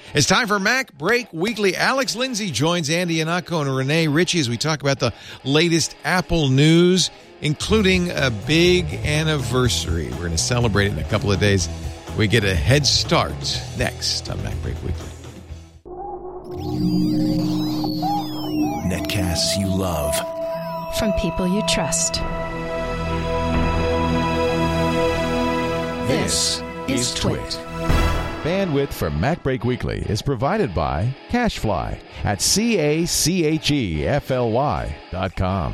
It's time for Mac Break Weekly. Alex Lindsay joins Andy Iannacco and Renee Ritchie as we talk about the latest Apple news, including a big anniversary. We're going to celebrate it in a couple of days. We get a head start next on Mac Break Weekly. Netcasts you love. From people you trust. This is Twit. Bandwidth for Mac Break Weekly is provided by CacheFly at CACHEFLY.com.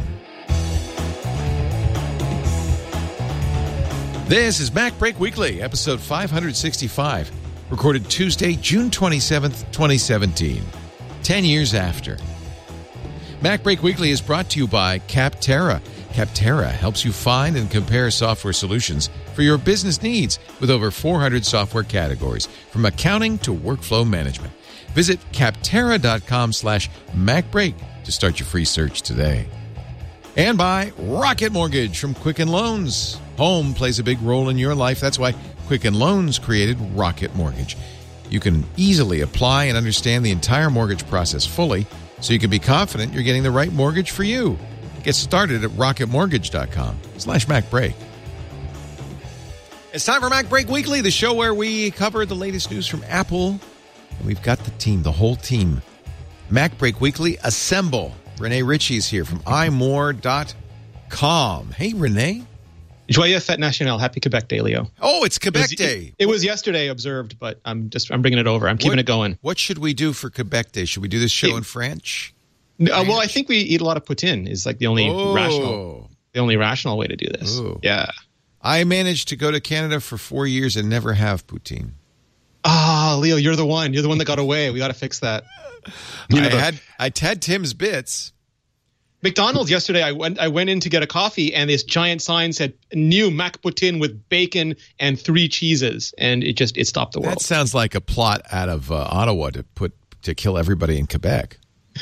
This is Mac Break Weekly, episode 565, recorded Tuesday, June 27th, 2017, 10 years after. Mac Break Weekly is brought to you by Capterra. Capterra helps you find and compare software solutions for your business needs with over 400 software categories, from accounting to workflow management. Visit capterra.com/MacBreak to start your free search today. And by Rocket Mortgage from Quicken Loans. Home plays a big role in your life. That's why Quicken Loans created Rocket Mortgage. You can easily apply and understand the entire mortgage process fully, so you can be confident you're getting the right mortgage for you. Get started at rocketmortgage.com/MacBreak. It's time for Mac Break Weekly, the show where we cover the latest news from Apple. And we've got the team, the whole team. Mac Break Weekly, assemble. Renee Ritchie is here from imore.com. Hey, Renee. Joyeux Fête Nationale. Happy Quebec Day, Leo. Oh, it's Quebec Day. It was yesterday observed, but I'm bringing it over. I'm keeping it going. What should we do for Quebec Day? Should we do this show in French? Well, I think we eat a lot of poutine. Is like the only rational way to do this. Ooh. Yeah. I managed to go to Canada for 4 years and never have poutine. Ah, Leo, you're the one. You're the one that got away. We got to fix that. I had Tim's Bits. McDonald's yesterday, I went in to get a coffee, and this giant sign said new Mac Poutine with bacon and 3 cheeses, and it stopped the world. That sounds like a plot out of Ottawa to kill everybody in Quebec.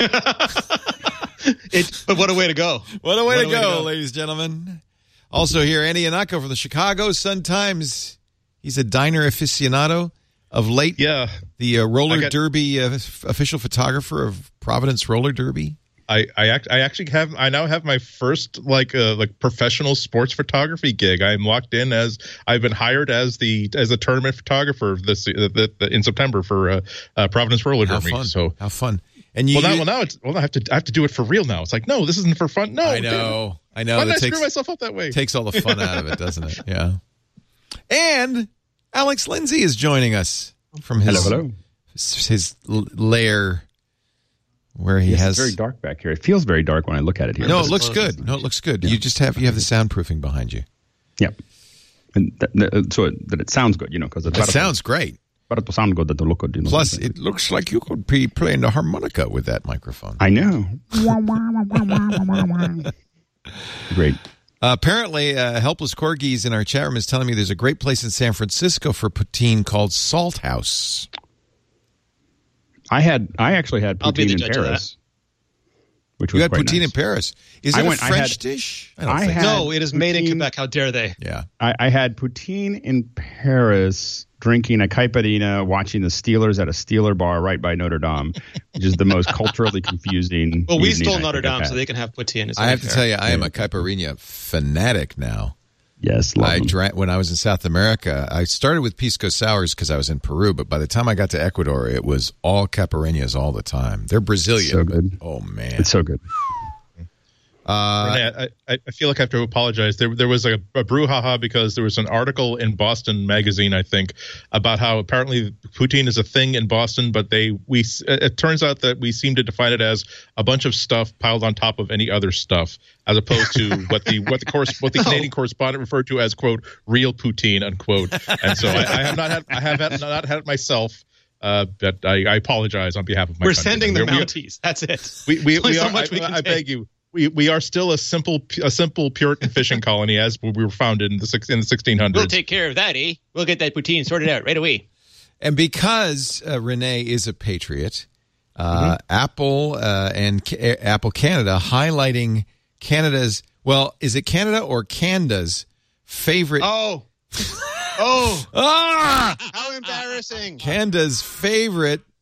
But what a way to go. What a way to go, ladies and gentlemen. Also here, Andy Iannacco from the Chicago Sun-Times. He's a diner aficionado of late. Yeah. The roller derby official photographer of Providence Roller Derby. I now have my first professional sports photography gig. I'm locked in I've been hired as the tournament photographer in September for Providence Roller Derby. How fun! And I have to do it for real now. It's like, no, this isn't for fun. No, I know. Why did I screw myself up that way? Takes all the fun out of it, doesn't it? Yeah. And Alex Lindsay is joining us from his lair. Where he has, it's very dark back here. It feels very dark when I look at it here. No, it looks good. Yeah. You have the soundproofing behind you. Yep. And so that it sounds good, because it sounds great. But it sounds good that it looks good. Plus, it looks like you could be playing the harmonica with that microphone. I know. Great. Apparently, Helpless Corgis in our chat room is telling me there's a great place in San Francisco for poutine called Salt House. I actually had poutine in Paris, which was quite nice. You had poutine in Paris. Is it a French dish? No, it is made in Quebec. How dare they? Yeah. I had poutine in Paris, drinking a caipirinha, watching the Steelers at a Steeler bar right by Notre Dame, which is the most culturally confusing. Well, we stole Notre Dame, so they can have poutine. I have to tell you, I am a caipirinha fanatic now. Yes, I drank when I was in South America. I started with pisco sours because I was in Peru, but by the time I got to Ecuador, it was all caipirinhas all the time. They're Brazilian. So good. Oh man, it's so good. Renee, I feel like I have to apologize. There was a brouhaha because there was an article in Boston Magazine, I think, about how apparently poutine is a thing in Boston, but it turns out that we seem to define it as a bunch of stuff piled on top of any other stuff, as opposed to what the Canadian correspondent referred to as, quote, real poutine, unquote. And so I have not had it myself. But I apologize on behalf of my country. Sending the Mounties. That's it. We are. I beg you. We are still a simple Puritan fishing colony as we were founded in the 1600s. We'll take care of that, eh? We'll get that poutine sorted out right away. And because Renee is a patriot, Apple and Apple Canada highlighting Canada's, well, is it Canada or Canada's favorite? How embarrassing. Canada's favorite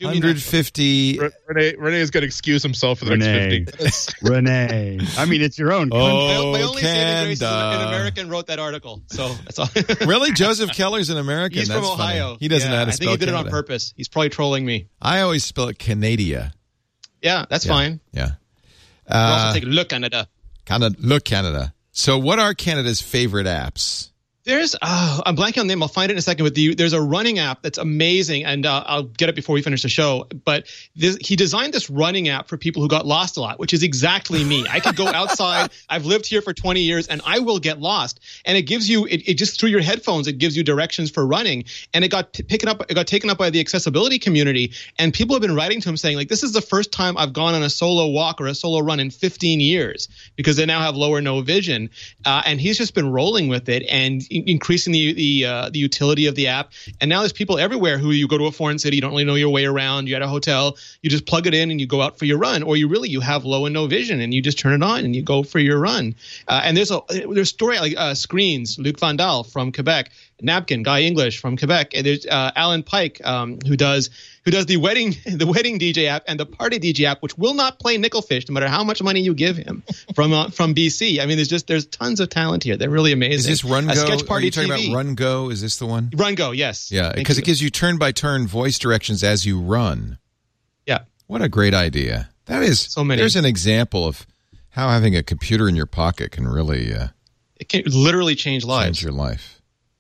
150. Renee is going to excuse himself for the next 50. Renee. I mean, it's your own. My only saving grace is an American wrote that article. So that's all. Really? Joseph Keller's an American? He's that's from Ohio. Funny. He doesn't know how to I spell think he did Canada. it on purpose. He's probably trolling me. I always spell it Canada. Yeah, that's fine. Yeah. We'll also take Le Canada. Canada. So what are Canada's favorite apps? There's, I'm blanking on the name. I'll find it in a second with you. There's a running app that's amazing, and I'll get it before we finish the show. But he designed this running app for people who got lost a lot, which is exactly me. I could go outside. I've lived here for 20 years, and I will get lost. And it gives you, it just through your headphones, it gives you directions for running. And it got taken up by the accessibility community, and people have been writing to him saying, like, this is the first time I've gone on a solo walk or a solo run in 15 years because they now have low or no vision. And he's just been rolling with it and increasing the utility of the app. And now there's people everywhere who you go to a foreign city, you don't really know your way around, you're at a hotel, you just plug it in and you go out for your run, or you have low and no vision and you just turn it on and you go for your run. And there's story like Screens, Luc Vandal from Quebec, Napkin, Guy English from Quebec, and there's Alan Pike who does the wedding DJ app and the party DJ app, which will not play Nickelfish no matter how much money you give him from BC. I mean, there's tons of talent here. They're really amazing. Is this Run Go? Sketch Party Are you talking TV. about Run Go? Is this the one? Run Go, yes. Yeah, because it gives you turn-by-turn voice directions as you run. Yeah. What a great idea. That is so many. There's an example of how having a computer in your pocket can really it can literally change lives. Change your life.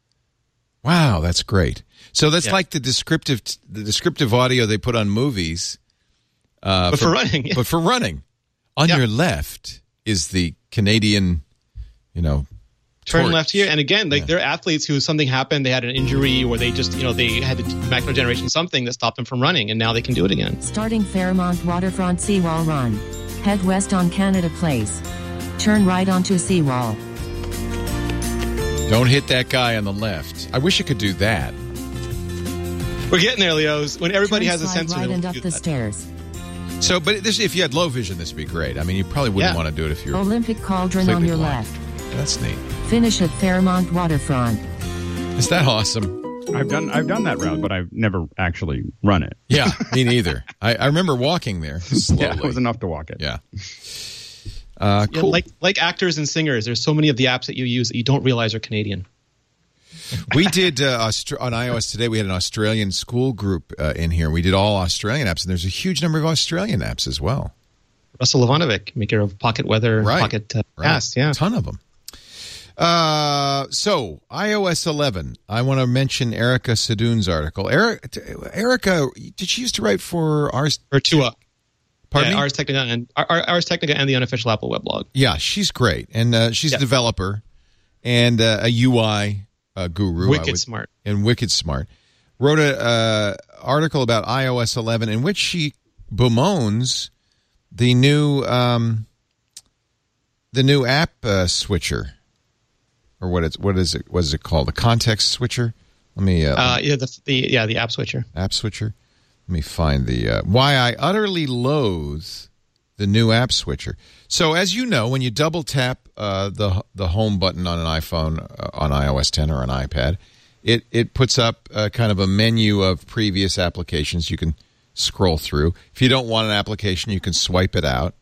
Wow, that's great. So that's like the descriptive audio they put on movies. But for running. But for running. On your left is the Canadian, turn torch. left here. And again, they're athletes who something happened, they had an injury, or they just, they had the macular degeneration, something that stopped them from running, and now they can do it again. Starting Fairmont Waterfront Seawall Run. Head west on Canada Place. Turn right onto Seawall. Don't hit that guy on the left. I wish it could do that. We're getting there, Leos. When everybody has a sensor, right and they'll up do the that. stairs. So, but if you had low vision, this would be great. I mean, you probably wouldn't want to do it if you're Olympic Cauldron on your left. That's neat. Finish at Fairmont Waterfront. Is that awesome? I've done that route, but I've never actually run it. Yeah, me neither. I remember walking there slowly. Yeah, it was enough to walk it. Yeah. Cool. Like actors and singers, there's so many of the apps that you use that you don't realize are Canadian. We did on iOS Today. We had an Australian school group in here. We did all Australian apps, and there's a huge number of Australian apps as well. Russell Ivanovic, maker of Pocket Weather, Pocket Cast, a ton of them. So iOS 11. I want to mention Erica Sadoun's article. Erica, did she used to write for Ars Tua? Pardon me? Ars Technica and the unofficial Apple weblog. Yeah, she's great, and she's a developer and a UI guru. Wicked smart. Wrote a article about iOS 11 in which she bemoans the new app switcher, or what is it called? The context switcher. Let me. The app switcher. App switcher. Let me find the why I utterly loathe the new app switcher. So as you know, when you double tap the home button on an iPhone, on iOS 10 or an iPad, it puts up kind of a menu of previous applications you can scroll through. If you don't want an application, you can swipe it out.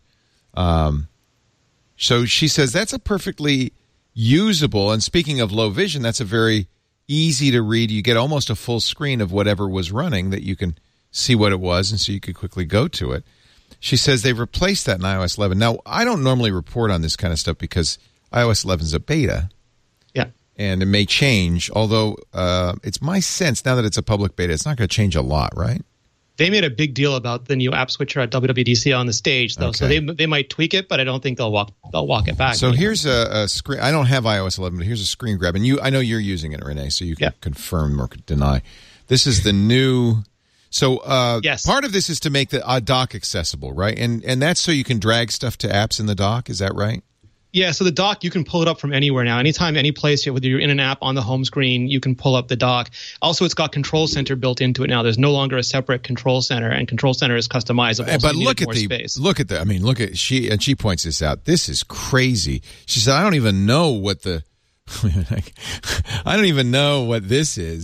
So she says that's a perfectly usable, and speaking of low vision, that's a very easy to read. You get almost a full screen of whatever was running that you can see what it was, and so you could quickly go to it. She says they've replaced that in iOS 11. Now, I don't normally report on this kind of stuff because iOS 11 is a beta. Yeah. And it may change, although it's my sense now that it's a public beta, it's not going to change a lot, right? They made a big deal about the new app switcher at WWDC on the stage, though. Okay. So they might tweak it, but I don't think they'll walk it back. So here's a screen. I don't have iOS 11, but here's a screen grab. And I know you're using it, Renee, so you can confirm or deny. This is the new... So yes. Part of this is to make the dock accessible, right? And that's so you can drag stuff to apps in the dock. Is that right? Yeah, so the dock, you can pull it up from anywhere now. Anytime, any place, whether you're in an app on the home screen, you can pull up the dock. Also, it's got Control Center built into it now. There's no longer a separate Control Center, and Control Center is customizable. But so look at she points this out. This is crazy. She said, I don't even know what this is.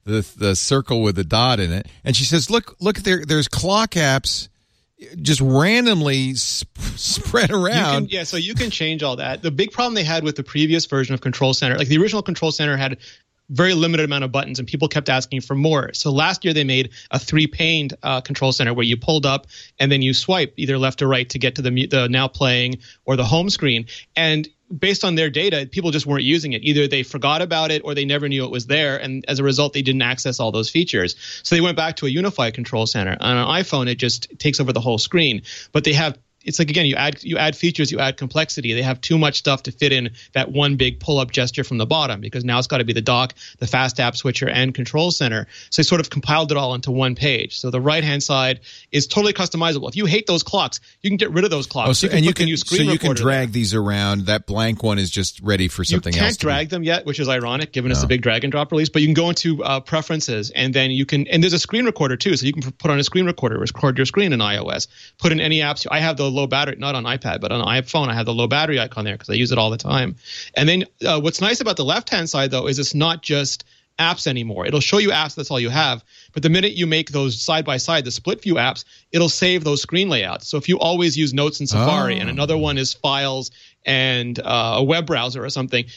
the circle with the dot in it, and she says, "Look, there's clock apps just randomly spread around." So you can change all that. The big problem they had with the previous version of Control Center, like the original Control Center, had very limited amount of buttons, and people kept asking for more. So last year they made a 3-paned Control Center where you pulled up and then you swipe either left or right to get to the now playing or the home screen. And based on their data, people just weren't using it. Either they forgot about it or they never knew it was there, and as a result, they didn't access all those features. So they went back to a unified Control Center. On an iPhone, it just takes over the whole screen. But they have it's like, again, you add features, you add complexity. They have too much stuff to fit in that one big pull-up gesture from the bottom, because now it's got to be the dock, the fast app switcher, and control center. So they sort of compiled it all into one page. So the right-hand side is totally customizable. If you hate those clocks, you can get rid of those clocks. Oh, so you can drag these around. That blank one is just ready for something else. You can't drag them yet, which is ironic, given it's a big drag and drop release. But you can go into preferences, and then you can. And there's a screen recorder too, so you can put on a screen recorder, record your screen in iOS. Put in any apps. I have the low battery, not on iPad, but on iPhone, I have the low battery icon there because I use it all the time. And then what's nice about the left-hand side, though, is it's not just apps anymore. It'll show you apps, that's all you have. But the minute you make those side-by-side, the split view apps, it'll save those screen layouts. So if you always use Notes in Safari and another one is Files and a web browser or something,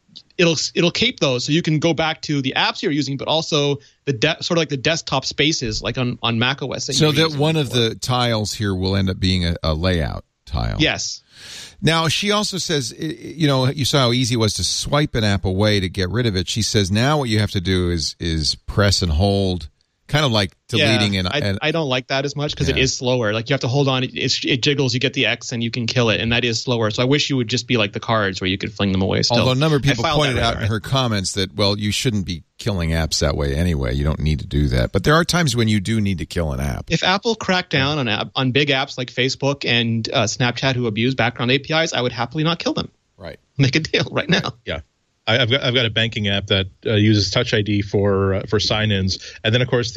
it'll keep those, so you can go back to the apps you're using, but also the sort of like the desktop spaces, like on Mac OS. So that one of the tiles here will end up being a layout tile. Yes. Now, she also says, you saw how easy it was to swipe an app away to get rid of it. She says now what you have to do is press and hold, kind of like deleting. I don't like that as much because it is slower. Like you have to hold on, it jiggles, you get the X and you can kill it, and that is slower. So I wish you would just be like the cards where you could fling them away still. Although a number of people pointed out in her comments that, well, you shouldn't be killing apps that way anyway. You don't need to do that. But there are times when you do need to kill an app. If Apple cracked down on big apps like Facebook and Snapchat who abuse background APIs, I would happily not kill them. Right. Make a deal right now. Yeah. I've got a banking app that uses Touch ID for sign-ins, and then of course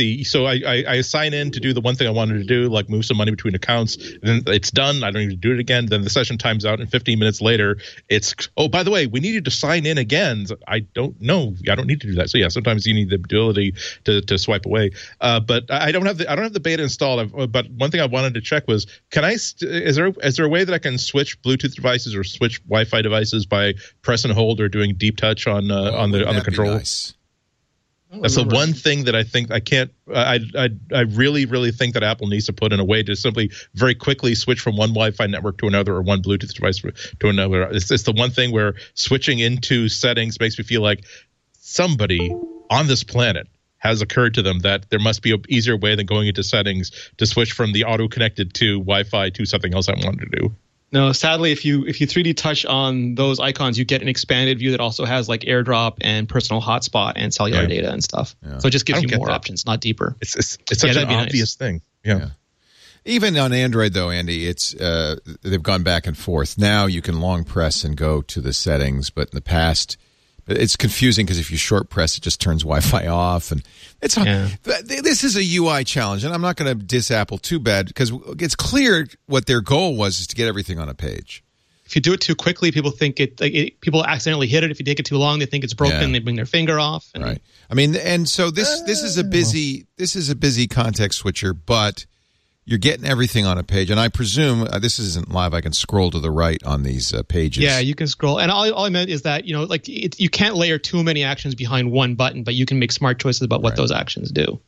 I sign in to do the one thing I wanted to do, like move some money between accounts. And then it's done. I don't need to do it again. Then the session times out, and 15 minutes later, it's by the way, we needed to sign in again. So I don't know. I don't need to do that. So yeah, sometimes you need the ability to swipe away. But I don't have the beta installed. But one thing I wanted to check was, is there a way that I can switch Bluetooth devices or switch Wi-Fi devices by press and hold or doing deep touch on the controller? Nice. That's the one thing that I think I can't. I really think that Apple needs to put in a way to simply very quickly switch from one Wi-Fi network to another or one Bluetooth device to another. It's the one thing where switching into settings makes me feel like somebody on this planet has occurred to them that there must be an easier way than going into settings to switch from the auto connected to Wi-Fi to something else I wanted to do. No, sadly, if you 3D touch on those icons, you get an expanded view that also has like AirDrop and personal hotspot and cellular data and stuff. Yeah. So it just gives you more options, not deeper. It's such an obvious thing. Yeah. Even on Android, though, Andy, it's they've gone back and forth. Now you can long press and go to the settings, but in the past, it's confusing because if you short press, it just turns Wi-Fi off, and it's this is a UI challenge. And I'm not going to diss Apple too bad because it's clear what their goal was is to get everything on a page. If you do it too quickly, people think people accidentally hit it. If you take it too long, they think it's broken. They bring their finger off. Right. I mean, and so this is a busy context switcher, but you're getting everything on a page, and I presume this isn't live. I can scroll to the right on these pages. Yeah, you can scroll. And all I meant is that you can't layer too many actions behind one button, but you can make smart choices about what those actions do.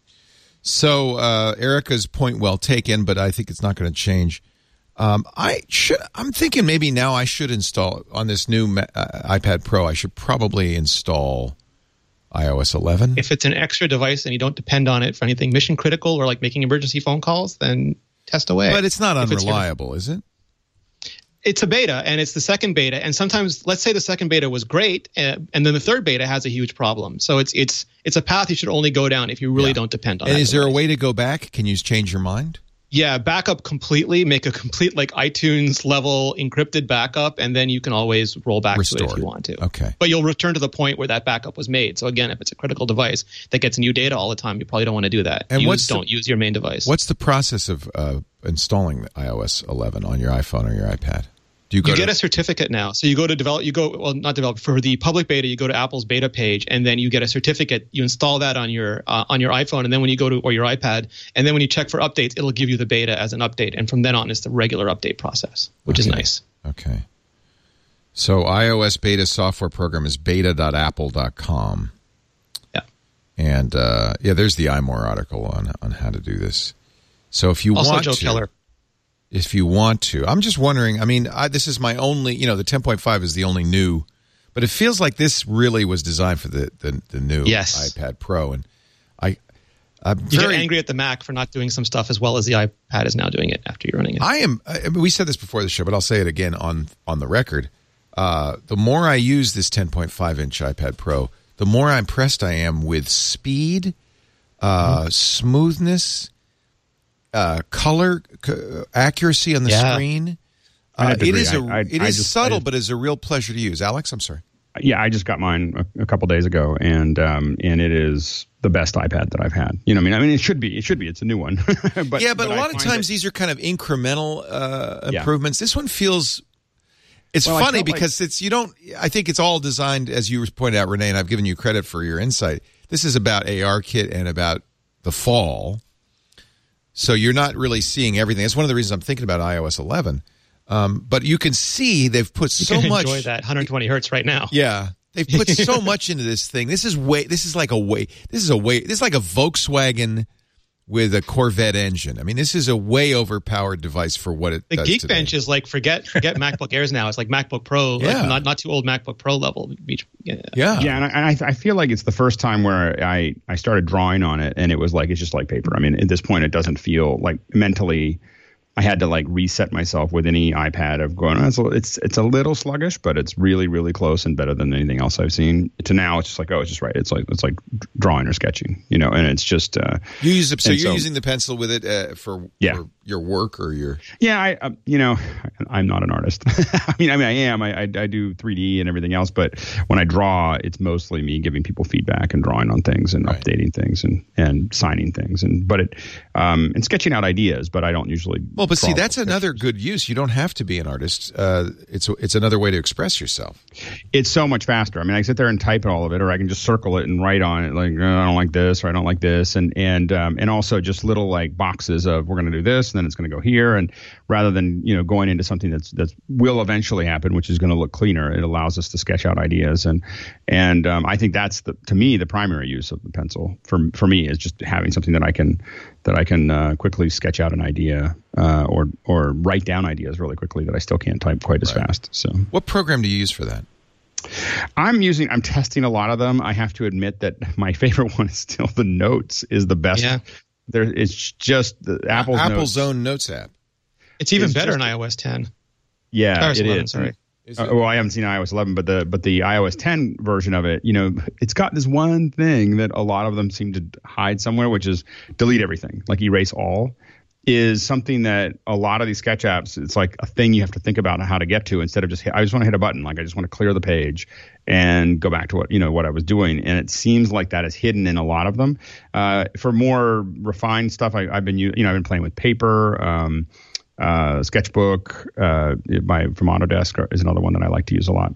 So Erica's point well taken, but I think it's not going to change. I'm thinking maybe now I should install on this new iPad Pro. I should probably install iOS 11. If it's an extra device and you don't depend on it for anything mission critical or like making emergency phone calls, then test away. But it's not unreliable, is it? It's a beta, and it's the second beta. And sometimes, let's say the second beta was great, and then the third beta has a huge problem. So it's a path you should only go down if you really don't depend on it. And is there a way to go back? Can you change your mind? Yeah, back up completely, make a complete like iTunes level encrypted backup, and then you can always roll back to it if you want to. Okay. But you'll return to the point where that backup was made. So again, if it's a critical device that gets new data all the time, you probably don't want to do that. And don't use your main device. What's the process of installing iOS 11 on your iPhone or your iPad? Do you get a certificate now. So you go to not develop for the public beta. You go to Apple's beta page, and then you get a certificate. You install that on your iPhone, and then when you go to or your iPad, and then when you check for updates, it'll give you the beta as an update, and from then on, it's the regular update process, which is nice. Okay. So iOS beta software program is beta.apple.com. Yeah. And there's the iMore article on how to do this. So if you also want Joe to. Keller. If you want to. I'm just wondering, I mean, this is my only, the 10.5 is the only new, but it feels like this really was designed for the new iPad Pro. And you get angry at the Mac for not doing some stuff as well as the iPad is now doing it after you're running it. We said this before the show, but I'll say it again on the record. The more I use this 10.5-inch iPad Pro, the more impressed I am with speed, smoothness, color accuracy on the screen. It is subtle, but it's a real pleasure to use. Alex, I'm sorry. Yeah, I just got mine a couple days ago, and it is the best iPad that I've had. I mean, it should be. It's a new one. but a lot of times these are kind of incremental improvements. This one feels. It's funny because I think it's all designed, as you pointed out, Renee, and I've given you credit for your insight. This is about ARKit and about the fall. So you're not really seeing everything. That's one of the reasons I'm thinking about iOS 11. But you can see they've put so much. Enjoy that 120 hertz right now. Yeah, they've put so much into this thing. This is like a Volkswagen with a Corvette engine. I mean, this is a way overpowered device for what it does today. The Geekbench is like forget MacBook Airs now. It's like MacBook Pro, like not too old MacBook Pro level. And I feel like it's the first time where I started drawing on it, and it was like it's just like paper. I mean, at this point, it doesn't feel like mentally. I had to like reset myself with any iPad of going, it's a little sluggish, but it's really, really close and better than anything else I've seen. To now, it's just like, it's just right. It's like drawing or sketching, and it's just. You're using the pencil with it for your work or your. Yeah, I'm not an artist. I mean, I am. I do 3D and everything else, but when I draw, it's mostly me giving people feedback and drawing on things and updating things and signing things and sketching out ideas, but I don't usually. Well, but see, that's another good use. You don't have to be an artist. It's another way to express yourself. It's so much faster. I mean, I sit there and type all of it, or I can just circle it and write on it, like I don't like this, or I don't like this, and also just little like boxes of we're going to do this, and then it's going to go here, and rather than going into something that's will eventually happen, which is going to look cleaner, it allows us to sketch out ideas, and I think that's to me the primary use of the pencil for me is just having something that I can quickly sketch out an idea. Or write down ideas really quickly that I still can't type quite as fast. So, what program do you use for that? I'm testing a lot of them. I have to admit that my favorite one is still the Notes is the best. Yeah. It's just the Apple's own Notes app. It's even better in iOS 10. Yeah, iOS 11, is. Sorry. Well, I haven't seen iOS 11, but the iOS 10 version of it, it's got this one thing that a lot of them seem to hide somewhere, which is delete everything, like erase all. Is something that a lot of these sketch apps, it's like a thing you have to think about how to get to instead of I just want to hit a button. Like I just want to clear the page and go back to what I was doing. And it seems like that is hidden in a lot of them. For more refined stuff, I've been playing with paper, Sketchbook, from Autodesk is another one that I like to use a lot.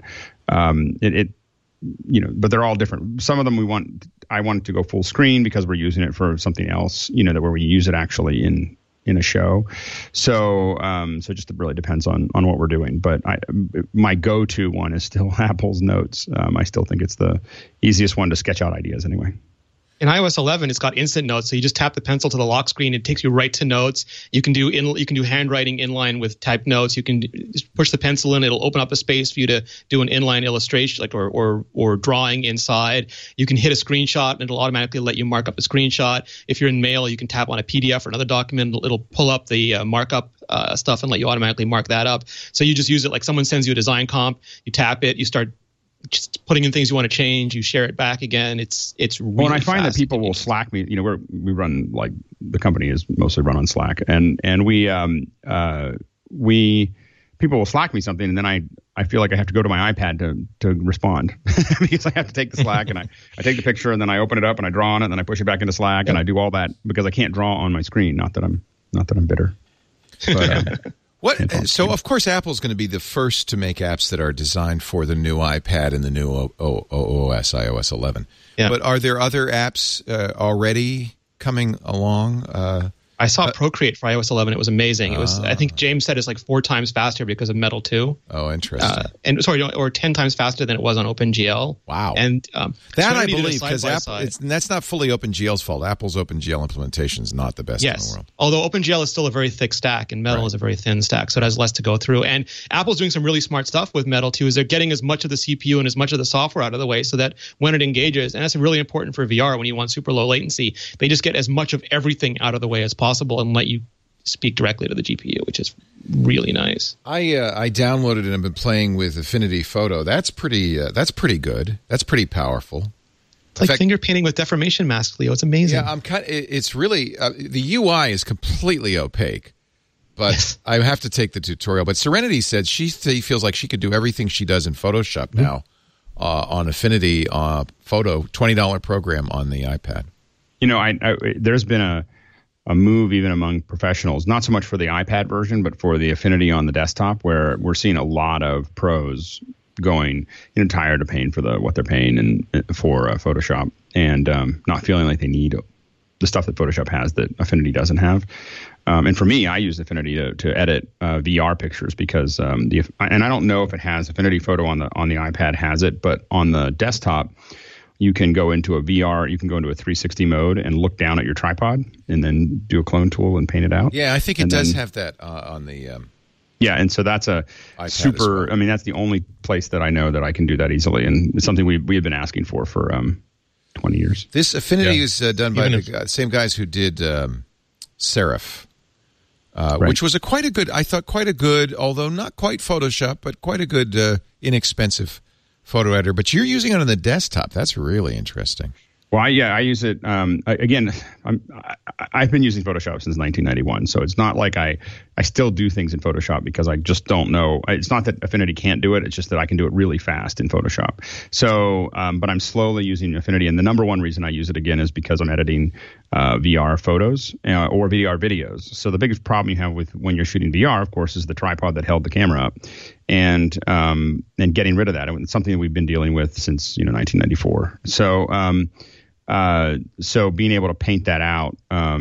But they're all different. Some of them I want to go full screen because we're using it for something else, that where we use it actually in a show. So it just really depends on what we're doing. But my go-to one is still Apple's Notes. I still think it's the easiest one to sketch out ideas anyway. In iOS 11, it's got instant notes, so you just tap the pencil to the lock screen. It takes you right to notes. You can do handwriting inline with typed notes. You can just push the pencil in; it'll open up a space for you to do an inline illustration, or drawing inside. You can hit a screenshot, and it'll automatically let you mark up a screenshot. If you're in Mail, you can tap on a PDF or another document. It'll pull up the markup stuff and let you automatically mark that up. So you just use it like someone sends you a design comp. You tap it, you start just putting in things you want to change, you share it back again. It's really and I find fast. that people will Slack me. We run, like, the company is mostly run on Slack, and people will Slack me something, and then I feel like I have to go to my iPad to respond because I have to take the Slack and I take the picture and then I open it up and I draw on it and then I push it back into Slack and I do all that because I can't draw on my screen. Not that I'm bitter. But, So, of course, Apple's going to be the first to make apps that are designed for the new iPad and the new OS, iOS 11. Yeah. But are there other apps already coming along? I saw Procreate for iOS 11. It was amazing. It was, I think James said it's like 4 times faster because of Metal 2. Oh, interesting. Or 10 times faster than it was on OpenGL. Wow. And that I believe, because that's not fully OpenGL's fault. Apple's OpenGL implementation is not the best in the world. Although OpenGL is still a very thick stack and Metal is a very thin stack, so it has less to go through. And Apple's doing some really smart stuff with Metal too, is they're getting as much of the CPU and as much of the software out of the way so that when it engages, and that's really important for VR when you want super low latency, they just get as much of everything out of the way as possible and let you speak directly to the GPU, which is really nice. I downloaded and have been playing with Affinity Photo. That's pretty good. That's pretty powerful. It's like finger painting with deformation mask, Leo. It's amazing. Yeah, it's really the UI is completely opaque, but I have to take the tutorial. But Serenity said she feels like she could do everything she does in Photoshop now on Affinity Photo, $20 program on the iPad. You know, there's been a move even among professionals, not so much for the iPad version, but for the Affinity on the desktop, where we're seeing a lot of pros going, tired of paying for what they're paying for Photoshop, and not feeling like they need the stuff that Photoshop has that Affinity doesn't have. And for me, I use Affinity to edit VR pictures because and I don't know if it has Affinity Photo on the iPad has it, but on the desktop, you can go into a VR, you can go into a 360 mode and look down at your tripod and then do a clone tool and paint it out. Yeah, I think it does have that on the... yeah, and so that's a iPad super... Well. I mean, that's the only place that I know that I can do that easily, and it's something we have been asking for 20 years. This Affinity is done by the same guys who did Serif, which was quite a good, although not quite Photoshop, but quite a good inexpensive photo editor, but you're using it on the desktop. That's really interesting. Well, I use it. Again, I've been using Photoshop since 1991, so it's not like I still do things in Photoshop because I just don't know. It's not that Affinity can't do it. It's just that I can do it really fast in Photoshop. So, but I'm slowly using Affinity, and the number one reason I use it again is because I'm editing VR photos or VR videos. So the biggest problem you have when you're shooting VR, of course, is the tripod that held the camera up, and getting rid of that. It's something that we've been dealing with since 1994. So being able to paint that out,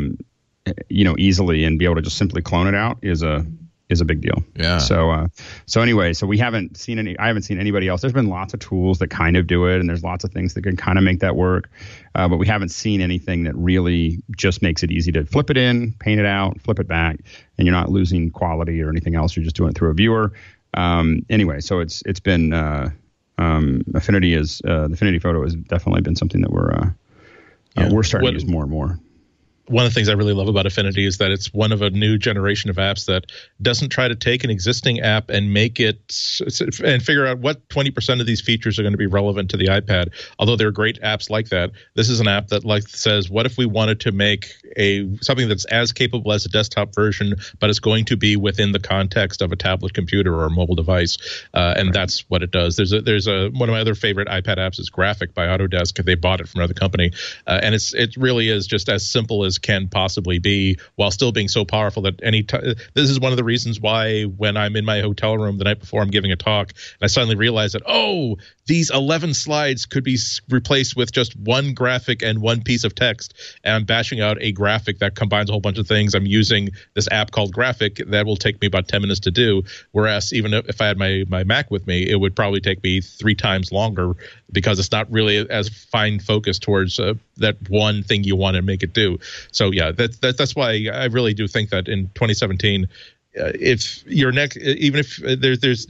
easily and be able to just simply clone it out is a big deal. Yeah. So anyway, I haven't seen anybody else. There's been lots of tools that kind of do it, and there's lots of things that can kind of make that work. But we haven't seen anything that really just makes it easy to flip it in, paint it out, flip it back, and you're not losing quality or anything else. You're just doing it through a viewer. Anyway, so it's been Affinity the Affinity Photo has definitely been something that we're starting to use more and more. One of the things I really love about Affinity is that it's one of a new generation of apps that doesn't try to take an existing app and make it and figure out what 20% of these features are going to be relevant to the iPad. Although there are great apps like that, this is an app that says, what if we wanted to make something that's as capable as a desktop version, but it's going to be within the context of a tablet computer or a mobile device, and that's what it does. There's one of my other favorite iPad apps is Graphic by Autodesk. They bought it from another company, and it really is just as simple as can possibly be, while still being so powerful that this is one of the reasons why when I'm in my hotel room the night before I'm giving a talk, and I suddenly realize that these 11 slides could be replaced with just one graphic and one piece of text, and I'm bashing out a graphic that combines a whole bunch of things. I'm using this app called Graphic that will take me about 10 minutes to do, whereas even if I had my Mac with me, it would probably take me 3 times longer because it's not really as fine focused towards that one thing you want to make it do. So yeah, that's why I really do think that in 2017, if your next, even if there's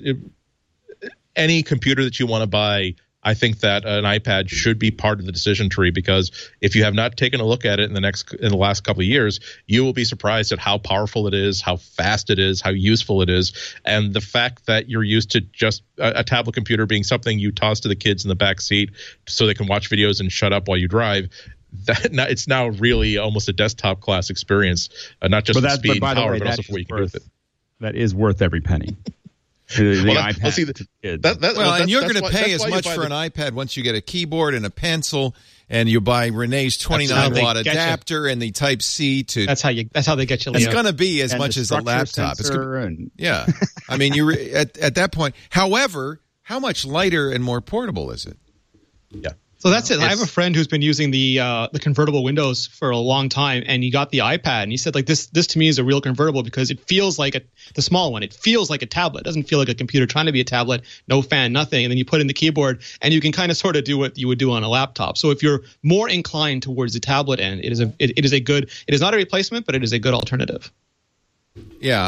any computer that you want to buy, I think that an iPad should be part of the decision tree, because if you have not taken a look at it in the last couple of years, you will be surprised at how powerful it is, how fast it is, how useful it is, and the fact that you're used to just a tablet computer being something you toss to the kids in the back seat so they can watch videos and shut up while you drive. It's now really almost a desktop class experience, not just for speed and power, but also for what you can do with it. That is worth every penny. iPad. And you're going to pay as much for an iPad once you get a keyboard and a pencil and you buy Renee's 29-watt get you. adapter and the Type-C to. That's how they get you. It's Leo. going to be as And much the as a structure laptop. It's sensor gonna, and yeah, I mean, you at that point. However, how much lighter and more portable is it? Yeah. So that's it. I have a friend who's been using the convertible windows for a long time, and he got the iPad, and he said like this to me is a real convertible because it feels like the small one. It feels like a tablet. It doesn't feel like a computer trying to be a tablet. No fan, nothing. And then you put in the keyboard, and you can kind of sort of do what you would do on a laptop. So if you're more inclined towards the tablet end, it is not a replacement, but it is a good alternative. Yeah,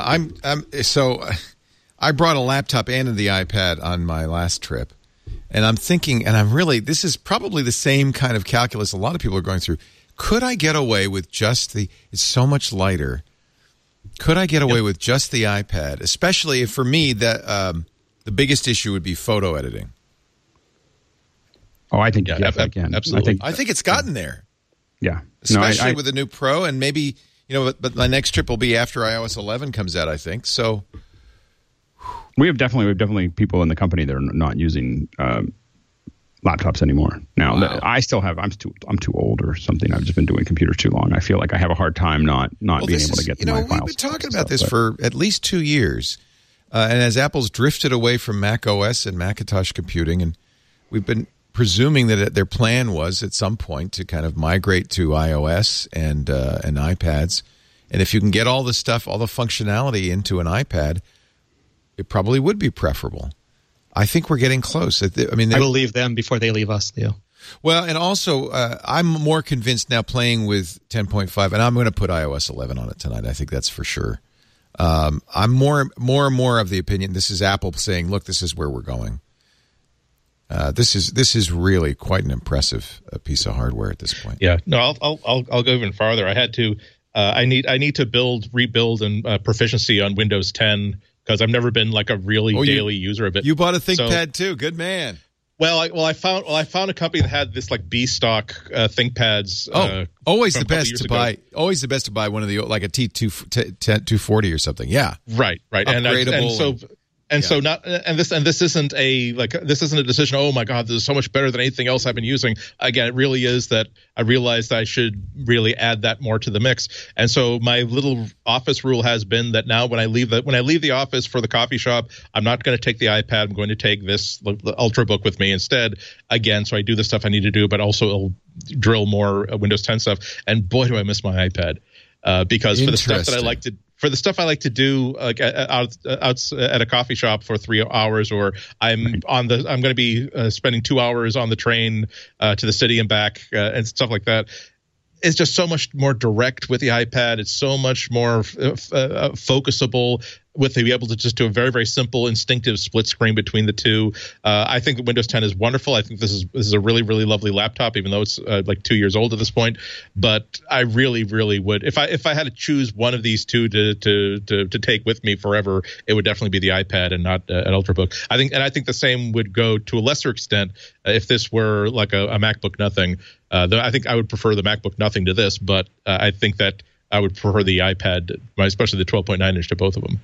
I brought a laptop and the iPad on my last trip. And I'm thinking, this is probably the same kind of calculus a lot of people are going through. Could I get away with just it's so much lighter. Could I get away with just the iPad? Especially if for me, that the biggest issue would be photo editing. I think you definitely can. Absolutely. I think it's gotten there. Yeah. Especially with the new Pro, and maybe, but my next trip will be after iOS 11 comes out, I think. So we have definitely people in the company that are not using laptops anymore. Now, Wow. I still have. I'm too old or something. I've just been doing computers too long. I feel like I have a hard time not being able to get to my files. We've been talking about this for at least 2 years, and as Apple's drifted away from Mac OS and Macintosh computing, and we've been presuming that their plan was at some point to kind of migrate to iOS and iPads, and if you can get all the stuff, all the functionality into an iPad, it probably would be preferable. I think we're getting close. I will leave them before they leave us, Leo. Well, and also, I'm more convinced now playing with 10.5, and I'm going to put iOS 11 on it tonight. I think that's for sure. I'm more and more of the opinion. This is Apple saying, "Look, this is where we're going." This is really quite an impressive piece of hardware at this point. Yeah. No, I'll go even farther. I had to. I need to rebuild and proficiency on Windows 10. Because I've never been like a really daily user of it. You bought a ThinkPad too. Good man. I found a company that had this like B stock ThinkPads. Always the best to buy. Always the best to buy one of the like a T240 or something. Yeah. Right. Upgradable. This isn't a decision. Oh my God, this is so much better than anything else I've been using. Again, it really is that I realized I should really add that more to the mix. And so my little office rule has been that now when I leave the office for the coffee shop, I'm not going to take the iPad. I'm going to take the Ultrabook with me instead. Again, so I do the stuff I need to do, but also it'll drill more Windows 10 stuff. And boy, do I miss my iPad because for the stuff that I like to. For the stuff I like to do, like out at a coffee shop for 3 hours, or I'm going to be spending 2 hours on the train to the city and back and stuff like that. It's just so much more direct with the iPad. It's so much more focusable with be able to just do a very, very simple, instinctive split screen between the two. I think that Windows 10 is wonderful. I think this is a really, really lovely laptop, even though it's like 2 years old at this point. But I really, really would, if I had to choose one of these two to take with me forever, it would definitely be the iPad and not an Ultrabook. I think the same would go to a lesser extent if this were like a MacBook Nothing. I think I would prefer the MacBook Nothing to this, but I think that I would prefer the iPad, especially the 12.9 inch, to both of them.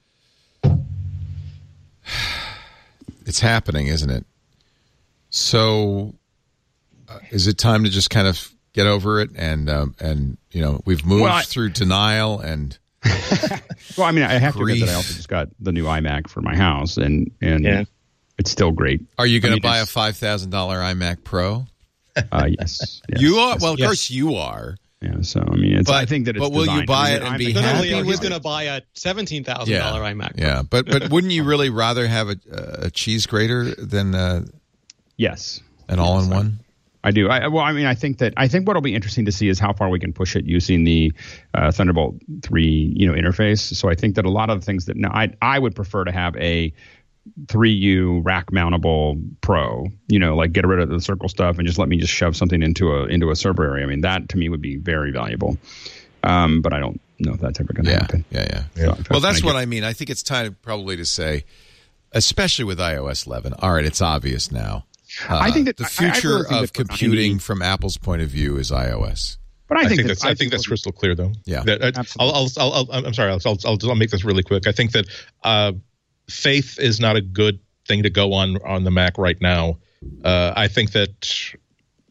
It's happening, isn't it? So, is it time to just kind of get over it and we've moved through denial and. Well, I mean, I have to admit that I also just got the new iMac for my house, and it's still great. Are you going to buy a $5,000 iMac Pro? Yes. You are. Well, of course you are. Yeah. So I mean, I think that it's. But will you buy it and be happy? He's going to buy a $17,000 iMac Pro. Yeah, but wouldn't you really rather have a cheese grater than yes, an all-in-one? I do. I think what'll be interesting to see is how far we can push it using the Thunderbolt 3 interface. So I think that a lot of the things that I would prefer to have a 3U rack mountable Pro, like get rid of the circle stuff and just let me just shove something into a server area. I mean, that to me would be very valuable. But I don't know if that's ever going to happen. Yeah. Well, that's what I mean. I think it's time probably to say, especially with iOS 11. All right, it's obvious now. I think that the future of computing from Apple's point of view is iOS. But I think that's crystal clear, though. Yeah. I'm sorry. I'll make this really quick. I think that faith is not a good thing to go on the Mac right now. I think that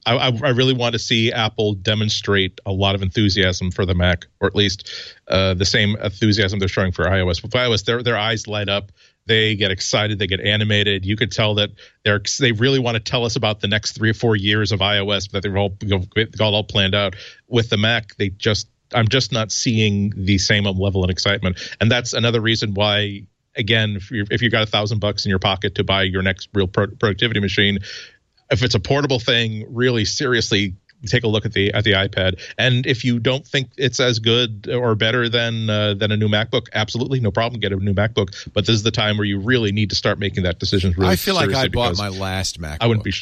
I really want to see Apple demonstrate a lot of enthusiasm for the Mac, or at least the same enthusiasm they're showing for iOS. With iOS, their eyes light up. They get excited. They get animated. You could tell that they really want to tell us about the next 3 or 4 years of iOS that they've all planned out. With the Mac, I'm just not seeing the same level of excitement, and that's another reason why. Again, if you've got $1,000 in your pocket to buy your next real productivity machine, if it's a portable thing, really seriously take a look at the iPad. And if you don't think it's as good or better than a new MacBook, absolutely no problem, get a new MacBook. But this is the time where you really need to start making that decision. Really, I feel like I bought my last MacBook. I wouldn't be.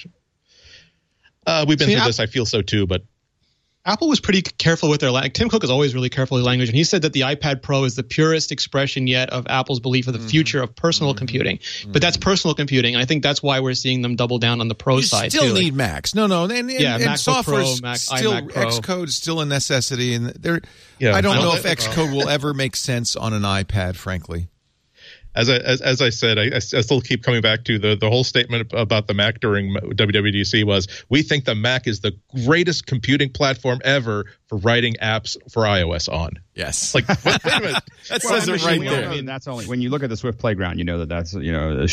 We've been through this. I feel so too, but. Apple was pretty careful with their language. Tim Cook is always really careful with language, and he said that the iPad Pro is the purest expression yet of Apple's belief of the future of personal computing. But that's personal computing, and I think that's why we're seeing them double down on the Pro side. You still too. need Macs. No, and software still iMac Pro. Xcode is still a necessity, and I don't know if Xcode will ever make sense on an iPad, frankly. As I said, I still keep coming back to the whole statement about the Mac during WWDC was, we think the Mac is the greatest computing platform ever for writing apps for iOS on. Yes. Like, wait a minute. That says it right there. I mean, that's only when you look at the Swift Playground, you know that's a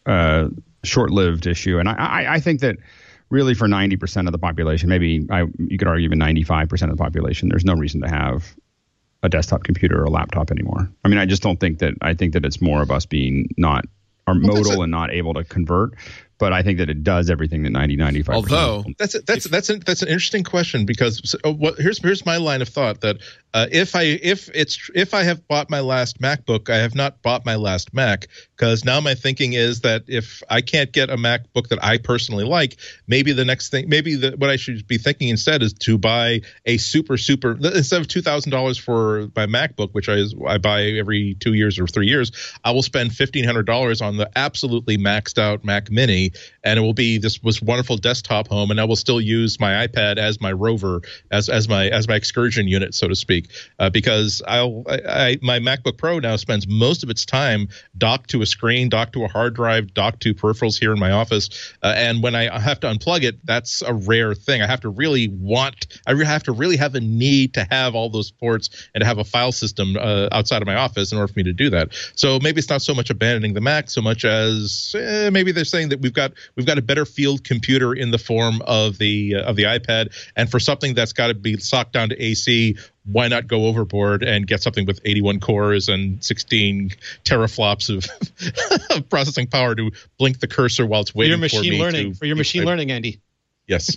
short-lived issue, and I think that really for 90% of the population, maybe you could argue even 95% of the population, there's no reason to have a desktop computer or a laptop anymore. I mean, I just don't think that. I think that it's more of us being modal and not able to convert. But I think that it does everything that 90-95%. Although that's an interesting question, because here's my line of thought that if I have bought my last MacBook, I have not bought my last Mac, because now my thinking is that if I can't get a MacBook that I personally like, maybe the next thing, what I should be thinking instead is to buy a super instead of $2,000 for my MacBook, which I buy every 2 years or 3 years, I will spend $1,500 on the absolutely maxed out Mac Mini. And it will be this wonderful desktop home, and I will still use my iPad as my rover, as my excursion unit, so to speak, because my MacBook Pro now spends most of its time docked to a screen, docked to a hard drive, docked to peripherals here in my office, and when I have to unplug it, that's a rare thing. I have to really have a need to have all those ports and to have a file system outside of my office in order for me to do that. So maybe it's not so much abandoning the Mac so much as maybe they're saying that we've got a better field computer in the form of the iPad, and for something that's got to be socked down to AC, why not go overboard and get something with 81 cores and 16 teraflops of processing power to blink the cursor while it's waiting for your machine learning, Andy. Yes.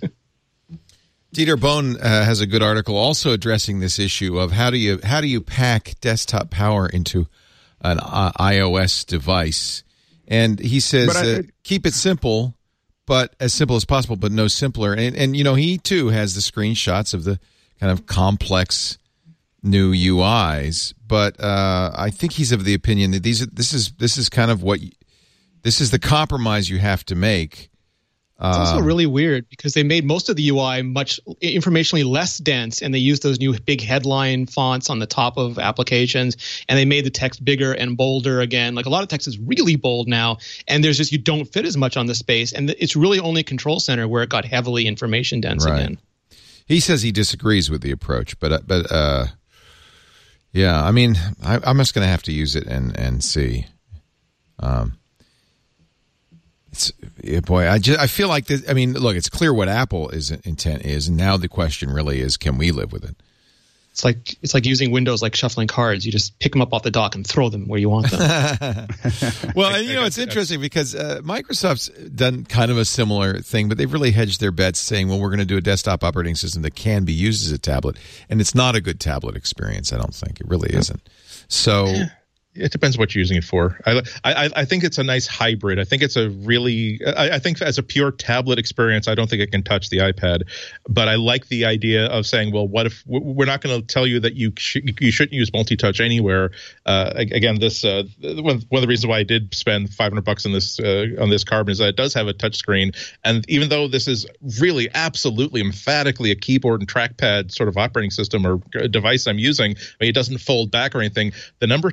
Dieter Bohn has a good article also addressing this issue of how do you pack desktop power into an iOS device. And he says, keep it simple, but as simple as possible, but no simpler. And he too has the screenshots of the kind of complex new UIs. But I think he's of the opinion that this is kind of this is the compromise you have to make. It's also really weird because they made most of the UI much informationally less dense, and they used those new big headline fonts on the top of applications, and they made the text bigger and bolder again. Like a lot of text is really bold now, and you don't fit as much on the space, and it's really only Control Center where it got heavily information dense again. He says he disagrees with the approach, but yeah, I mean, I'm just going to have to use it and see. I feel like this. I mean, look, it's clear what Apple's intent is, and now the question really is, can we live with it? It's like using Windows like shuffling cards. You just pick them up off the dock and throw them where you want them. Well, and it's interesting because Microsoft's done kind of a similar thing, but they've really hedged their bets, saying, well, we're going to do a desktop operating system that can be used as a tablet, and it's not a good tablet experience. I don't think it really isn't. So. It depends what you're using it for. I think it's a nice hybrid. I think it's I think as a pure tablet experience, I don't think it can touch the iPad. But I like the idea of saying, well, what if we're not going to tell you that you shouldn't use multi-touch anywhere? Again, this one of the reasons why I did spend $500 on this Carbon is that it does have a touch screen. And even though this is really absolutely emphatically a keyboard and trackpad sort of operating system or device I'm using, I mean, it doesn't fold back or anything. The number of times where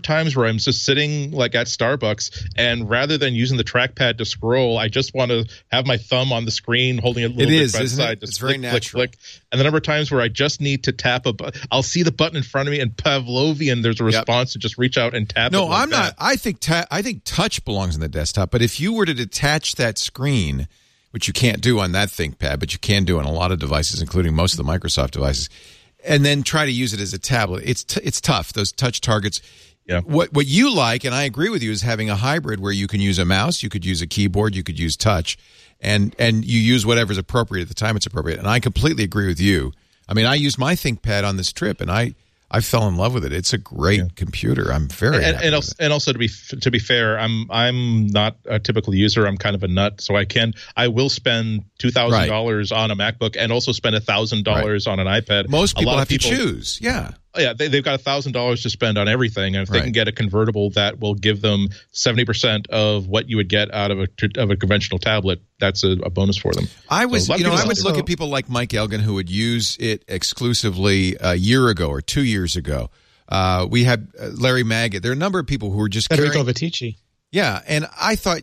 I'm just sitting like at Starbucks, and rather than using the trackpad to scroll, I just want to have my thumb on the screen, holding it a little bit by the side. It's very natural. Click. And the number of times where I just need to tap I'll see the button in front of me, and Pavlovian, there's a response to just reach out and tap. No, I'm not. I think touch belongs on the desktop. But if you were to detach that screen, which you can't do on that ThinkPad, but you can do on a lot of devices, including most of the Microsoft devices, and then try to use it as a tablet, it's tough. Those touch targets. Yeah. What you like, and I agree with you, is having a hybrid where you can use a mouse, you could use a keyboard, you could use touch, and you use whatever's appropriate at the time it's appropriate. And I completely agree with you. I mean, I used my ThinkPad on this trip, and I fell in love with it. It's a great computer. I'm very happy with it. And also to be fair, I'm not a typical user. I'm kind of a nut, so I will spend $2,000 on a MacBook and also spend $1,000 on an iPad. Most people have to choose. Yeah. Yeah, they've got $1,000 to spend on everything, and if they can get a convertible that will give them 70% of what you would get out of a conventional tablet, that's a bonus for them. I would look at people like Mike Elgin who would use it exclusively a year ago or 2 years ago. We had Larry Maggot. There are a number of people who were just Federico Viticci. Yeah, and I thought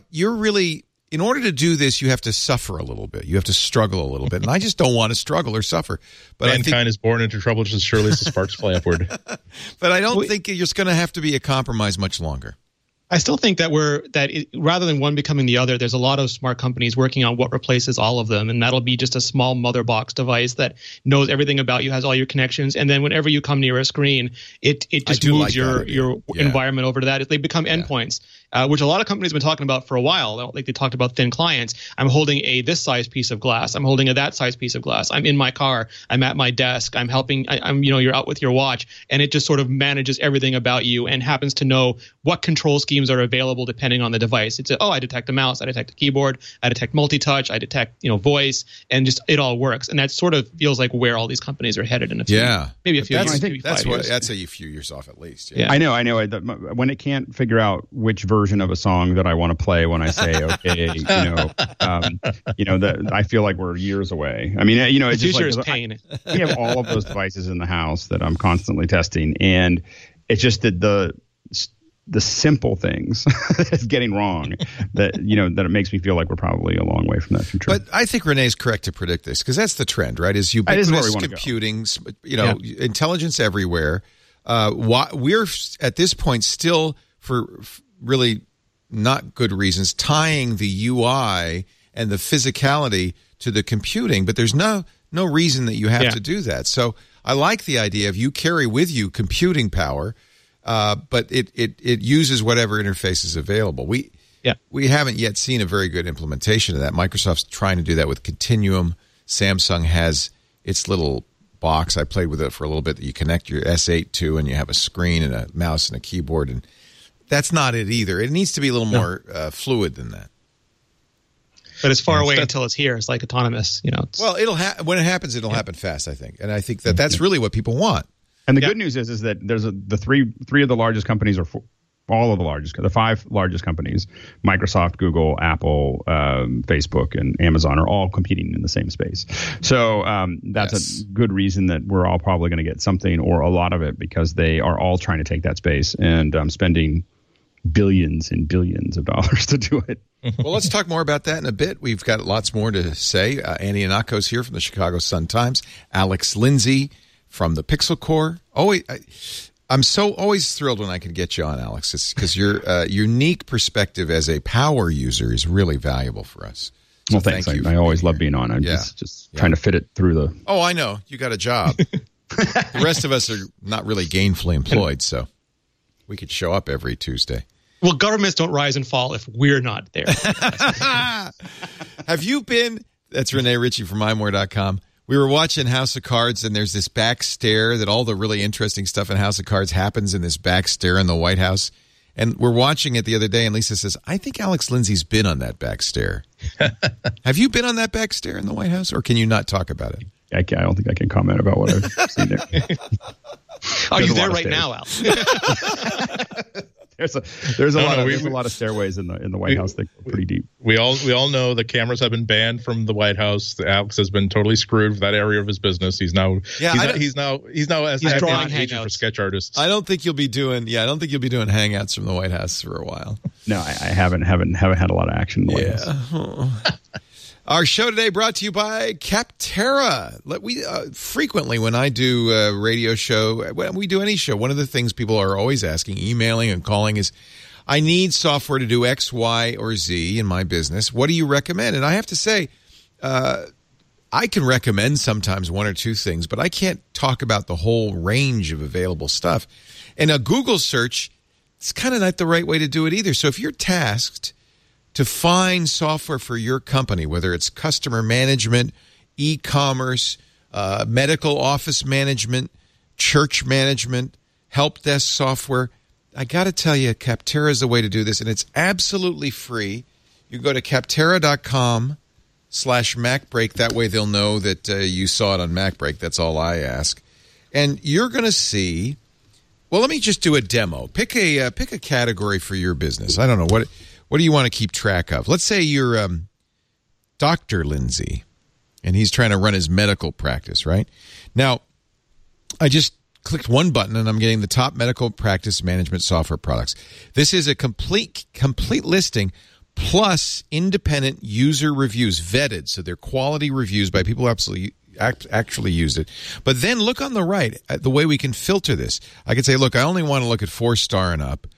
in order to do this, you have to suffer a little bit. You have to struggle a little bit. And I just don't want to struggle or suffer. But mankind is born into trouble just as surely as the sparks fly upward. But I don't think it's going to have to be a compromise much longer. I still think that rather than one becoming the other, there's a lot of smart companies working on what replaces all of them, and that'll be just a small mother box device that knows everything about you, has all your connections, and then whenever you come near a screen, it just moves your environment over to that. They become endpoints, which a lot of companies have been talking about for a while. Like they talked about thin clients. I'm holding this size piece of glass. I'm holding that size piece of glass. I'm in my car. I'm at my desk. I'm helping. You're out with your watch, and it just sort of manages everything about you and happens to know what control schemes are available depending on the device. It's I detect a mouse, I detect a keyboard, I detect multi-touch, I detect voice, and just it all works. And that sort of feels like where all these companies are headed in a few years. Maybe a few years. I think that's a few years off at least. Yeah. I know. When it can't figure out which version of a song that I want to play when I say okay, that I feel like we're years away. I mean, it's just like is pain. We have all of those devices in the house that I'm constantly testing, and it's just that the simple things that's getting wrong that it makes me feel like we're probably a long way from that future. But I think Renee's correct to predict this because that's the trend, right? Is ubiquitous computing, intelligence everywhere. We're at this point still, for really not good reasons, tying the UI and the physicality to the computing, but there's no reason that you have to do that. So I like the idea of you carry with you computing power. But it uses whatever interface is available. We haven't yet seen a very good implementation of that. Microsoft's trying to do that with Continuum. Samsung has its little box. I played with it for a little bit that you connect your S8 to, and you have a screen and a mouse and a keyboard. And that's not it either. It needs to be a little more fluid than that. But it's far away until it's here. It's like autonomous. Well, when it happens, it'll happen fast, I think. And I think that's really what people want. And the good news is that there's the three of the largest companies, or the five largest companies, Microsoft, Google, Apple, Facebook, and Amazon, are all competing in the same space. So that's a good reason that we're all probably going to get something or a lot of it, because they are all trying to take that space and spending billions and billions of dollars to do it. Well, let's talk more about that in a bit. We've got lots more to say. Andy Anako's here from the Chicago Sun-Times. Alex Lindsay from the Pixel Core. I'm always thrilled when I can get you on, Alex, because your unique perspective as a power user is really valuable for us. So thanks. I always love being on. I'm just trying to fit it through the... Oh, I know. You got a job. The rest of us are not really gainfully employed, so we could show up every Tuesday. Well, governments don't rise and fall if we're not there. Have you been... That's Rene Ritchie from imore.com. We were watching House of Cards, and there's this back stair that all the really interesting stuff in House of Cards happens in this back stair in the White House. And we're watching it the other day, and Lisa says, I think Alex Lindsay's been on that back stair. Have you been on that back stair in the White House, or can you not talk about it? I don't think I can comment about what I've seen there. Are you there right now, Al? There's a lot of stairways in the White House that go pretty deep. We all know the cameras have been banned from the White House. Alex has been totally screwed with that area of his business. He's now he's now as he's an drawing agent hangouts for sketch artists. I don't think you'll be doing hangouts from the White House for a while. No, I haven't had a lot of action in the White House. Our show today brought to you by Capterra. We frequently, when I do a radio show, when we do any show, one of the things people are always asking, emailing and calling is, I need software to do X, Y, or Z in my business. What do you recommend? And I have to say, I can recommend sometimes one or two things, but I can't talk about the whole range of available stuff. And a Google search, it's kind of not the right way to do it either. So if you're tasked to find software for your company, whether it's customer management, e-commerce, medical office management, church management, help desk software, I got to tell you, Capterra is the way to do this, and it's absolutely free. You go to capterra.com/MacBreak. That way they'll know that you saw it on MacBreak. That's all I ask. And you're going to see, well, let me just do a demo. Pick a category for your business. I don't know, what do you want to keep track of? Let's say you're Dr. Lindsay, and he's trying to run his medical practice, right? Now, I just clicked one button, and I'm getting the top medical practice management software products. This is a complete listing, plus independent user reviews, vetted, so they're quality reviews by people who actually used it. But then look on the right at the way we can filter this. I could say, look, I only want to look at 4-star and up.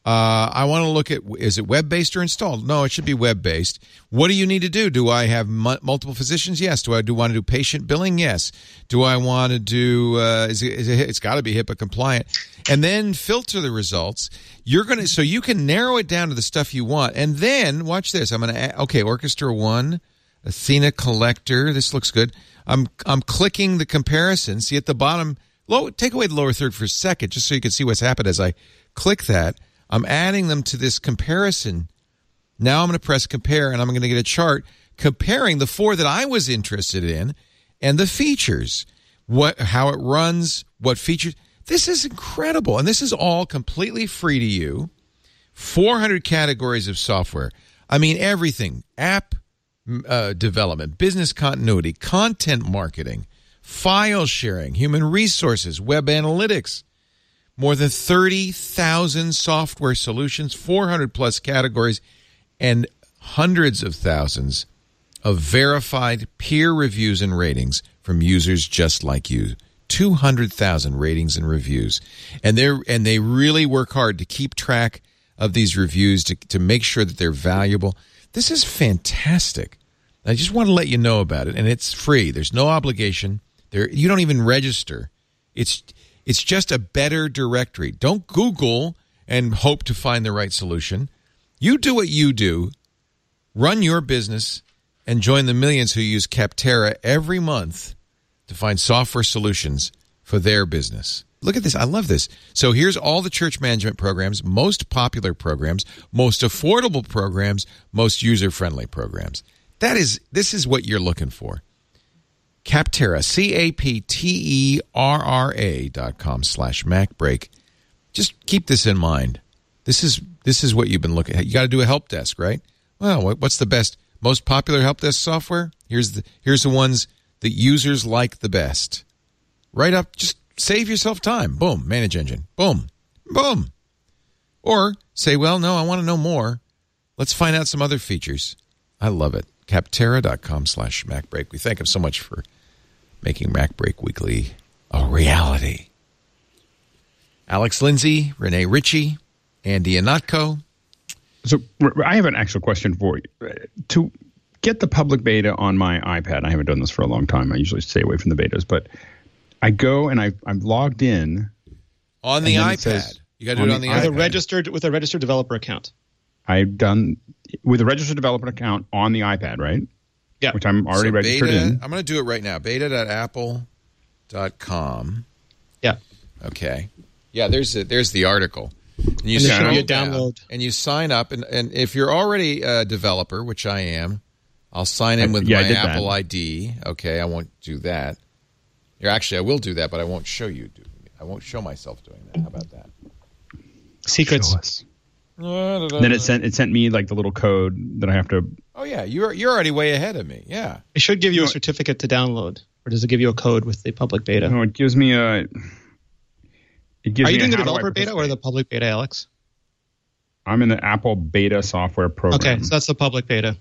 I want to look at, is it web-based or installed? No, it should be web-based. What do you need to do? Do I have multiple physicians? Yes. Do I want to do patient billing? Yes. Do I want to do, it's got to be HIPAA compliant. And then filter the results. So you can narrow it down to the stuff you want. And then, watch this. I'm going to add, Orchestra 1, Athena Collector. This looks good. I'm clicking the comparison. See at the bottom, take away the lower third for a second, just so you can see what's happened as I click that. I'm adding them to this comparison. Now I'm going to press compare, and I'm going to get a chart comparing the 4 that I was interested in and the features, how it runs, what features. This is incredible, and this is all completely free to you. 400 categories of software. I mean, everything. App development, business continuity, content marketing, file sharing, human resources, web analytics. More than 30,000 software solutions, 400-plus categories, and hundreds of thousands of verified peer reviews and ratings from users just like you. 200,000 ratings and reviews. And they really work hard to keep track of these reviews to make sure that they're valuable. This is fantastic. I just want to let you know about it, and it's free. There's no obligation. You don't even register. It's just a better directory. Don't Google and hope to find the right solution. You do what you do. Run your business and join the millions who use Capterra every month to find software solutions for their business. Look at this. I love this. So here's all the church management programs, most popular programs, most affordable programs, most user-friendly programs. This is what you're looking for. Capterra, CAPTERRA.com/MacBreak. Just keep this in mind. This is what you've been looking at. You got to do a help desk, right? Well, what's the best, most popular help desk software? Here's the ones that users like the best. Right up, just save yourself time. Boom, manage engine. Boom, boom. Or say, well, no, I want to know more. Let's find out some other features. I love it. Capterra.com/MacBreak. We thank him so much for making MacBreak Weekly a reality. Alex Lindsay, Renee Ritchie, Andy Ihnatko. So I have an actual question for you. To get the public beta on my iPad, I haven't done this for a long time. I usually stay away from the betas, but I go and I'm logged in. On the iPad. You got to do it on the iPad. With a registered developer account. I've done with a registered developer account on the iPad, right? Yeah. Which I'm already registered in. I'm going to do it right now. Beta.apple.com. Yeah. Okay. Yeah, there's the article. And you download. And you sign up. And if you're already a developer, which I am, I'll sign in with my Apple ID. Okay, I won't do that. Actually, I will do that, but I won't show you. I won't show myself doing that. How about that? Secrets. Then it sent me like the little code that I have to Oh yeah, you're already way ahead of me. Yeah. It should give you a certificate to download, or does it give you a code with the public beta? No, it gives me a. It gives Are you me doing the how do I developer beta or the public beta, Alex? I'm in the Apple beta software program. Okay, so that's the public beta.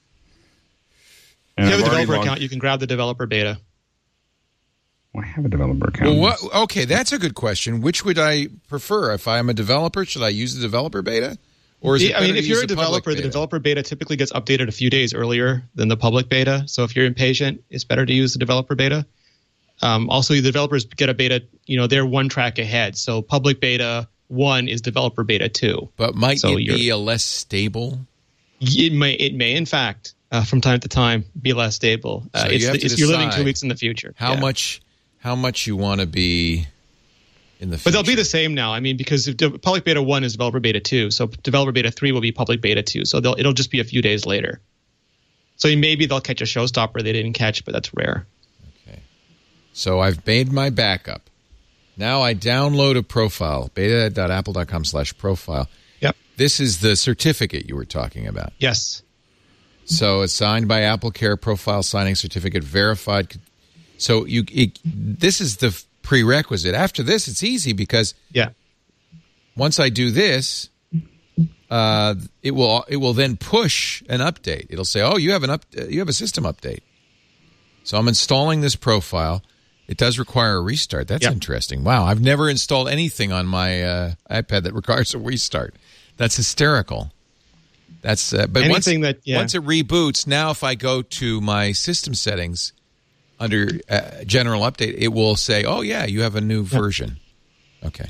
And If you have a I've already developer logged- account, you can grab the developer beta. Well, I have a developer account. Well, okay, that's a good question. Which would I prefer? If I am a developer, should I use the developer beta? Or is it better to if you're use a the public developer, the beta? developer beta typically gets updated a few days earlier than the public beta. So if you're impatient, it's better to use the developer beta. Also, the developers get a beta, they're one track ahead. So public beta 1 is developer beta 2. But might it be a less stable? It may in fact, from time to time, be less stable. So you have to you're living decide 2 weeks in the future. How much you want to be in the future. But they'll be the same now. I mean, because public beta 1 is developer beta 2. So developer beta 3 will be public beta 2. So it'll just be a few days later. So maybe they'll catch a showstopper they didn't catch, but that's rare. Okay. So I've made my backup. Now I download a profile, beta.apple.com/profile. Yep. This is the certificate you were talking about. Yes. So it's signed by AppleCare, profile signing certificate, verified. So this is the prerequisite. After this, it's easy because once I do this, it will then push an update. It'll say, "Oh, you have a system update." So I'm installing this profile. It does require a restart. That's interesting. Wow, I've never installed anything on my iPad that requires a restart. That's hysterical. That's but once it reboots, now if I go to my system settings under general update, it will say, "Oh yeah, you have a new version." Okay.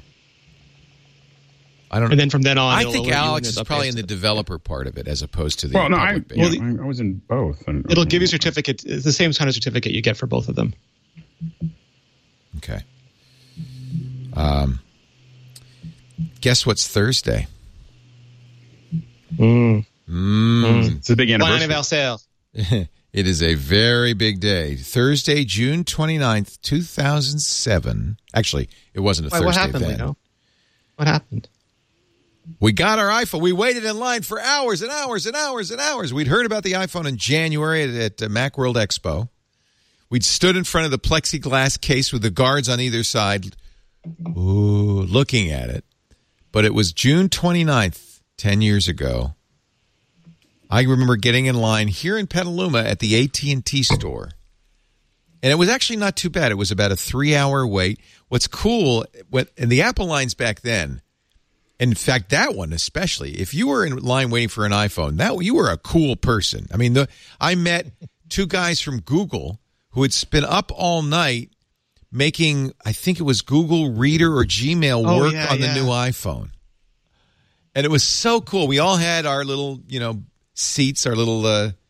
I don't. And then from then on, I think Alex is probably in the developer part of it as opposed to the. Well, no, public beta. I was in both. It'll give you a certificate. It's the same kind of certificate you get for both of them. Okay. Guess what's Thursday? It's a big anniversary. It is a very big day. Thursday, June 29th, 2007. Actually, it wasn't a Thursday what happened, then. Lino? What happened? We got our iPhone. We waited in line for hours and hours and hours and hours. We'd heard about the iPhone in January at Macworld Expo. We'd stood in front of the plexiglass case with the guards on either side, looking at it. But it was June 29th, 10 years ago. I remember getting in line here in Petaluma at the AT&T store. And it was actually not too bad. It was about a 3-hour wait. What's cool, in the Apple lines back then, and in fact, that one especially, if you were in line waiting for an iPhone, you were a cool person. I mean, I met 2 guys from Google who had been up all night making, I think it was Google Reader or Gmail work on the new iPhone. And it was so cool. We all had our little, seats, our little,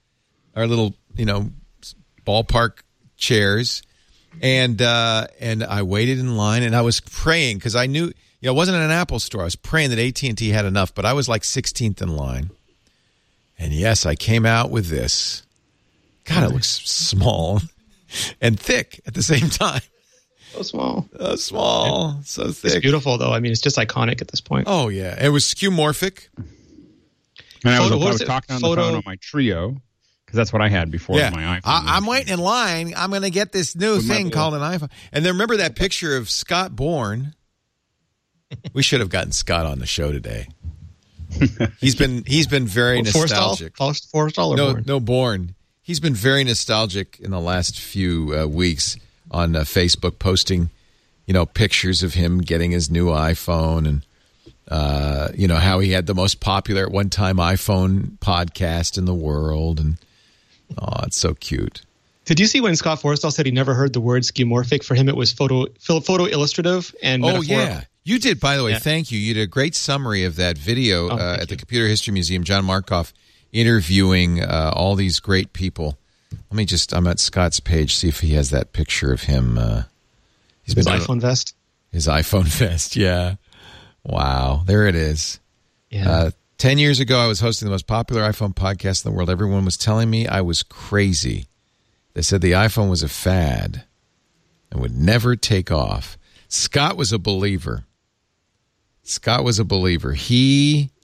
ballpark chairs. And I waited in line and I was praying because I knew, it wasn't an Apple store. I was praying that AT&T had enough, but I was like 16th in line. And yes, I came out with this. God, it looks small and thick at the same time. So small. So thick. It's beautiful, though. I mean, it's just iconic at this point. Oh, yeah. It was skeuomorphic. And I was talking on the phone on my Trio, because that's what I had before my iPhone. I'm waiting in line. I'm going to get this new thing called an iPhone. And then remember that picture of Scott Bourne? We should have gotten Scott on the show today. He's been very nostalgic. Forstall or Bourne? No, Bourne. He's been very nostalgic in the last few weeks on Facebook, posting, pictures of him getting his new iPhone and, how he had the most popular at one time iPhone podcast in the world. And, it's so cute. Did you see when Scott Forstall said he never heard the word skeuomorphic? For him, it was photo illustrative and metaphorical. Yeah. You did, by the way. Yeah. Thank you. You did a great summary of that video at the Computer History Museum. John Markoff interviewing all these great people. I'm at Scott's page, see if he has that picture of him. His iPhone vest. His iPhone vest, yeah. Wow, there it is. Yeah. 10 years ago, I was hosting the most popular iPhone podcast in the world. Everyone was telling me I was crazy. They said the iPhone was a fad and would never take off. Scott was a believer. He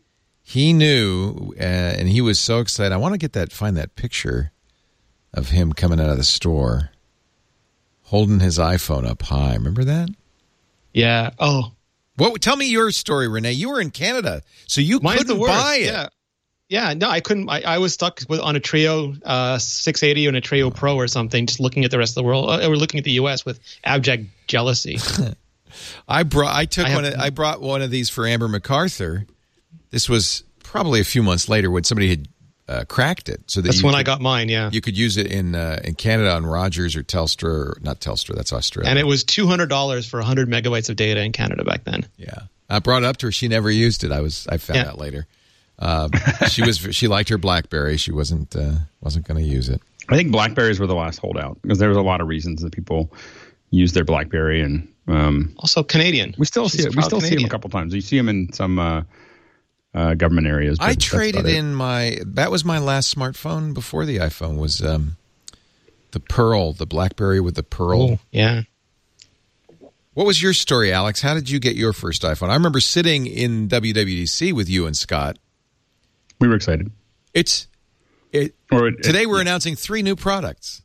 he knew, and he was so excited. I want to find that picture of him coming out of the store, holding his iPhone up high. Remember that? Yeah. Oh. Tell me your story, Renee. You were in Canada, so you couldn't buy it. Yeah. Yeah, no, I couldn't. I was stuck on a Treo 680 and a Treo Pro or something, just looking at the rest of the world. We're looking at the U.S. with abject jealousy. I brought one of these for Amber MacArthur. This was probably a few months later when somebody had cracked it. So that's when I got mine. Yeah, you could use it in Canada on Rogers or Telstra, or not Telstra. That's Australia. And it was $200 for 100 megabytes of data in Canada back then. Yeah, I brought it up to her. She never used it. I found out later. She liked her BlackBerry. She wasn't going to use it. I think Blackberries were the last holdout because there was a lot of reasons that people used their BlackBerry, and also Canadian. We still see it. We still see them a couple times. You see them in some government areas. I traded in that was my last smartphone before the iPhone was the Pearl, the BlackBerry with the Pearl. Oh, yeah. What was your story, Alex? How did you get your first iPhone? I remember sitting in WWDC with you and Scott. We were excited. Today we're announcing 3 new products.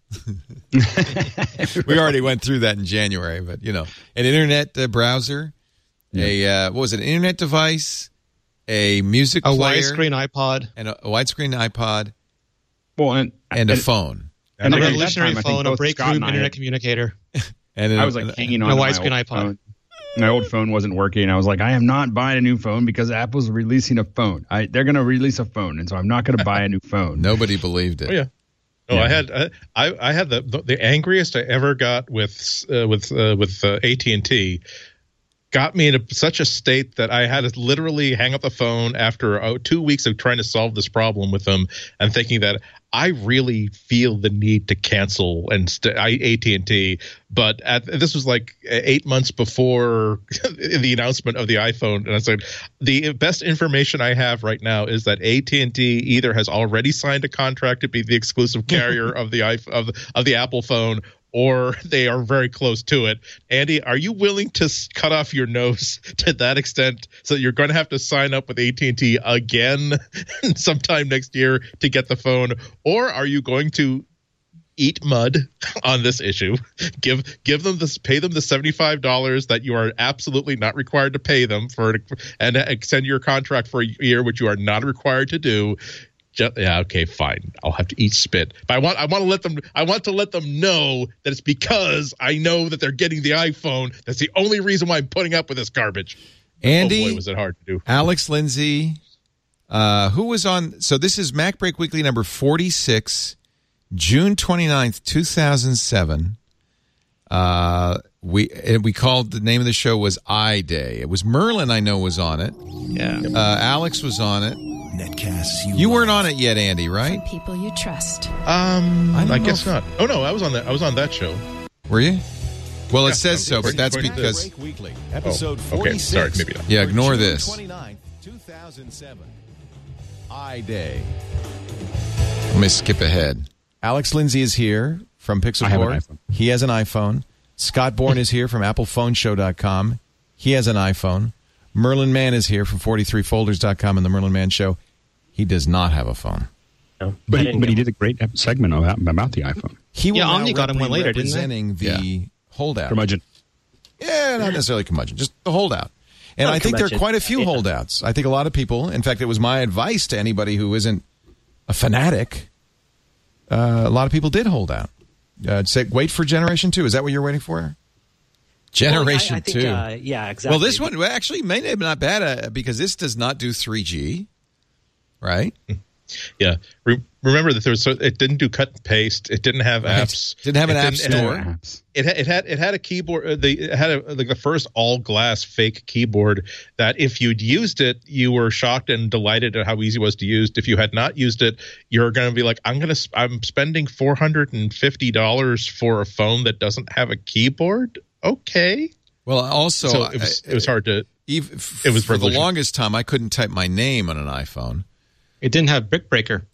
We already went through that in January, but an internet browser, what was it? An internet device, a music player, a widescreen iPod, and a widescreen iPod. Well, and a phone, and a revolutionary phone, a breakthrough internet communicator. And I was hanging on a widescreen iPod. My old phone wasn't working. I was like, I am not buying a new phone because Apple's releasing a phone. They're going to release a phone, and so I'm not going to buy a new phone. Nobody believed it. Oh, yeah. No, yeah. I had the angriest I ever got with AT&T. Got me into such a state that I had to literally hang up the phone after 2 weeks of trying to solve this problem with them and thinking that I really feel the need to cancel AT&T. But this was like 8 months before the announcement of the iPhone. And I said, the best information I have right now is that AT&T either has already signed a contract to be the exclusive carrier of the Apple phone, or they are very close to it. Andy, are you willing to cut off your nose to that extent so that you're going to have to sign up with AT&T again sometime next year to get the phone? Or are you going to eat mud on this issue, pay them the $75 that you are absolutely not required to pay them for, and extend your contract for a year, which you are not required to do? Yeah, okay, fine. I'll have to eat spit. But I want to let them know that it's because I know that they're getting the iPhone. That's the only reason why I'm putting up with this garbage. Andy, oh boy, was it hard to do. Alex Lindsay, who was on? So this is Mac Break Weekly number 46, June 29th, 2007. We called, the name of the show was iDay. It was Merlin, I know, was on it. Yeah. Alex was on it. Netcasts you weren't on it yet, Andy, right? From people you trust. I guess not. Oh no, I was on that show. Were you? Well, it says so, but that's because Break Weekly, episode 46. Okay, sorry, maybe not. Yeah, ignore this. 29th, 2007. iDay. Let me skip ahead. Alex Lindsay is here from Pixel I have an Board. iPhone. He has an iPhone. Scott Bourne is here from ApplePhoneShow.com. He has an iPhone. Merlin Mann is here from 43folders.com and the Merlin Mann Show. He does not have a phone. No, But he did a great segment about the iPhone. He will now Omni got him one later, didn't they? representing the holdout. Curmudgeon. Yeah, not necessarily curmudgeon, just the holdout. And Not I think there are curmudgeon. quite a few holdouts. I think a lot of people, in fact, it was my advice to anybody who isn't a fanatic, a lot of people did hold out. Say, wait for Generation 2. Is that what you're waiting for? Generation I think, 2. yeah, exactly. Well, this one actually may be not bad because this does not do 3G, right? Yeah. Remember that it didn't do cut and paste. It didn't have apps. Didn't have an app store. It had a keyboard. It had the first all glass fake keyboard that if you'd used it, you were shocked and delighted at how easy it was to use. If you had not used it, you're going to be like, I'm spending $450 for a phone that doesn't have a keyboard. Okay. Well, also, So it was hard to. It was for the longest time. I couldn't type my name on an iPhone. It didn't have Brick Breaker.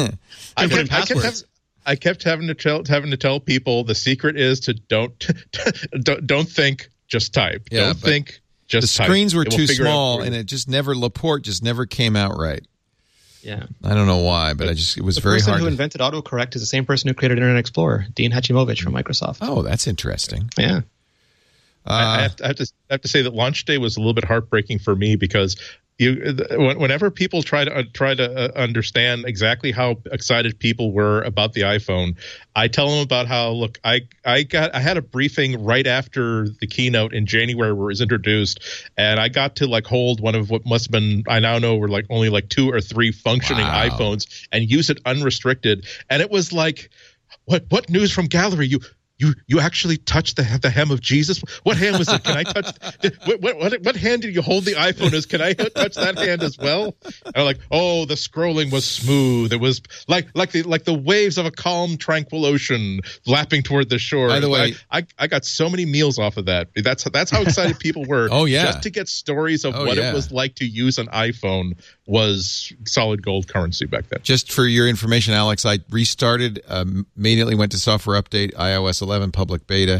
I kept having to tell people the secret is to don't think, just type. Yeah, don't think. Just the screens were It will too figure it out small, for you. and it just never Laporte just never came out right. Yeah. I don't know why, but it was The very person hard. who invented autocorrect is the same person who created Internet Explorer, Dean Hachimovich from Microsoft. Oh, that's interesting. Yeah. I have to say that launch day was a little bit heartbreaking for me because whenever people try to understand exactly how excited people were about the iPhone, I tell them about how, look, I had a briefing right after the keynote in January where it was introduced, and I got to like hold one of what must have been, I now know were like only like 2 or 3 functioning iPhones and use it unrestricted, and it was like, what news from Gallery? You actually touched the hem of Jesus? What hand was it? Can I touch? What hand did you hold the iPhone as? Can I touch that hand as well? And I'm like, oh, the scrolling was smooth. It was like the waves of a calm, tranquil ocean lapping toward the shore. By the way, I got so many meals off of that. That's how excited people were. Oh yeah, just to get stories of what it was like to use an iPhone was solid gold currency back then. Just for your information, Alex, I restarted, immediately went to software update, iOS 11 public beta,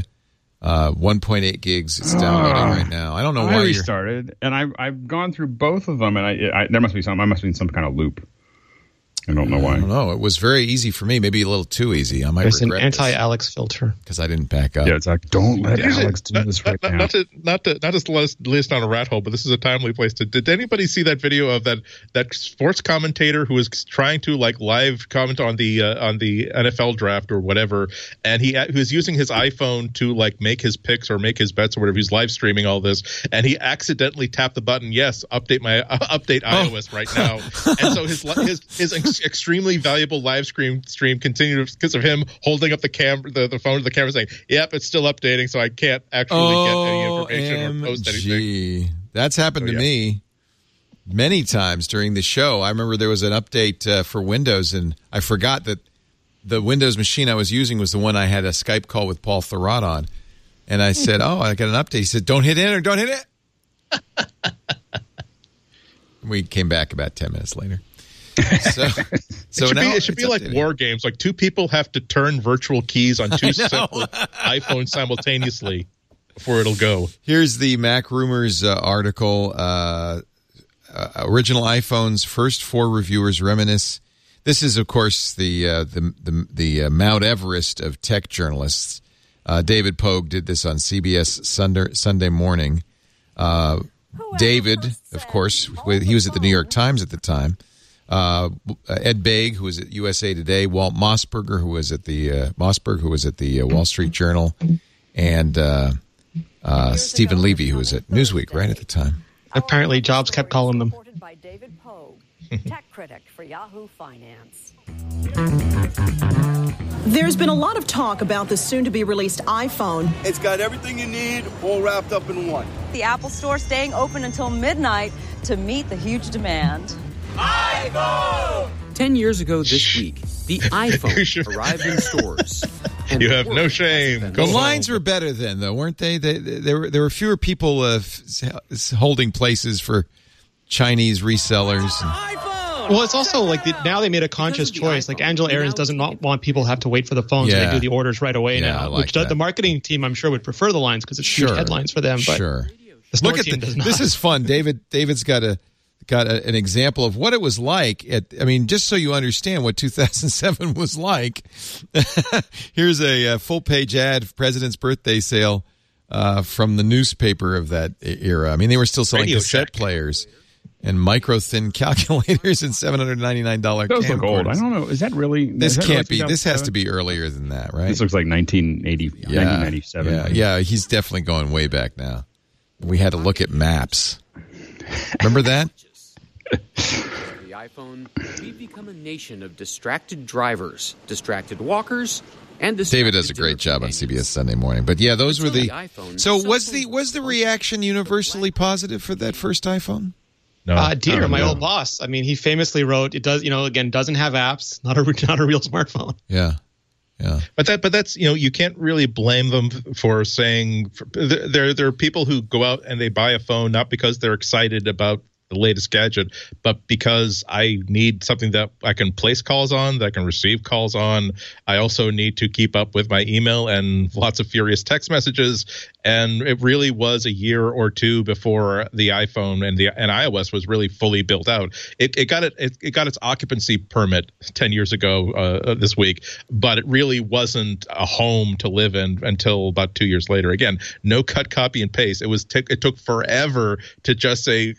1.8 gigs. It's downloading right now. I don't know why I restarted, and I've gone through both of them, and I must be in some kind of loop. I don't know why. I don't know. It was very easy for me. Maybe a little too easy. I might There's an regret anti-Alex filter because I didn't back up. Yeah, it's like, don't let Alex do this right now. Not to list on a rat hole, but this is a timely place to. Did anybody see that video of that sports commentator who was trying to like live comment on the NFL draft or whatever, and he was using his iPhone to like make his picks or make his bets or whatever. He's live streaming all this, and he accidentally tapped the button. Yes, update iOS right now, and so his extremely valuable live stream continued because of him holding up the phone to the camera saying, yep, it's still updating, so I can't actually get any information or post anything. That's happened to me many times during the show. I remember there was an update for Windows, and I forgot that the Windows machine I was using was the one I had a Skype call with Paul Thurrott on. And I said, I got an update. He said, don't hit enter, don't hit it. We came back about 10 minutes later. It should be like war games. Like 2 people have to turn virtual keys on 2 separate iPhones simultaneously before it'll go. Here's the Mac Rumors article. Original iPhones, first 4 reviewers reminisce. This is, of course, the Mount Everest of tech journalists. David Pogue did this on CBS Sunday morning. David, of course, he was at the New York Times at the time. Ed Baig, who was at USA Today, Walt Mossberger, who was at the Wall Street Journal, and Stephen Levy, who was at Newsweek right at the time. Apparently, Jobs kept calling them. By David Pogue, tech critic for Yahoo Finance. There's been a lot of talk about the soon-to-be-released iPhone. It's got everything you need, all wrapped up in one. The Apple Store staying open until midnight to meet the huge demand. iPhone! 10 years ago this week, the iPhone arrived in stores. And you have no shame. The lines were better then, though, weren't they? There were fewer people holding places for Chinese resellers. Well, it's also like now they made a conscious choice. Like Angela Ahrens doesn't want people to have to wait for the phone, so they do the orders right away now. Like the marketing team, I'm sure, would prefer the lines because it's huge headlines for them. But the store team does not. This is fun. David's got an example of what it was like. Just so you understand what 2007 was like. Here's a full-page ad, President's Birthday Sale from the newspaper of that era. I mean, they were still selling cassette players and micro-thin calculators and $799 Those look old. I don't know. Is that really? This can't be. This has to be earlier than that, right? This looks like 1997. Yeah, he's definitely going way back now. We had to look at maps. Remember that? The iPhone, we've become a nation of distracted drivers, distracted walkers, and David does a great job on CBS Sunday Morning. But yeah, those were the. So was the reaction universally positive for that first iPhone? No, Dieter, my old boss. I mean, he famously wrote, "It doesn't have apps, not a real smartphone." Yeah. But that's you can't really blame them for saying there are people who go out and they buy a phone not because they're excited about the latest gadget, but because I need something that I can place calls on, that I can receive calls on. I also need to keep up with my email and lots of furious text messages. And it really was a year or two before the iPhone and iOS was really fully built out. It got its occupancy permit 10 years ago this week, but it really wasn't a home to live in until about 2 years later. Again, no cut, copy, and paste. It took forever to just say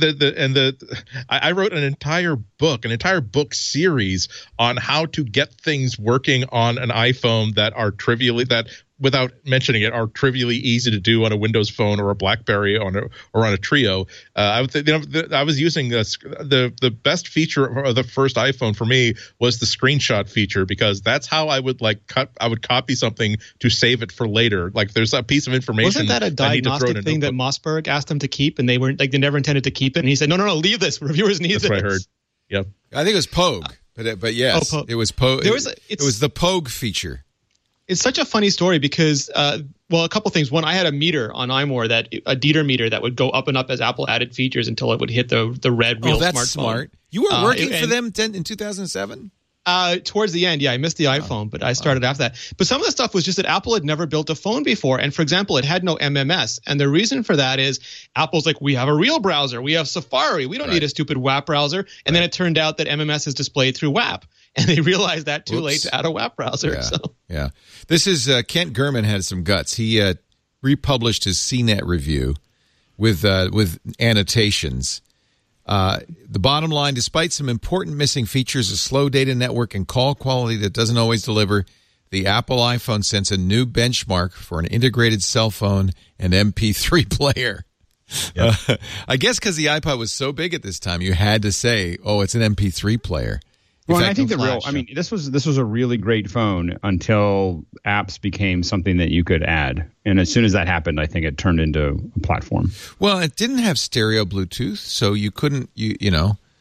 I wrote an entire book series on how to get things working on an iPhone that are without mentioning it, are trivially easy to do on a Windows phone or a BlackBerry or on a Trio. I was using the best feature of the first iPhone for me was the screenshot feature, because that's how I would copy something to save it for later. Like there's a piece of information. Wasn't that a diagnostic thing that Mossberg asked them to keep, and they never intended to keep it, and he said no, leave this. Reviewers need this. That's what I heard. Yep. I think it was Pogue, but yes, it was Pogue. It was the Pogue feature. It's such a funny story because, a couple things. One, I had a meter on iMore, a Dieter meter that would go up and up as Apple added features until it would hit the red real smartphone. That's smart. You were working for them in 2007? Towards the end, yeah, I missed the iPhone, but I started after that. But some of the stuff was just that Apple had never built a phone before. And for example, it had no MMS. And the reason for that is Apple's like, we have a real browser. We have Safari. We don't need a stupid WAP browser. And then it turned out that MMS is displayed through WAP. And they realized that too late to add a WAP browser. Yeah. This is Kent German had some guts. He republished his CNET review with annotations. The bottom line, despite some important missing features, a slow data network and call quality that doesn't always deliver, the Apple iPhone sets a new benchmark for an integrated cell phone and MP3 player. Yep. I guess because the iPod was so big at this time, you had to say, it's an MP3 player. Well, and I think this was a really great phone until apps became something that you could add. And as soon as that happened, I think it turned into a platform. Well, it didn't have stereo Bluetooth, so you couldn't, it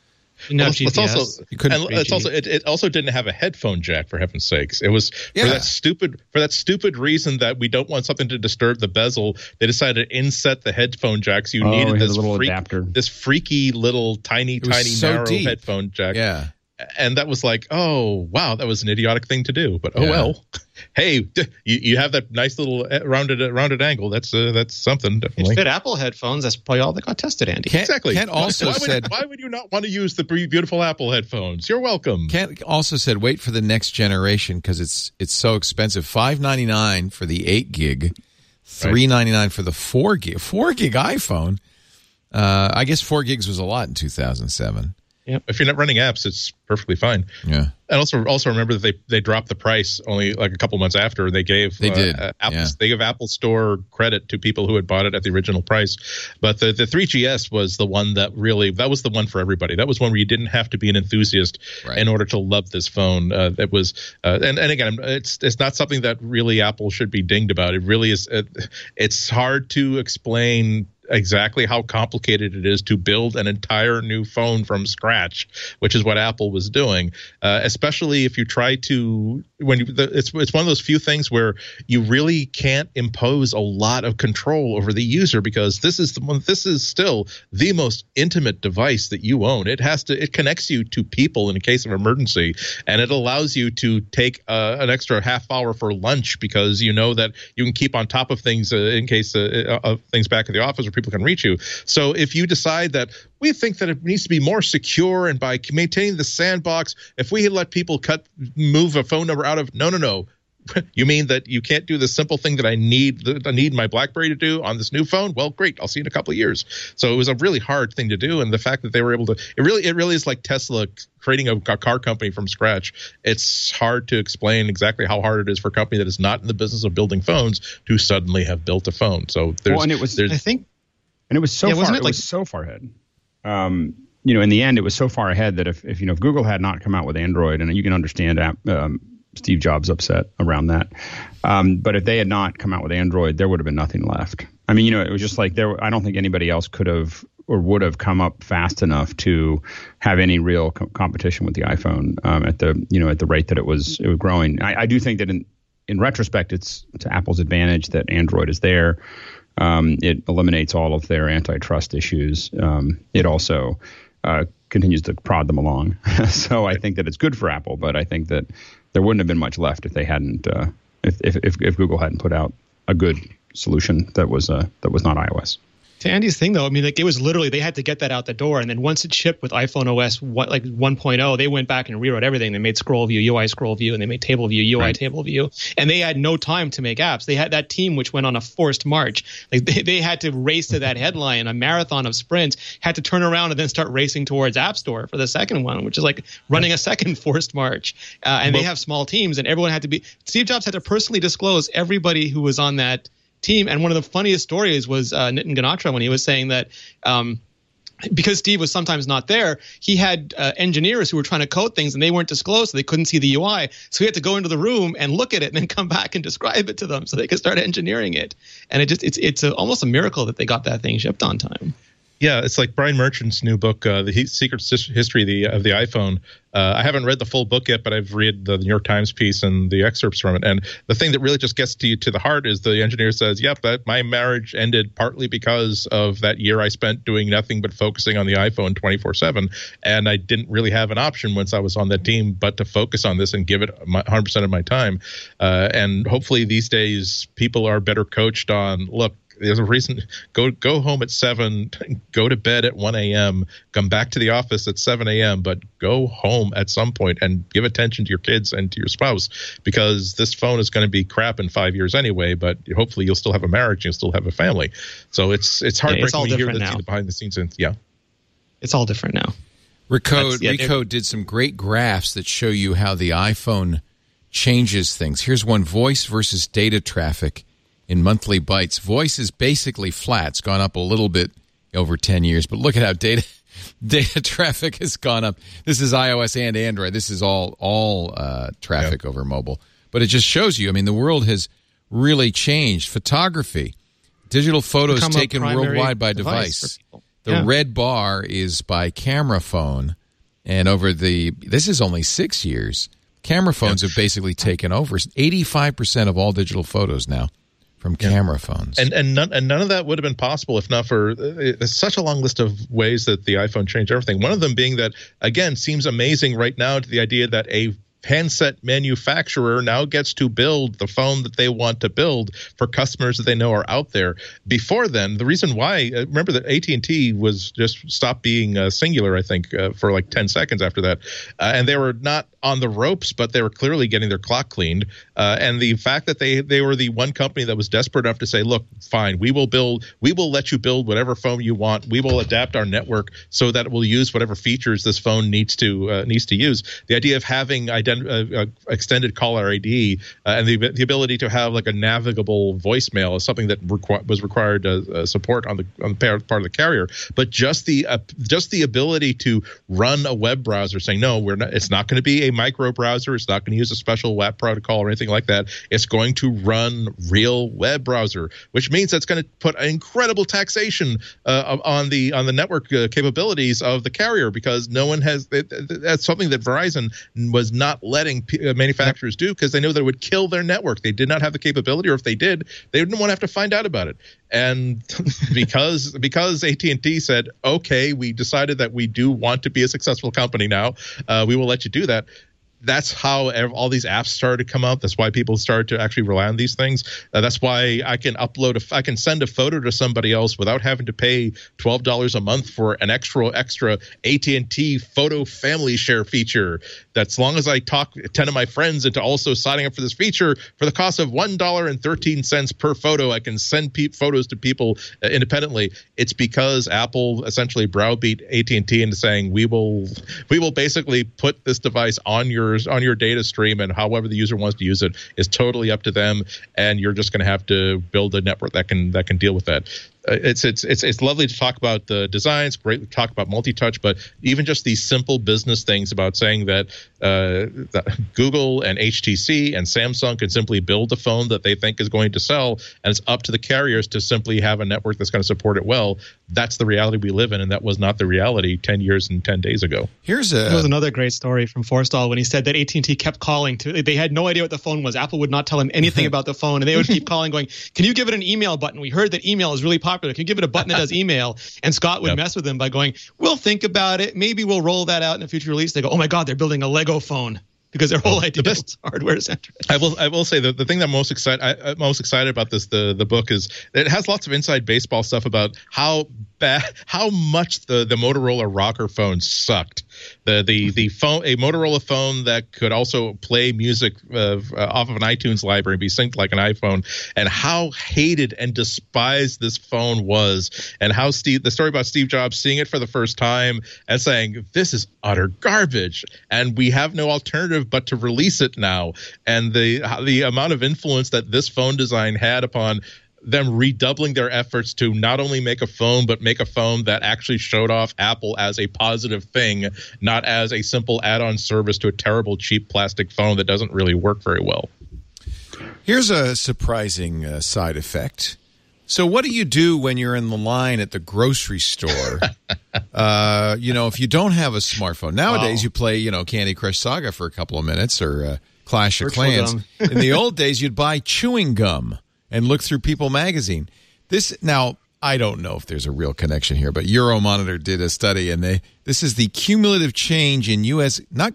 also didn't have a headphone jack, for heaven's sakes. It was for that stupid reason that we don't want something to disturb the bezel. They decided to inset the headphone jacks. You needed this little adapter, this freaky little tiny narrow deep headphone jack. Yeah. And that was like, oh, wow, that was an idiotic thing to do. But, well, hey, you have that nice little rounded angle. That's something, definitely. It fit Apple headphones. That's probably all that got tested, Andy. Exactly. Kent also why would you not want to use the beautiful Apple headphones? You're welcome. Kent also said, wait for the next generation because it's so expensive. $599 for the 8 gig, $399 for the 4 gig. 4 gig iPhone. I guess 4 gigs was a lot in 2007. Yep. If you're not running apps, it's perfectly fine. Yeah. And also remember that they dropped the price only like a couple months after they gave they gave Apple Store credit to people who had bought it at the original price. But the 3GS was the one that was the one for everybody. That was one where you didn't have to be an enthusiast in order to love this phone. That was and again, it's not something that really Apple should be dinged about. It really is. It's hard to explain exactly how complicated it is to build an entire new phone from scratch, which is what Apple was doing. Especially if you try to, it's one of those few things where you really can't impose a lot of control over the user, because this is still the most intimate device that you own. It connects you to people in a case of emergency, and it allows you to take an extra half hour for lunch because you know that you can keep on top of things in case of things back at the office where people can reach you. So if you decide that we think that it needs to be more secure, and by maintaining the sandbox, if we let people move a phone number out of, no. You mean that you can't do the simple thing that I need my BlackBerry to do on this new phone? Well, great. I'll see you in a couple of years. So it was a really hard thing to do, and the fact that they were able to, it really is like Tesla creating a car company from scratch. It's hard to explain exactly how hard it is for a company that is not in the business of building phones to suddenly have built a phone. So it was so far ahead. In the end, it was so far ahead that if Google had not come out with Android, and you can understand Steve Jobs upset around that, but if they had not come out with Android, there would have been nothing left. I mean, it was just like I don't think anybody else could have or would have come up fast enough to have any real competition with the iPhone at the rate that it was growing. I do think that in retrospect, it's to Apple's advantage that Android is there. It eliminates all of their antitrust issues. It also continues to prod them along. So I think that it's good for Apple, but I think that there wouldn't have been much left if they hadn't, if Google hadn't put out a good solution that was not iOS. To Andy's thing, though, I mean, like it was literally they had to get that out the door, and then once it shipped with iPhone OS 1.0, they went back and rewrote everything. They made scroll view, UI scroll view, and they made table view, UI table view, and they had no time to make apps. They had that team which went on a forced march. Like they had to race to that headline, a marathon of sprints, had to turn around and then start racing towards App Store for the second one, which is like running a second forced march. And they have small teams, and everyone had to be. Steve Jobs had to personally disclose everybody who was on that team. And one of the funniest stories was Nitin Ganatra when he was saying that because Steve was sometimes not there, he had engineers who were trying to code things and they weren't disclosed, so they couldn't see the UI. So he had to go into the room and look at it and then come back and describe it to them so they could start engineering it. And it's almost a miracle that they got that thing shipped on time. Yeah, it's like Brian Merchant's new book, The Secret History of the iPhone. I haven't read the full book yet, but I've read the New York Times piece and the excerpts from it. And the thing that really just gets to you to the heart is the engineer says, yep, my marriage ended partly because of that year I spent doing nothing but focusing on the iPhone 24/7. And I didn't really have an option once I was on that team but to focus on this and give it 100% of my time. And hopefully these days people are better coached on, look, there's a reason. Go home at 7, go to bed at 1 a.m., come back to the office at 7 a.m., but go home at some point and give attention to your kids and to your spouse, because this phone is going to be crap in 5 years anyway, but hopefully you'll still have a marriage, you'll still have a family. So it's heartbreaking when you hear the behind the scenes. It's all different now. Recode did some great graphs that show you how the iPhone changes things. Here's one: voice versus data traffic in monthly bytes. Voice is basically flat. It's gone up a little bit over 10 years, but look at how data traffic has gone up. This is iOS and Android. This is all traffic over mobile. But it just shows you, I mean, the world has really changed. Photography, digital photos taken worldwide by device. The red bar is by camera phone, and this is only 6 years. Camera phones have basically taken over. 85% of all digital photos now from camera phones. And none of that would have been possible if not for such a long list of ways that the iPhone changed everything. One of them being that, again, seems amazing right now to the idea that a handset manufacturer now gets to build the phone that they want to build for customers that they know are out there. Before then, the reason why, remember that AT&T was just stopped being singular, I think, for like 10 seconds after that. And they were not on the ropes, but they were clearly getting their clock cleaned. And the fact that they were the one company that was desperate enough to say, look, fine, we will let you build whatever phone you want. We will adapt our network so that it will use whatever features this phone needs to use. The idea of having extended caller ID and the ability to have like a navigable voicemail is something that was required support on the part of the carrier. But just the ability to run a web browser, saying no, it's not going to be a micro browser, it's not going to use a special WAP protocol or anything like that. It's going to run real web browser, which means that's going to put an incredible taxation on the network capabilities of the carrier, because no one has. That's something that Verizon was not letting manufacturers do, because they knew that it would kill their network. They did not have the capability, or if they did, they didn't want to have to find out about it. And because AT&T said, okay, we decided that we do want to be a successful company now, we will let you do that. That's how all these apps started to come out. That's why people started to actually rely on these things. That's why I can I can send a photo to somebody else without having to pay $12 a month for an extra AT&T photo family share feature. That's as long as I talk 10 of my friends into also signing up for this feature for the cost of $1.13 per photo, I can send photos to people independently. It's because Apple essentially browbeat AT&T into saying we will basically put this device on your data stream, and however the user wants to use it is totally up to them, and you're just going to have to build a network that can deal with that. It's lovely to talk about the designs, great to talk about multi-touch, but even just these simple business things about saying that Google and HTC and Samsung can simply build a phone that they think is going to sell, and it's up to the carriers to simply have a network that's going to support it well. That's the reality we live in, and that was not the reality 10 years and 10 days ago. There was another great story from Forstall when he said that AT&T kept calling. They had no idea what the phone was. Apple would not tell him anything about the phone, and they would keep calling going, can you give it an email button? We heard that email is really popular. Can you give it a button that does email? And Scott would mess with them by going, we'll think about it. Maybe we'll roll that out in a future release. They go, oh my God, they're building a Lego phone. because their whole idea is hardware centric. I will say the thing that I'm most excited about the book is it has lots of inside baseball stuff about how much the Motorola Rocker phone sucked. The phone, a Motorola phone that could also play music off of an iTunes library and be synced like an iPhone, and how hated and despised this phone was, and how the story about Steve Jobs seeing it for the first time and saying, "This is utter garbage, and we have no alternative but to release it now." And the amount of influence that this phone design had upon them redoubling their efforts to not only make a phone, but make a phone that actually showed off Apple as a positive thing, not as a simple add-on service to a terrible, cheap plastic phone that doesn't really work very well. Here's a surprising side effect. So what do you do when you're in the line at the grocery store? If you don't have a smartphone. Nowadays, you play, Candy Crush Saga for a couple of minutes or Clash of Clans. In the old days, you'd buy chewing gum and look through People magazine. Now, I don't know if there's a real connection here, but Euromonitor did a study, and this is the cumulative change in U.S., not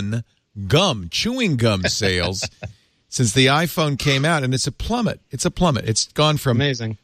chewing gum sales since the iPhone came out, and it's a plummet. It's gone from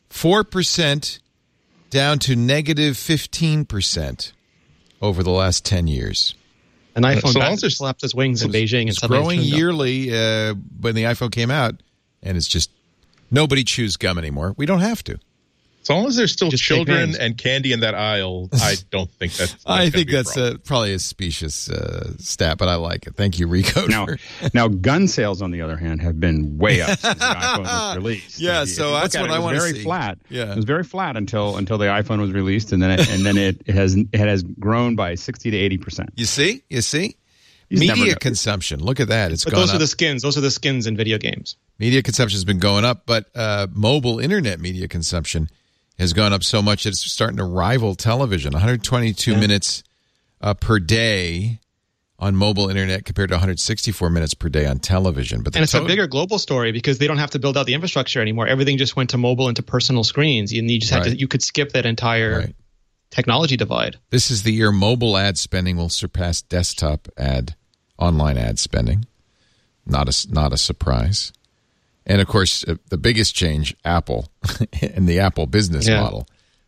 4% down to negative 15% over the last 10 years. An iPhone slapped its wings in Beijing. It's growing yearly when the iPhone came out, and it's just nobody chews gum anymore. We don't have to. As long as there's still children and candy in that aisle, I don't think that's I think that's probably a specious stat, but I like it. Thank you, Rico. Now, gun sales, on the other hand, have been way up since the iPhone was released. Yeah, so that's what I want to see. Flat. Yeah, it was very flat until the iPhone was released, and then it has grown by 60 to 80%. You see. Media consumption. Look at that. It's gone up. Those are the skins in video games. Media consumption has been going up, but mobile internet media consumption has gone up so much that it's starting to rival television. 122 minutes per day on mobile internet compared to 164 minutes per day on television. But it's a bigger global story because they don't have to build out the infrastructure anymore. Everything just went to mobile and to personal screens. And you just had to. You could skip that entire technology divide. This is the year mobile ad spending will surpass desktop online ad spending. Not a surprise. And, of course, the biggest change, Apple, and the Apple business model.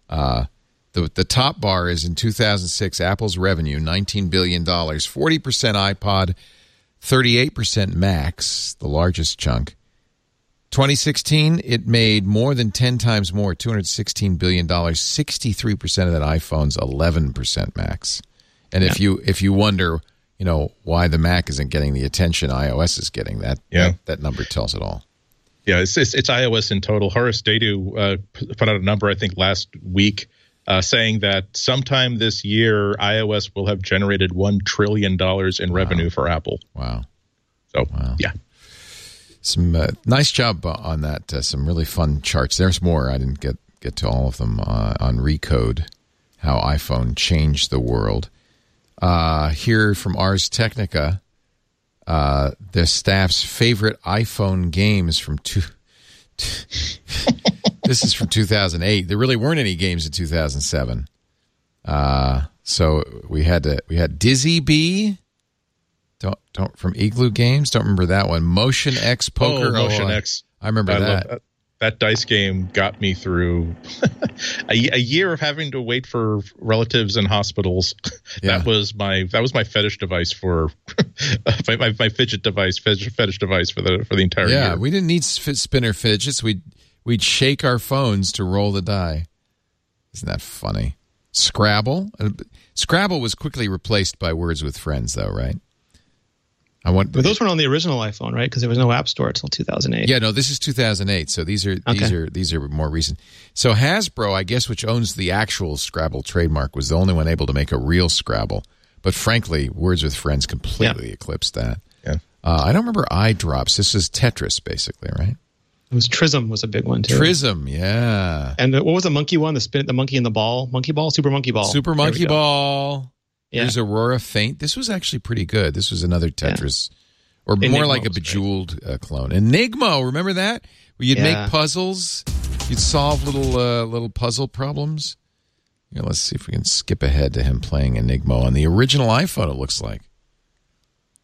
The top bar is in 2006, Apple's revenue, $19 billion, 40% iPod, 38% Macs, the largest chunk. 2016, it made more than 10 times more, $216 billion, 63% of that iPhone's, 11% Macs. And if you wonder, why the Mac isn't getting the attention iOS is getting, that number tells it all. Yeah, it's iOS in total. Horace Dadu put out a number, I think, last week saying that sometime this year, iOS will have generated $1 trillion in revenue for Apple. Wow. So, yeah. Some nice job on that. Some really fun charts. There's more. I didn't get to all of them on Recode, how iPhone changed the world. Here from Ars Technica, the staff's favorite iPhone games from this is from 2008. There really weren't any games in 2007. So we had Dizzy Bee. Don't from Igloo Games. Don't remember that one. Motion X Poker. Motion X. I remember that. That dice game got me through a year of having to wait for relatives in hospitals. Yeah. That was my fetish device for my fidget fetish device for the entire year. Yeah, we didn't need spinner fidgets. We'd shake our phones to roll the die. Isn't that funny? Scrabble. Scrabble was quickly replaced by Words with Friends, though, right? But those weren't on the original iPhone, right? Because there was no App Store until 2008. Yeah, no, this is 2008. So these are more recent. So Hasbro, I guess, which owns the actual Scrabble trademark, was the only one able to make a real Scrabble. But frankly, Words with Friends completely eclipsed that. Yeah. I don't remember Eye Drops. This is Tetris, basically, right? It was Trism was a big one too. Trism, yeah. And what was the monkey one? The monkey and the ball, Monkey Ball, Super Monkey Ball. Super Monkey Ball. Yeah. There's Aurora Feint. This was actually pretty good. This was another Tetris, or Enigma, more like a Bejeweled clone. Enigma, remember that? Where you'd make puzzles, you'd solve little puzzle problems. Yeah, let's see if we can skip ahead to him playing Enigma on the original iPhone. It looks like.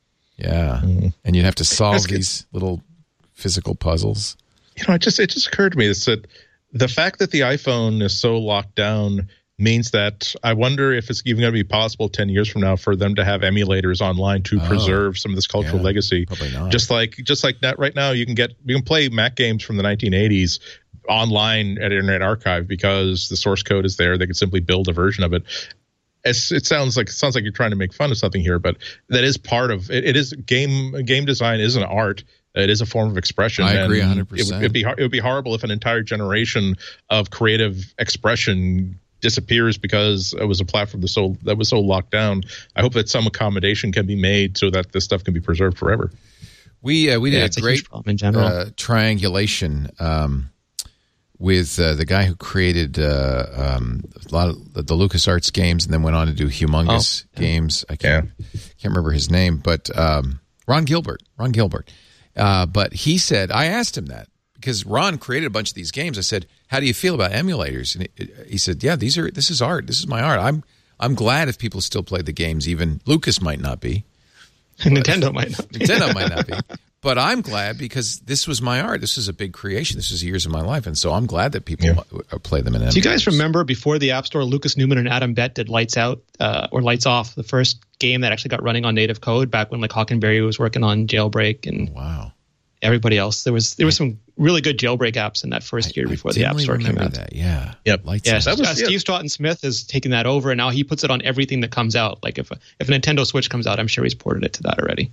Yeah, and you'd have to solve these little physical puzzles. You know, it just occurred to me that the fact that the iPhone is so locked down means that I wonder if it's even going to be possible 10 years from now for them to have emulators online to preserve some of this cultural legacy. Probably not. Just like that right now, you can play Mac games from the 1980s online at Internet Archive because the source code is there. They could simply build a version of it. It sounds like you're trying to make fun of something here, but that is part of it. It is game design is an art. It is a form of expression. I agree 100%. It would be horrible if an entire generation of creative expression disappears because it was a platform that was so locked down. I hope that some accommodation can be made so that this stuff can be preserved forever. We did a great in general. triangulation with the guy who created a lot of the LucasArts games and then went on to do humongous games. I can't remember his name, but Ron Gilbert. But he said, I asked him that because Ron created a bunch of these games. I said, how do you feel about emulators? And he said, yeah, this is art. This is my art. I'm glad if people still play the games. Even Lucas might not be. Nintendo might not be. Nintendo might not be. But I'm glad because this was my art. This was a big creation. This was years of my life. And so I'm glad that people play them in emulators. Do you guys remember before the App Store, Lucas Newman and Adam Bett did Lights Out or Lights Off, the first game that actually got running on native code back when like Hockenberry was working on Jailbreak and everybody else. There was some really good jailbreak apps in that first year before the App Store came out. That. Yeah. Yep. Lights Out. Steve Stratton-Smith has taken that over, and now he puts it on everything that comes out. Like if a Nintendo Switch comes out, I'm sure he's ported it to that already.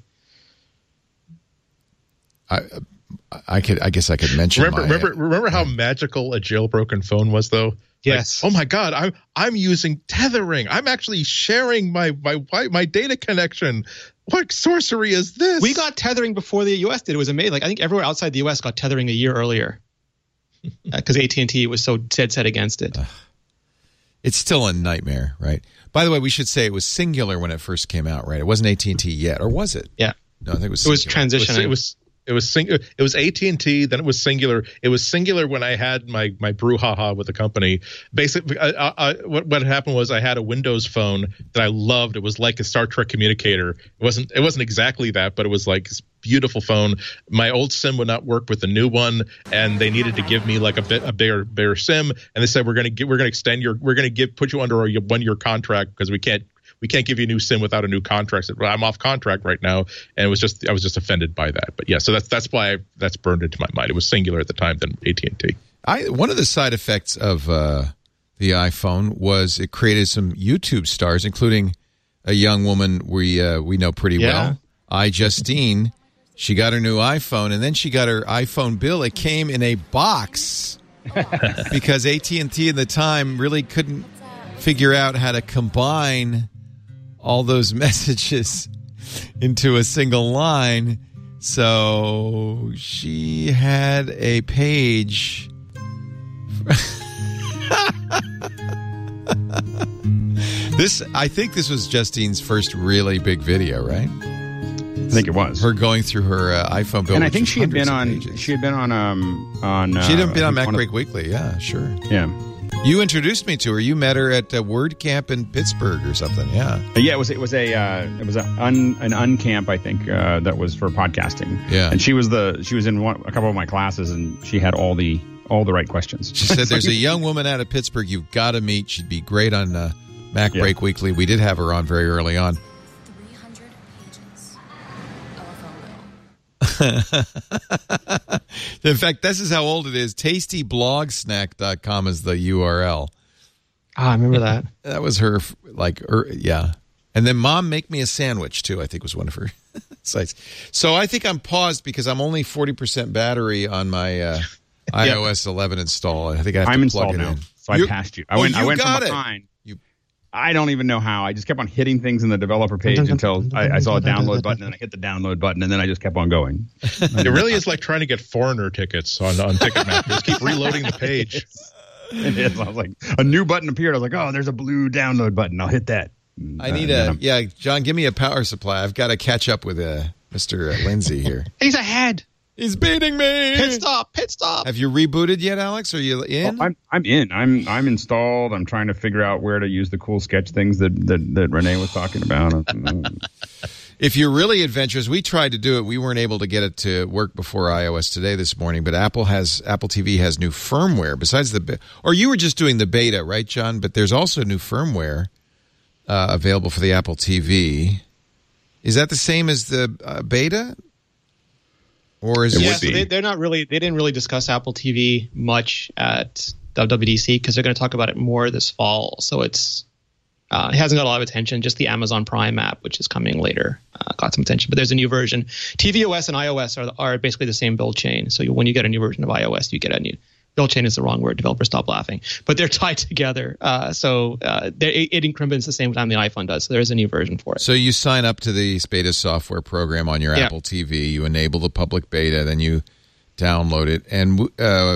I guess I could mention. Remember how magical a jailbroken phone was, though. Yes. Like, oh my God, I'm using tethering. I'm actually sharing my data connection. What sorcery is this? We got tethering before the US did. It was amazing. Like I think everywhere outside the US got tethering a year earlier because AT&T was so dead set against it. It's still a nightmare, right? By the way, we should say it was Singular when it first came out, right? It wasn't AT&T yet, or was it? Yeah. No, I think it was. It was transitioning. It was AT&T, then it was Singular. It was Singular when I had my brouhaha with the company. Basically, what happened was I had a Windows phone that I loved. It was like a Star Trek communicator. It wasn't exactly that, but it was like this beautiful phone. My old SIM would not work with the new one, and they needed to give me like a bigger SIM. And they said we're going to put you under a 1-year contract because we can't give you a new SIM without a new contract. I said, well, I'm off contract right now, and I was just offended by that. But yeah, so that's why that's burned into my mind. It was Singular at the time, then AT&T. One of the side effects of the iPhone was it created some YouTube stars, including a young woman we know pretty well, Justine. She got her new iPhone, and then she got her iPhone bill. It came in a box because AT&T at the time really couldn't figure out how to combine all those messages into a single line. So she had a page. I think this was Justine's first really big video, right? I think it was her going through her iPhone bill, and I think she had been on Mac Break Weekly. Yeah, sure. Yeah. You introduced me to her. You met her at WordCamp in Pittsburgh or something. Yeah. Yeah, it was an uncamp, I think, that was for podcasting. Yeah. And she was in a couple of my classes, and she had all the right questions. She said, "There's a young woman out of Pittsburgh you've got to meet. She'd be great on Mac Break Weekly." We did have her on very early on. 300 pages In fact, this is how old it is. TastyBlogsnack.com is the URL. I remember that. That was her, yeah. And then Mom Make Me a Sandwich, too, I think was one of her sites. So I think I'm paused because I'm only 40% battery on my iOS 11 install. I think I have to plug it now, in. So I passed you. I went from behind. I don't even know how. I just kept on hitting things in the developer page until I saw a download button, and I hit the download button, and then I just kept on going. It really is like trying to get foreigner tickets on Ticketmaster. Just keep reloading the page. It is. I was like, a new button appeared. I was like, oh, there's a blue download button. I'll hit that. I need John, give me a power supply. I've got to catch up with Mr. Lindsay here. He's ahead. He's beating me. Pit stop. Have you rebooted yet, Alex? Are you in? Oh, I'm in. I'm installed. I'm trying to figure out where to use the cool sketch things that Renee was talking about. If you're really adventurous, we tried to do it. We weren't able to get it to work before iOS Today this morning, but Apple TV has new firmware besides or you were just doing the beta, right, John? But there's also new firmware available for the Apple TV. Is that the same as the beta? Or is so they're not really. They didn't really discuss Apple TV much at WWDC because they're going to talk about it more this fall. So it hasn't got a lot of attention. Just the Amazon Prime app, which is coming later, got some attention. But there's a new version. tvOS and iOS are basically the same build chain. So when you get a new version of iOS, you get a new build chain is the wrong word. Developers stop laughing. But they're tied together. It increments the same time the iPhone does. So there is a new version for it. So you sign up to the beta software program on your Apple TV. You enable the public beta. Then you download it. And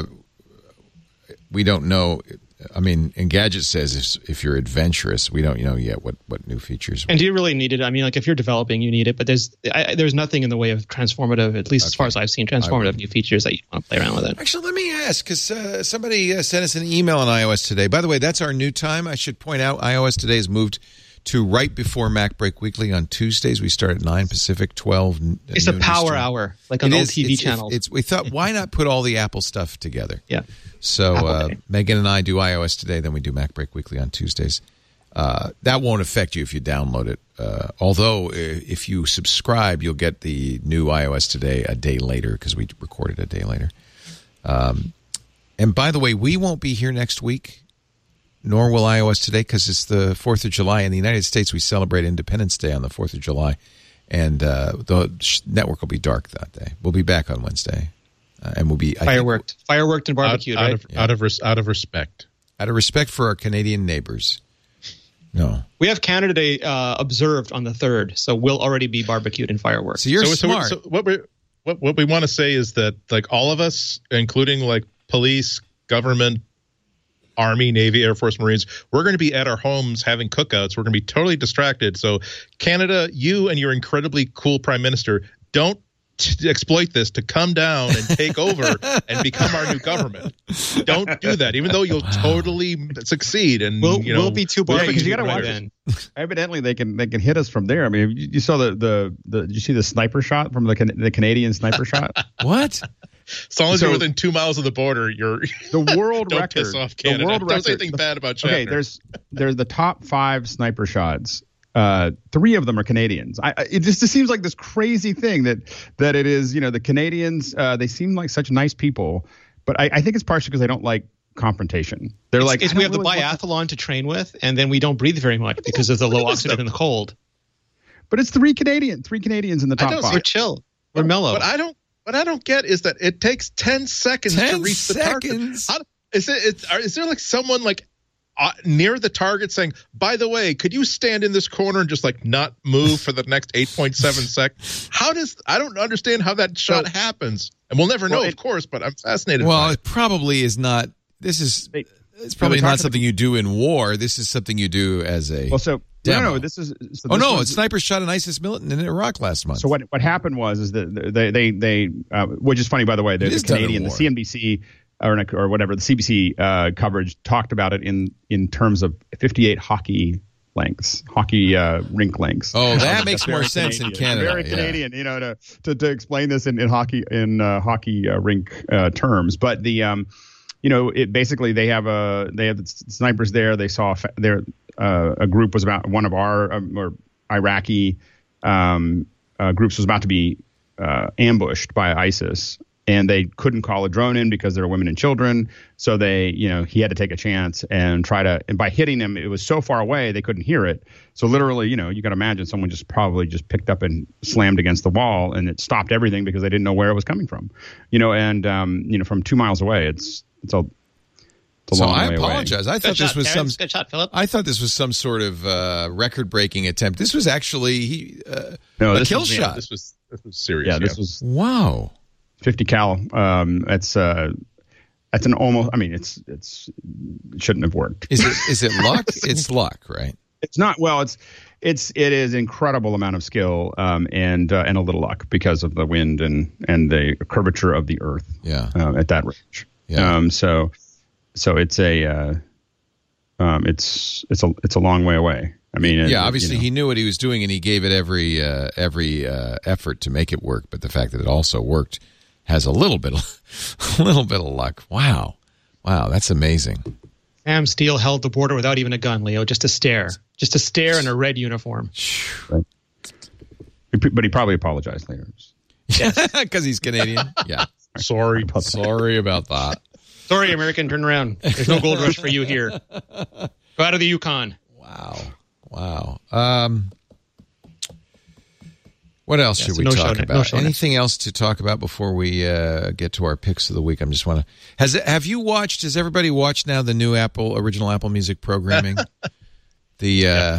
we don't know. I mean, Engadget says if you're adventurous, we don't know yet what new features. And do you really need it? I mean, like if you're developing, you need it. But there's nothing in the way of transformative, at least as far as I've seen, transformative new features that you want to play around with it. Actually, let me ask, because somebody sent us an email on iOS Today. By the way, that's our new time. I should point out iOS Today has moved to right before Mac Break Weekly on Tuesdays. We start at 9 Pacific, 12 It's a power hour, like on old TV channels. We thought, why not put all the Apple stuff together? Yeah. So Megan and I do iOS Today, then we do Mac Break Weekly on Tuesdays. That won't affect you if you download it. Although if you subscribe, you'll get the new iOS Today a day later because we recorded a day later. And by the way, we won't be here next week, nor will iOS Today because it's the 4th of July. In the United States, we celebrate Independence Day on the 4th of July. And the network will be dark that day. We'll be back on Wednesday. And we'll be fireworked and barbecued, out of respect. Out of respect for our Canadian neighbors. No, we have Canada Day observed on the 3rd, so we'll already be barbecued and fireworks. So you're smart. So what we want to say is that like all of us, including like police, government, Army, Navy, Air Force, Marines, we're going to be at our homes having cookouts. We're going to be totally distracted. So Canada, you and your incredibly cool prime minister don't exploit this to come down and take over and become our new government. Don't do that, even though you'll totally succeed. And we'll be too barbecued because you got to watch it. Evidently, they can hit us from there. I mean, you saw did you see the sniper shot from the Canadian sniper shot? What? As long as you're within 2 miles of the border, you're the world don't record. Piss off Canada. The world don't record. say anything bad about China. Okay, there's the top 5 sniper shots. 3 of them are Canadians. It just seems like this crazy thing that it is. The Canadians, they seem like such nice people, but I think it's partially because they don't like confrontation. We have the biathlon to train with, and then we don't breathe very much because of the low oxygen and the cold. But it's 3 Canadians in the top 5. We're chill. We're mellow. What I don't get is that it takes 10 seconds to reach the target. Is there like someone like near the target saying, by the way, could you stand in this corner and just like not move for the next 8.7 seconds? I don't understand how that shot happens. And we'll never know, of course, but I'm fascinated. Well, it probably is not. It's probably not something you do in war. This is something you do as a demo. No, this is. A sniper shot an ISIS militant in Iraq last month. So what happened was that they which is funny, by the way, the Canadian, the CNBC or whatever, the CBC coverage talked about it in terms of 58 hockey rink lengths. Oh, that makes more sense in Canada. Very Canadian, to explain this in hockey rink terms. But the it basically they have the snipers there. They saw a group was about one of our or Iraqi groups was about to be ambushed by ISIS. And they couldn't call a drone in because there were women and children. So he had to take a chance and and by hitting him, it was so far away, they couldn't hear it. So literally, you got to imagine someone probably picked up and slammed against the wall and it stopped everything because they didn't know where it was coming from, and from 2 miles away, it's a long way away. I apologize. I thought this was good shot, Philip. I thought this was some sort of record-breaking attempt. This was actually a kill shot. This was serious. Yeah, this was wow. 50 cal. That's an almost. I mean, it shouldn't have worked. Is it luck? It's luck, right? It's not. Well, it is incredible amount of skill and a little luck because of the wind and the curvature of the earth. Yeah. At that range. Yeah. So it's a long way away. I mean, obviously he knew what he was doing, and he gave it every effort to make it work. But the fact that it also worked has a little bit of luck. Wow, that's amazing. Sam Steele held the border without even a gun, Leo, just a stare in a red uniform. Right. But he probably apologized later. Because he's Canadian. Yeah. Sorry about that. Sorry, American, turn around. There's no gold rush for you here. Go out of the Yukon. Wow. What else should we talk about? Anything else to talk about before we get to our picks of the week? I just want to. Have you watched? Has everybody watched now the new original Apple Music programming? I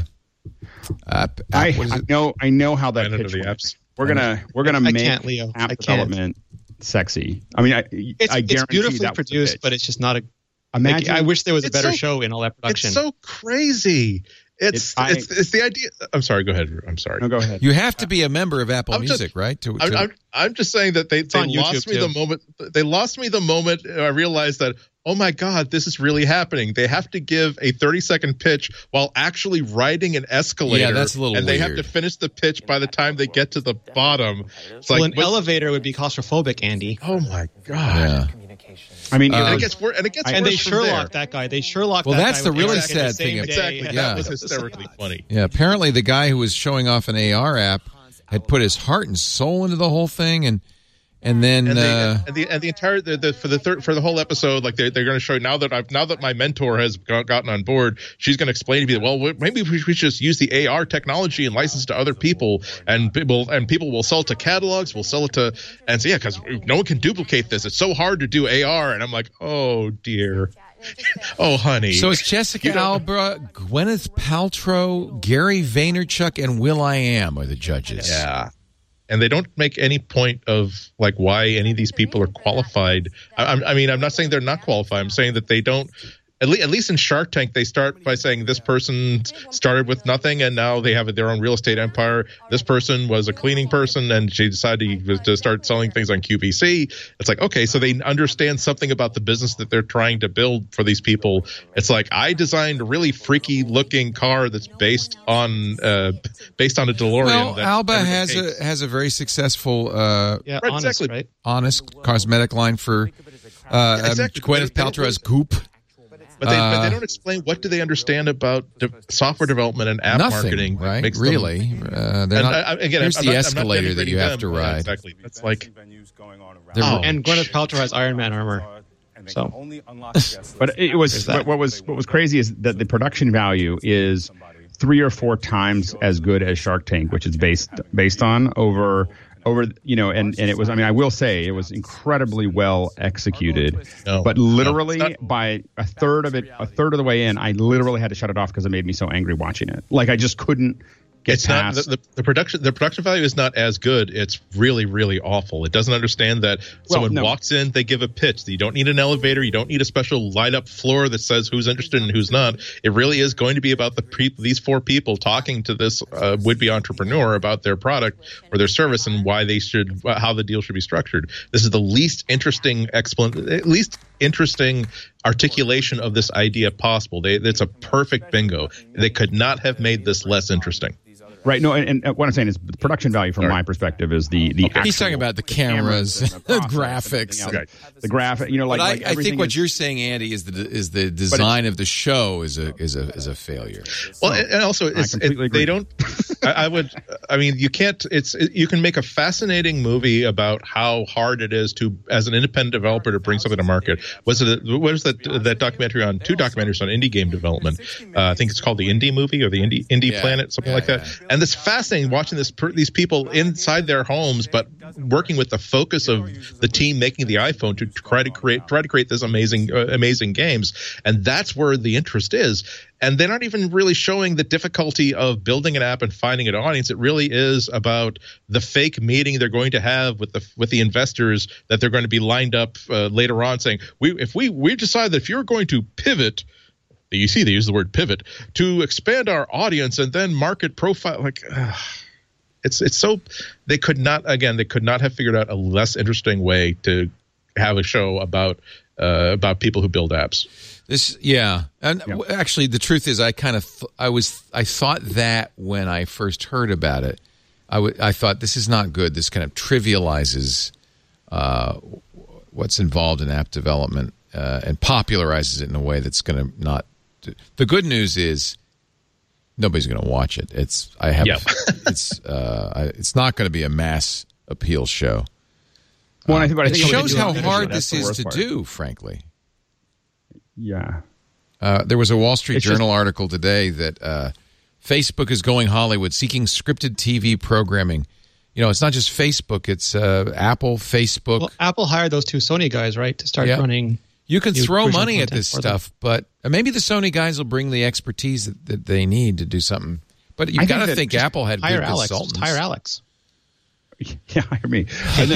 know how that pitch works. We're gonna make app development sexy. I mean, it's beautifully produced, but it's just not a. Imagine, I wish there was a better show in all that production. It's so crazy. It's the idea. I'm sorry. Go ahead. I'm sorry. No, go ahead. You have to be a member of Apple Music, right? I'm just saying that they lost me the moment. They lost me the moment I realized that, oh my God, this is really happening. They have to give a 30-second pitch while actually riding an escalator. Yeah, that's a little and weird. they have to finish the pitch by the time they get to the bottom. It's an elevator would be claustrophobic, Andy. Oh my God. Yeah. I mean, it gets worse. And they Sherlock that guy. They Sherlock. Well, that's the really exactly sad thing. Exactly. Yeah. That was hysterically funny. Yeah. Apparently, the guy who was showing off an AR app had put his heart and soul into the whole thing, and then the entire for the whole episode, like they're going to show now that my mentor has gotten on board, she's going to explain to me, well, maybe we should just use the AR technology and license to other people, and people will sell it to catalogs, will sell it to, and so because no one can duplicate this. It's so hard to do AR, and I'm like, oh dear. Oh, honey. So it's Jessica Alba, Gwyneth Paltrow, Gary Vaynerchuk, and Will.i.am are the judges. Yeah. And they don't make any point of like why any of these people are qualified. I mean, I'm not saying they're not qualified. I'm saying that they don't. At least in Shark Tank, they start by saying this person started with nothing and now they have their own real estate empire. This person was a cleaning person and she decided to start selling things on QVC. It's like, okay, so they understand something about the business that they're trying to build for these people. It's like, I designed a really freaky looking car that's based on a DeLorean. Well, Alba has a very successful honest cosmetic line for Gwyneth Paltrow as Goop. But they don't explain what do they understand about software development and app marketing. Right? Here's the escalator that you have to ride. Yeah, exactly. It's like, and Gwyneth Paltrow has Iron Man armor. So, but it was what was crazy is that the production value is 3 or 4 times as good as Shark Tank, which is based on over and it was, I mean, I will say it was incredibly well executed, but literally by a third of the way in, I literally had to shut it off because it made me so angry watching it. Like I just couldn't get past. Not the production value is not as good. It's really, really awful. It doesn't understand that someone walks in, they give a pitch. You don't need an elevator. You don't need a special light up floor that says who's interested and who's not. It really is going to be about these 4 people talking to this would-be entrepreneur about their product or their service and why they should, how the deal should be structured. This is the least interesting articulation of this idea possible. It's a perfect bingo. They could not have made this less interesting. Right. No, and what I'm saying is the production value from my perspective is the actual, he's talking about the cameras, the graphics. The graphic, I think what you're saying, Andy, is the design of the show is a failure. Well, and also they don't. You can't. You can make a fascinating movie about how hard it is to, as an independent developer, to bring something to market. What is that documentary on 2 documentaries on indie game development? I think it's called the Indie Movie or the Indie Planet, something like that. And it's fascinating watching these people inside their homes, but working with the focus of the team making the iPhone to try to create this amazing games, and that's where the interest is. And they're not even really showing the difficulty of building an app and finding an audience. It really is about the fake meeting they're going to have with the investors that they're going to be lined up later on, saying we decide that if you're going to pivot. You see, they use the word pivot to expand our audience and then market profile. It's so they could not have figured out a less interesting way to have a show about about people who build apps. Actually, the truth is, I thought that when I first heard about it, I thought this is not good. This kind of trivializes what's involved in app development and popularizes it in a way that's going to not. The good news is nobody's going to watch it. It's not going to be a mass appeal show. Well, I think it shows how hard this is to do, frankly. Yeah. There was a Wall Street Journal article today that Facebook is going Hollywood, seeking scripted TV programming. It's not just Facebook; it's Apple, Facebook. Well, Apple hired those two Sony guys, right, to start running. You can throw money at this stuff, but maybe the Sony guys will bring the expertise that they need to do something. But you've got to think Apple had good consultants. Hire Alex. Yeah, hire me. I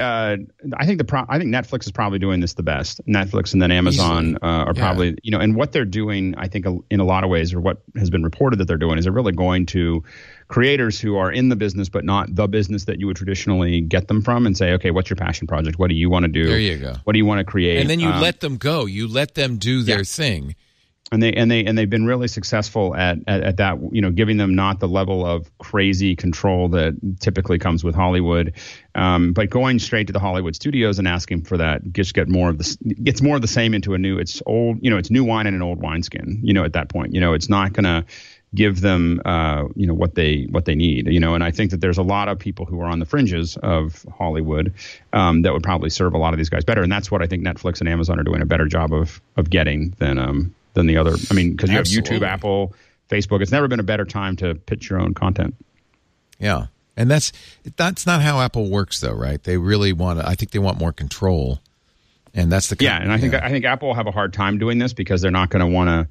think Netflix is probably doing this the best. Netflix and then Amazon are probably, and what they're doing, I think in a lot of ways, or what has been reported that they're doing, is they're really going to creators who are in the business but not the business that you would traditionally get them from, and say, okay, what's your passion project? What do you want to do? There you go. What do you want to create? And then you let them go. You let them do their thing. And they've been really successful at that, giving them not the level of crazy control that typically comes with Hollywood, but going straight to the Hollywood studios and asking for that, gets more of the same into it's new wine in an old wineskin, at that point. It's not going to give them what they need, and I think that there's a lot of people who are on the fringes of Hollywood that would probably serve a lot of these guys better, and that's what I think Netflix and Amazon are doing a better job of getting than the other. I mean, because you have YouTube, Apple, Facebook. It's never been a better time to pitch your own content. Yeah, and that's not how Apple works, though, right? They really I think they want more control, and that's the I think Apple will have a hard time doing this because they're not going to want to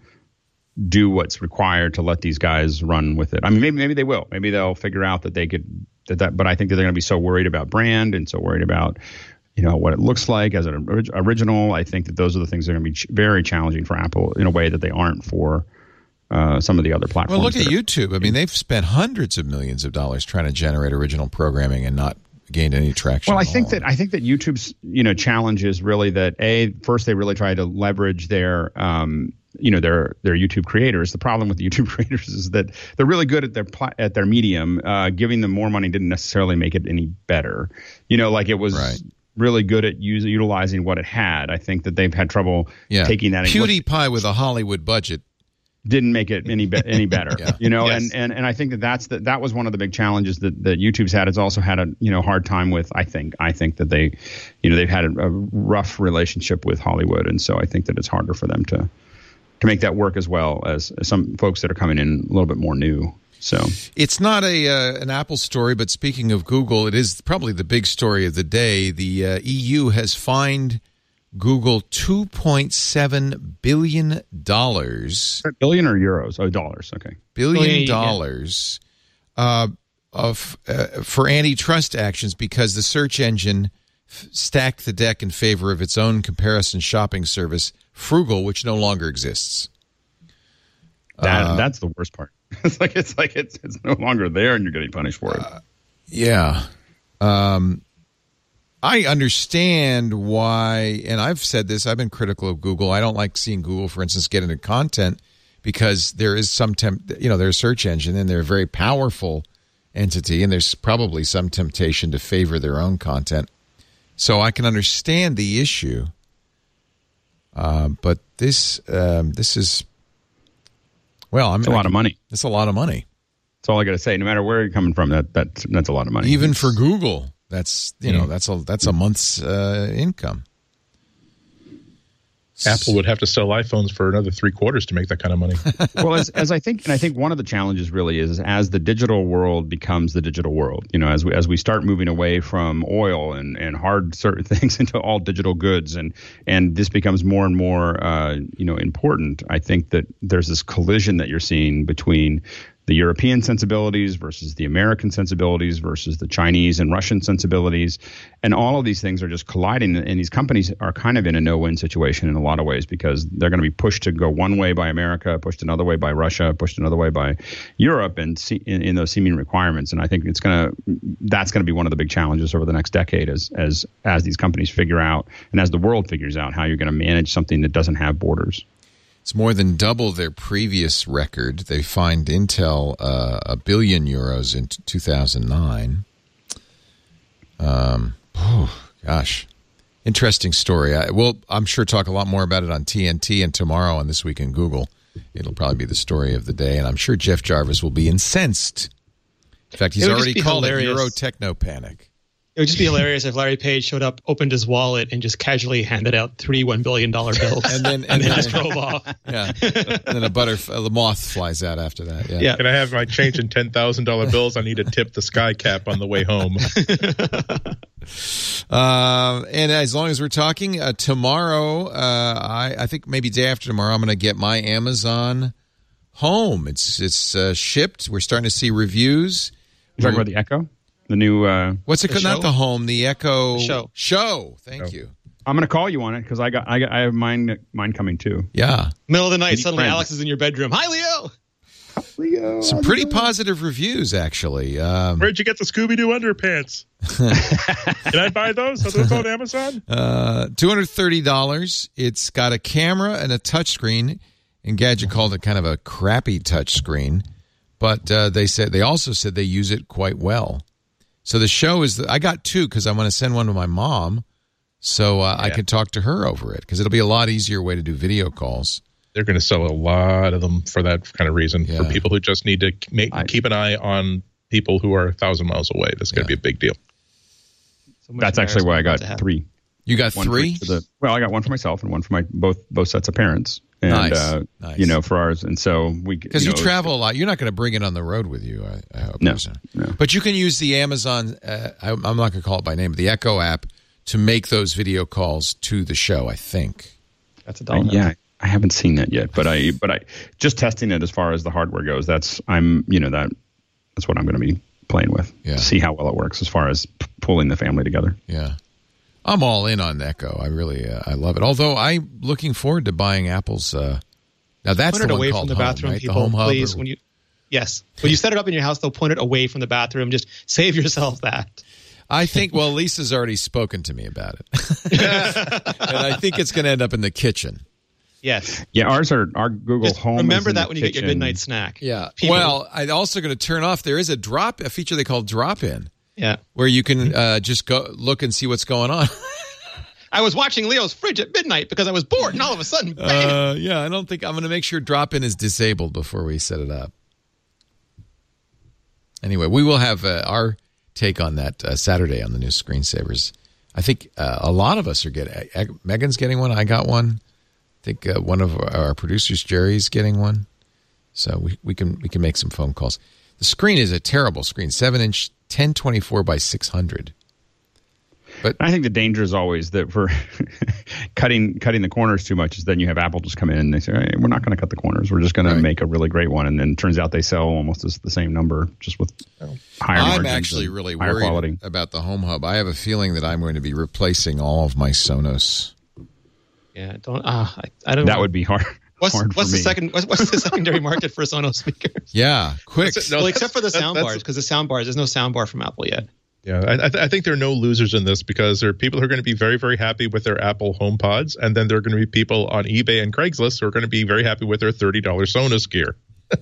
do what's required to let these guys run with it. I mean, maybe they will. Maybe they'll figure out that they could that. But I think that they're going to be so worried about brand and so worried about what it looks like as an original. I think that those are the things that are going to be very challenging for Apple in a way that they aren't for some of the other platforms. Well, look at YouTube. I mean, they've spent hundreds of millions of dollars trying to generate original programming and not gained any traction. Well, I think that YouTube's challenge is really that first they really try to leverage their their YouTube creators. The problem with the YouTube creators is that they're really good at their medium. Giving them more money didn't necessarily make it any better. It was really good at utilizing what it had. I think that they've had trouble taking that. PewDiePie with a Hollywood budget didn't make it any better. And I think that was one of the big challenges that YouTube's had. It's also had a hard time with. I think that they've had a rough relationship with Hollywood, and so I think that it's harder for them to make that work as well as some folks that are coming in a little bit more new. So it's not an Apple story, but speaking of Google, it is probably the big story of the day. The EU has fined Google $2.7 billion. Billion or euros? Oh, dollars. Okay. $1 billion for antitrust actions because the search engine stacked the deck in favor of its own comparison shopping service, Frugal, which no longer exists. That's the worst part. It's like it's no longer there, and you're getting punished for it. Yeah. I understand why, and I've said this, I've been critical of Google. I don't like seeing Google, for instance, get into content because there is some they're a search engine and they're a very powerful entity, and there's probably some temptation to favor their own content. So I can understand the issue. But this is, well, it's a lot of money. It's a lot of money. That's all I got to say. No matter where you're coming from, that's a lot of money. Even for Google, that's that's a month's income. Apple would have to sell iPhones for another 3 quarters to make that kind of money. Well, as I think one of the challenges really is as the digital world becomes the digital world. As we start moving away from oil and hard certain things into all digital goods, and this becomes more and more important. I think that there's this collision that you're seeing between the European sensibilities versus the American sensibilities versus the Chinese and Russian sensibilities. And all of these things are just colliding. And these companies are kind of in a no-win situation in a lot of ways, because they're going to be pushed to go one way by America, pushed another way by Russia, pushed another way by Europe, and in those seeming requirements. And I think that's going to be one of the big challenges over the next decade as these companies figure out, and as the world figures out, how you're going to manage something that doesn't have borders. It's more than double their previous record. They fined Intel €1 billion in 2009. Gosh. Interesting story. I'm sure talk a lot more about it on TNT and tomorrow on This Week in Google. It'll probably be the story of the day, and I'm sure Jeff Jarvis will be incensed. In fact, he's already called it Euro Techno Panic. It would just be hilarious if Larry Page showed up, opened his wallet, and just casually handed out three $1 billion bills, and then just drove off. Yeah, and then a moth flies out after that. Yeah. Can I have my change in $10,000 bills? I need to tip the Sky Cap on the way home. And as long as we're talking, tomorrow, I think maybe day after tomorrow, I'm going to get my Amazon Home. It's shipped. We're starting to see reviews. You're talking about the Echo? The new what's it called? Not the Home, the Echo Show. Thank you. I'm going to call you on it because I have mine coming too. Yeah. Middle of the night, suddenly Alex is in your bedroom. Hi, Leo. Leo. Some pretty positive reviews, actually. Where'd you get the Scooby-Doo underpants? Can I buy those? Are those on Amazon? $230. It's got a camera and a touchscreen. Engadget called it kind of a crappy touchscreen, but they also said they use it quite well. So the show is I got two because I want to send one to my mom, so I can talk to her over it because it'll be a lot easier way to do video calls. They're going to sell a lot of them for that kind of reason, for people who just need to keep an eye on people who are 1,000 miles away. That's going to be a big deal. That's actually why I got three. You got three? I got one for myself and one for my both sets of parents. And, nice. For ours. And so because you travel a lot, you're not going to bring it on the road with you, I hope. No. But you can use the Amazon, I'm not going to call it by name, but the Echo app to make those video calls to the show, I think. That's $1. I haven't seen that yet, but I just testing it as far as the hardware goes. That's what I'm going to be playing with to see how well it works as far as pulling the family together. Yeah. I'm all in on Echo. I really, I love it. Although I'm looking forward to buying Apple's. Now that's point the it one away called from the Home, bathroom, right? people. The Home Hub. Please, when you set it up in your house, they'll point it away from the bathroom. Just save yourself that. I think. Well, Lisa's already spoken to me about it, and I think it's going to end up in the kitchen. Yes. Yeah, our Google Just Home. Remember that when you get your midnight snack. Yeah. Well, I'm also going to turn off. There is a feature they call drop-in. Yeah. Where you can just go look and see what's going on. I was watching Leo's fridge at midnight because I was bored, and all of a sudden, bam! I don't think I'm going to make sure drop-in is disabled before we set it up. Anyway, we will have our take on that Saturday on the new Screensavers. I think a lot of us are getting. Megan's getting one. I got one. I think one of our producers, Jerry's, getting one. So we can make some phone calls. The screen is a terrible screen, 7-inch, 1024 by 600. But I think the danger is always that for cutting the corners too much is then you have Apple just come in and they say, hey, we're not going to cut the corners. We're just going to make a really great one. And then it turns out they sell almost as the same number, just with higher margins. I'm actually really worried quality. About the Home Hub. I have a feeling that I'm going to be replacing all of my Sonos. Yeah, I don't. That would be hard. What's the secondary market for Sonos speakers? Yeah, quick. Well, except for the sound bars, because the sound bars, there's no sound bar from Apple yet. Yeah, I think there are no losers in this because there are people who are going to be very, very happy with their Apple HomePods, and then there are going to be people on eBay and Craigslist who are going to be very happy with their $30 Sonos gear.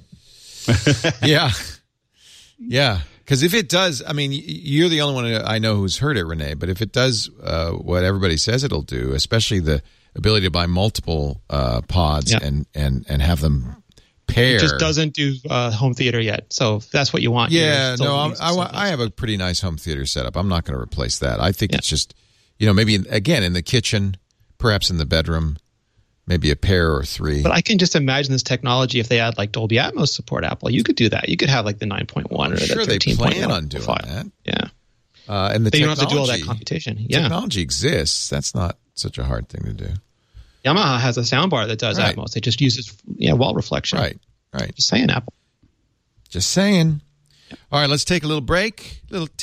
Yeah. Because if it does, I mean, you're the only one I know who's heard it, Renee, but if it does what everybody says it'll do, especially the ability to buy multiple pods and have them pair. It just doesn't do home theater yet, so if that's what you want. Yeah, no, I have a pretty nice home theater setup. I'm not going to replace that. I think it's just, maybe, again, in the kitchen, perhaps in the bedroom, maybe a pair or three. But I can just imagine this technology if they add like Dolby Atmos support, Apple. You could do that. You could have like the 9.1 or the 13.1. They plan on doing that. Yeah. And the you don't have to do all that computation. Yeah. Technology exists. That's not such a hard thing to do. Yamaha has a soundbar that does Atmos. It just uses wall reflection. Right. Just saying, Apple. Just saying. All right, let's take a little break.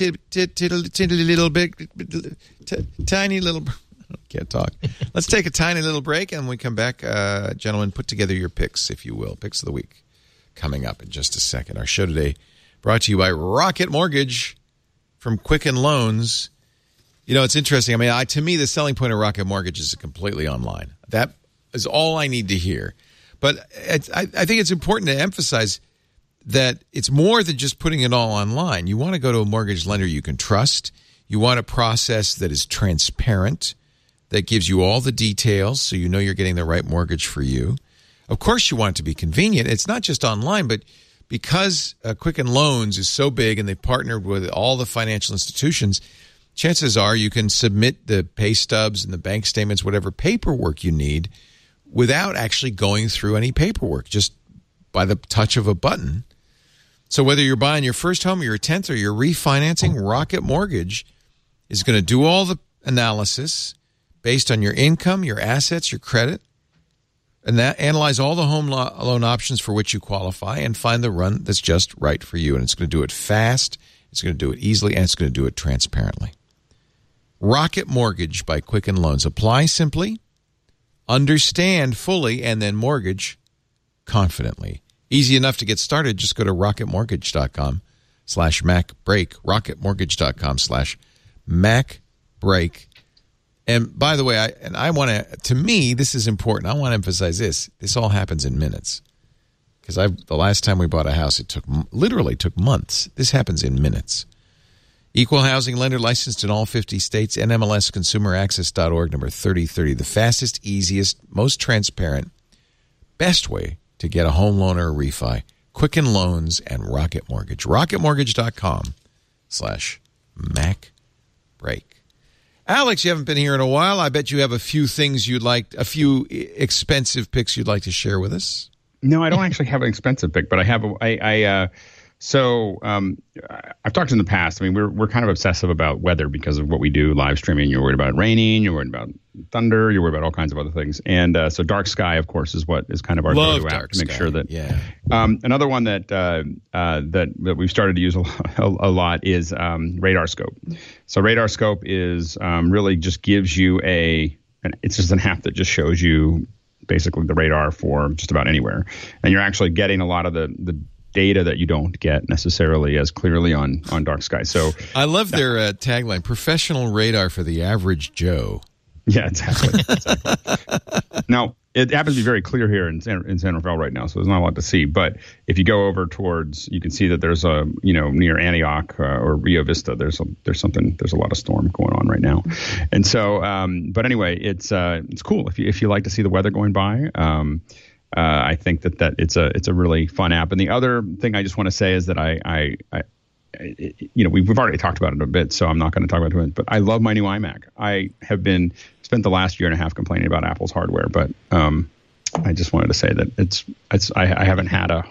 Tiny little. Can't talk. Let's take a tiny little break, and when we come back, gentlemen, put together your picks, if you will. Picks of the week coming up in just a second. Our show today brought to you by Rocket Mortgage from Quicken Loans. You know, it's interesting. I mean, to me, the selling point of Rocket Mortgage is completely online. That is all I need to hear. But I think it's important to emphasize that it's more than just putting it all online. You want to go to a mortgage lender you can trust. You want a process that is transparent, that gives you all the details so you know you're getting the right mortgage for you. Of course, you want it to be convenient. It's not just online, but because Quicken Loans is so big and they've partnered with all the financial institutions, chances are you can submit the pay stubs and the bank statements, whatever paperwork you need, without actually going through any paperwork, just by the touch of a button. So whether you're buying your first home, your 10th, or you're refinancing, Rocket Mortgage is going to do all the analysis based on your income, your assets, your credit, and that analyze all the home loan options for which you qualify and find the run that's just right for you. And it's going to do it fast, it's going to do it easily, and it's going to do it transparently. Rocket Mortgage by Quicken Loans. Apply simply, understand fully, and then mortgage confidently. Easy enough to get started. Just go to rocketmortgage.com/MacBreak. rocketmortgage.com/MacBreak. And by the way, I want to me, this is important. I want to emphasize this. This all happens in minutes. Because the last time we bought a house, it literally took months. This happens in minutes. Equal housing lender licensed in all 50 states. NMLSconsumeraccess.org, number 3030. The fastest, easiest, most transparent, best way to get a home loan or a refi. Quicken Loans and Rocket Mortgage. rocketmortgage.com/MacBreak. Alex, you haven't been here in a while. I bet you have a few expensive picks you'd like to share with us. No, I don't actually have an expensive pick, but I have I've talked in the past. I mean, we're kind of obsessive about weather because of what we do, live streaming. You're worried about it raining. You're worried about thunder. You're worried about all kinds of other things. And so Dark Sky, of course, is what is kind of our go-to app to make sure that. Yeah. Another one that we've started to use a lot is Radar Scope. So Radar Scope is really just gives you it's just an app that just shows you basically the radar for just about anywhere, and you're actually getting a lot of the data that you don't get necessarily as clearly on Dark Sky. So I love their tagline: "Professional radar for the average Joe." Yeah, exactly. Now, it happens to be very clear here in San Rafael right now, so there's not a lot to see. But if you go over towards, you can see that there's near Antioch or Rio Vista, there's a lot of storm going on right now, and so but anyway, it's cool if you like to see the weather going by. I think that it's a really fun app. And the other thing I just want to say is that we've already talked about it a bit, so I'm not going to talk about it. But I love my new iMac. I have spent the last year and a half complaining about Apple's hardware, but I just wanted to say that I haven't had a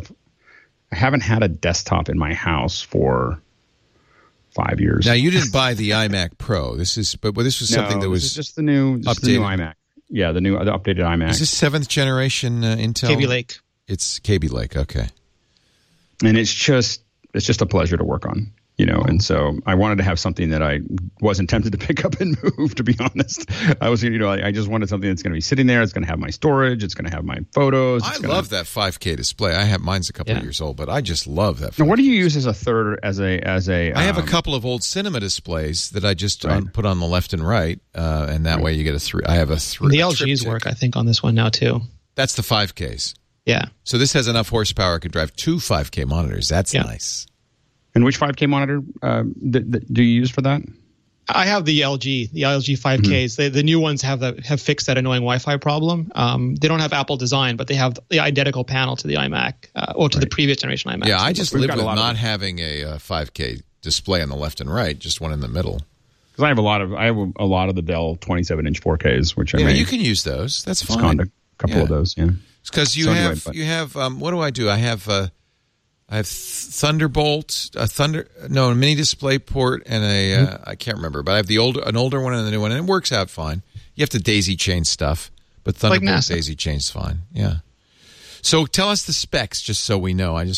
desktop in my house for 5 years. Now, you didn't buy the iMac Pro. This was something that was just the new iMac. Yeah, the updated iMac. Is this 7th generation Intel? Kaby Lake. It's Kaby Lake, okay. And it's just a pleasure to work on, and so I wanted to have something that I wasn't tempted to pick up and move, to be honest. I was, I just wanted something that's going to be sitting there. It's going to have my storage. It's going to have my photos. I love that 5K display. Mine's a couple of years old, but I just love that. Now, what do you use as a third, I have a couple of old cinema displays that I just put on the left and right, and that way you get a 3. I have a 3. The LGs work, I think, on this one now, too. That's the 5Ks. Yeah. So this has enough horsepower. It could drive 2 5K monitors. That's nice. And which 5K monitor do you use for that? I have the LG 5Ks. Mm-hmm. The new ones have fixed that annoying Wi-Fi problem. They don't have Apple design, but they have the identical panel to the iMac or to the previous generation iMac. Yeah, I just live with not having a 5K display on the left and right, just one in the middle. Because I have a lot of the Dell 27-inch 4Ks, which you can use those. That's fine. A couple of those, yeah. Because you have what do I do? I have Thunderbolt, a mini display port, and I can't remember, but I have an older one and the new one, and it works out fine. You have to daisy chain stuff, but Thunderbolt daisy chain's fine. Yeah. So tell us the specs, just so we know.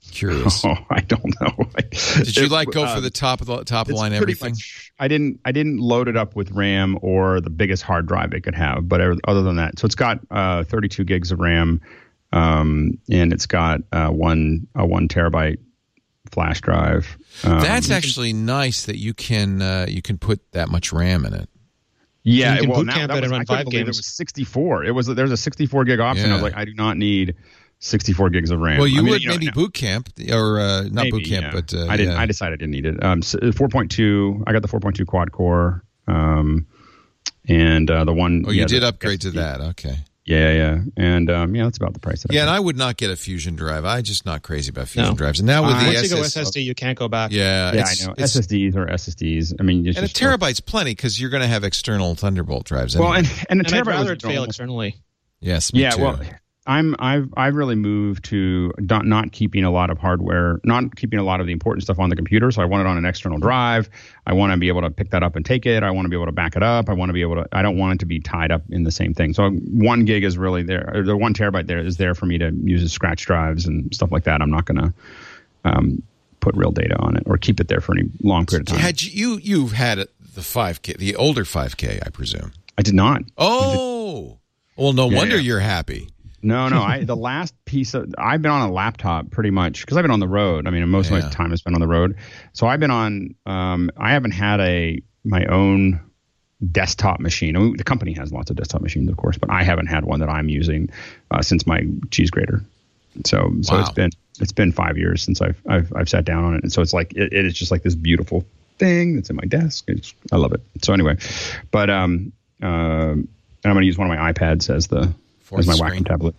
Curious. Oh, I don't know. Did you go for the top of the line everything? I didn't load it up with RAM or the biggest hard drive it could have, but other than that, so it's got 32 gigs of RAM, and it's got one terabyte flash drive. That's actually nice that you can put that much RAM in it. Yeah, you can well, boot camp it and run 5 games. It was 64. There's a 64 gig option. Yeah. I was like, I do not need 64 gigs of RAM. Well, you would maybe boot camp or not maybe, boot camp, yeah. but I didn't. Yeah. I decided I didn't need it. 4.2. I got the 4.2 quad core, and the one. Oh, you did upgrade to that. Okay. Yeah, and that's about the price. And I would not get a Fusion drive. I'm just not crazy about Fusion drives. And now with the once you go SSD, you can't go back. Yeah, I know. SSDs or SSDs. I mean, and a terabyte's plenty because you're going to have external Thunderbolt drives. Well, anyway. and a I'd terabyte rather it fail externally. Yes. Me too. Well, I've really moved to not keeping a lot of hardware, not keeping a lot of the important stuff on the computer. So I want it on an external drive. I want to be able to pick that up and take it. I want to be able to back it up. I don't want it to be tied up in the same thing. So 1 gig is really there. Or the 1 terabyte there is there for me to use as scratch drives and stuff like that. I'm not going to put real data on it or keep it there for any long period of time. You've had the 5K, the older 5K, I presume. I did not. Oh, well, no wonder you're happy. No. The last piece I've been on a laptop pretty much because I've been on the road. I mean, most of my time has been on the road. So I've been on. I haven't had my own desktop machine. I mean, the company has lots of desktop machines, of course, but I haven't had one that I'm using since my cheese grater. So wow. it's been 5 years since I've sat down on it, and so it's like it is just like this beautiful thing that's in my desk. I love it. So anyway, but and I'm going to use one of my iPads as my Wacom tablet.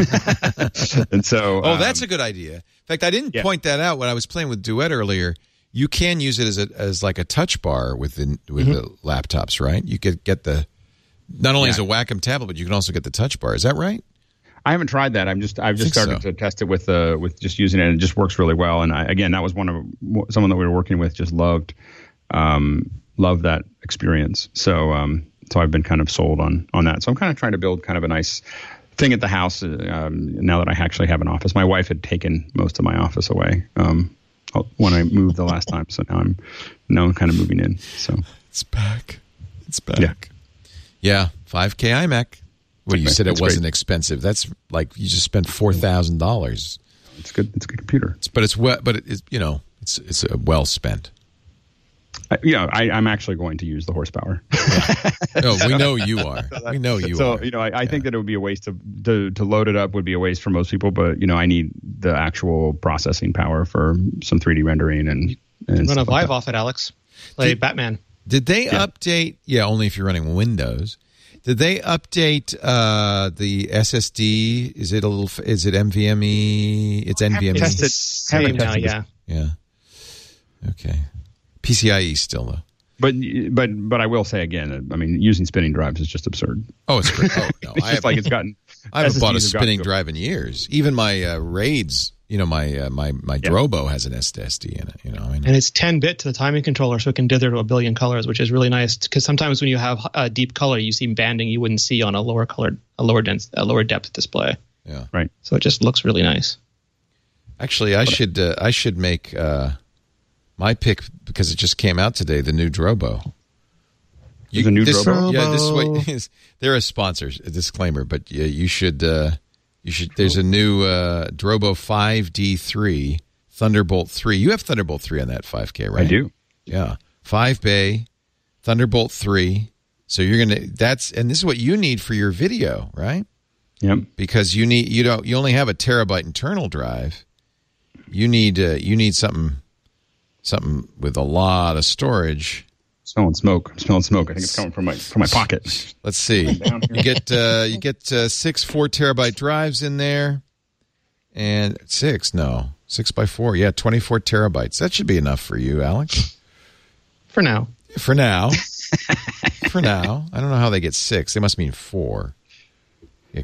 And so that's a good idea. In fact, I didn't point that out when I was playing with Duet earlier. You can use it as like a touch bar with the laptops, right? You could get not only as a Wacom tablet, but you can also get the touch bar. Is that right? I haven't tried that. I've just started to test it with just using it, and it just works really well. And that was someone that we were working with just loved that experience. So I've been kind of sold on that. So I'm kind of trying to build kind of a nice thing at the house now that I actually have an office. My wife had taken most of my office away when I moved the last time. So now I'm kind of moving in. So it's back. Yeah. 5K iMac. Well, you said it wasn't expensive. That's like you just spent $4,000. It's good. It's a good computer. It's well spent. I'm actually going to use the horsepower. No, we know you are. We know you are. So, I think that it would be a waste to load it up would be a waste for most people, but, I need the actual processing power for some 3D rendering and run a Vive off it, Alex. Play Batman. Did they update? Yeah, only if you're running Windows. Did they update the SSD? Is it NVMe? It's NVMe. Same now, yeah. Yeah. Okay. PCIe still though. But I will say again, I mean, using spinning drives is just absurd. Oh, it's great. Oh, no, I haven't bought a spinning drive in years. Even my Raids, my Drobo has an SSD in it. And it's 10-bit to the timing controller, so it can dither to a billion colors, which is really nice. Because sometimes when you have a deep color, you see banding you wouldn't see on a lower depth display. Yeah, right. So it just looks really nice. Actually, I should make my pick because it just came out today. The new Drobo. The new Drobo. Yeah, this way they're a sponsor. A disclaimer, but you should. There's a new Drobo 5D3 Thunderbolt 3. You have Thunderbolt 3 on that 5K, right? I do. Yeah, 5-bay Thunderbolt 3. So you're gonna. And this is what you need for your video, right? Yep. Because you only have a terabyte internal drive. You need something with a lot of storage. I'm smelling smoke. I think it's coming from my pocket. Let's see. You get 6 4-terabyte drives in there, and 6 by 4. Yeah, 24 terabytes. That should be enough for you, Alex. For now. For now. I don't know how they get 6. They must mean 4. Yeah,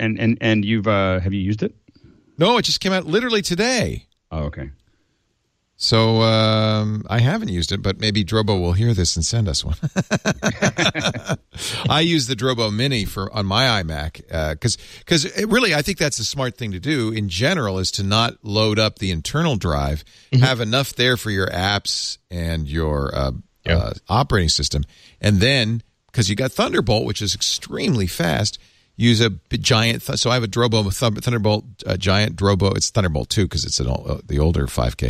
and you've have you used it? No, it just came out literally today. Oh, okay. So I haven't used it, but maybe Drobo will hear this and send us one. I use the Drobo Mini on my iMac because really I think that's a smart thing to do in general, is to not load up the internal drive, have enough there for your apps and your operating system, and then because you got Thunderbolt, which is extremely fast. Use a giant. So I have a Drobo Thunderbolt giant Drobo. It's Thunderbolt 2 because it's the older 5K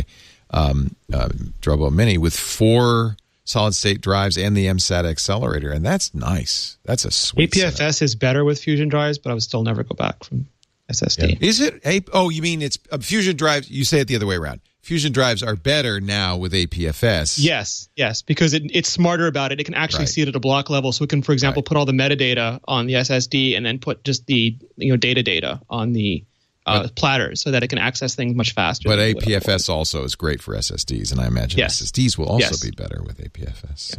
Drobo Mini with 4 solid-state drives and the MSATA accelerator, and that's nice. That's a sweet APFS setup. is better with Fusion drives, but I would still never go back from SSD. Yeah. Is it? Oh, you mean it's Fusion drives? You say it the other way around. Fusion drives are better now with APFS. Yes, because it's smarter about it. It can actually see it at a block level, so it can, for example, put all the metadata on the SSD and then put just the data on the platters, so that it can access things much faster. But APFS also is great for SSDs, and I imagine SSDs will also be better with APFS.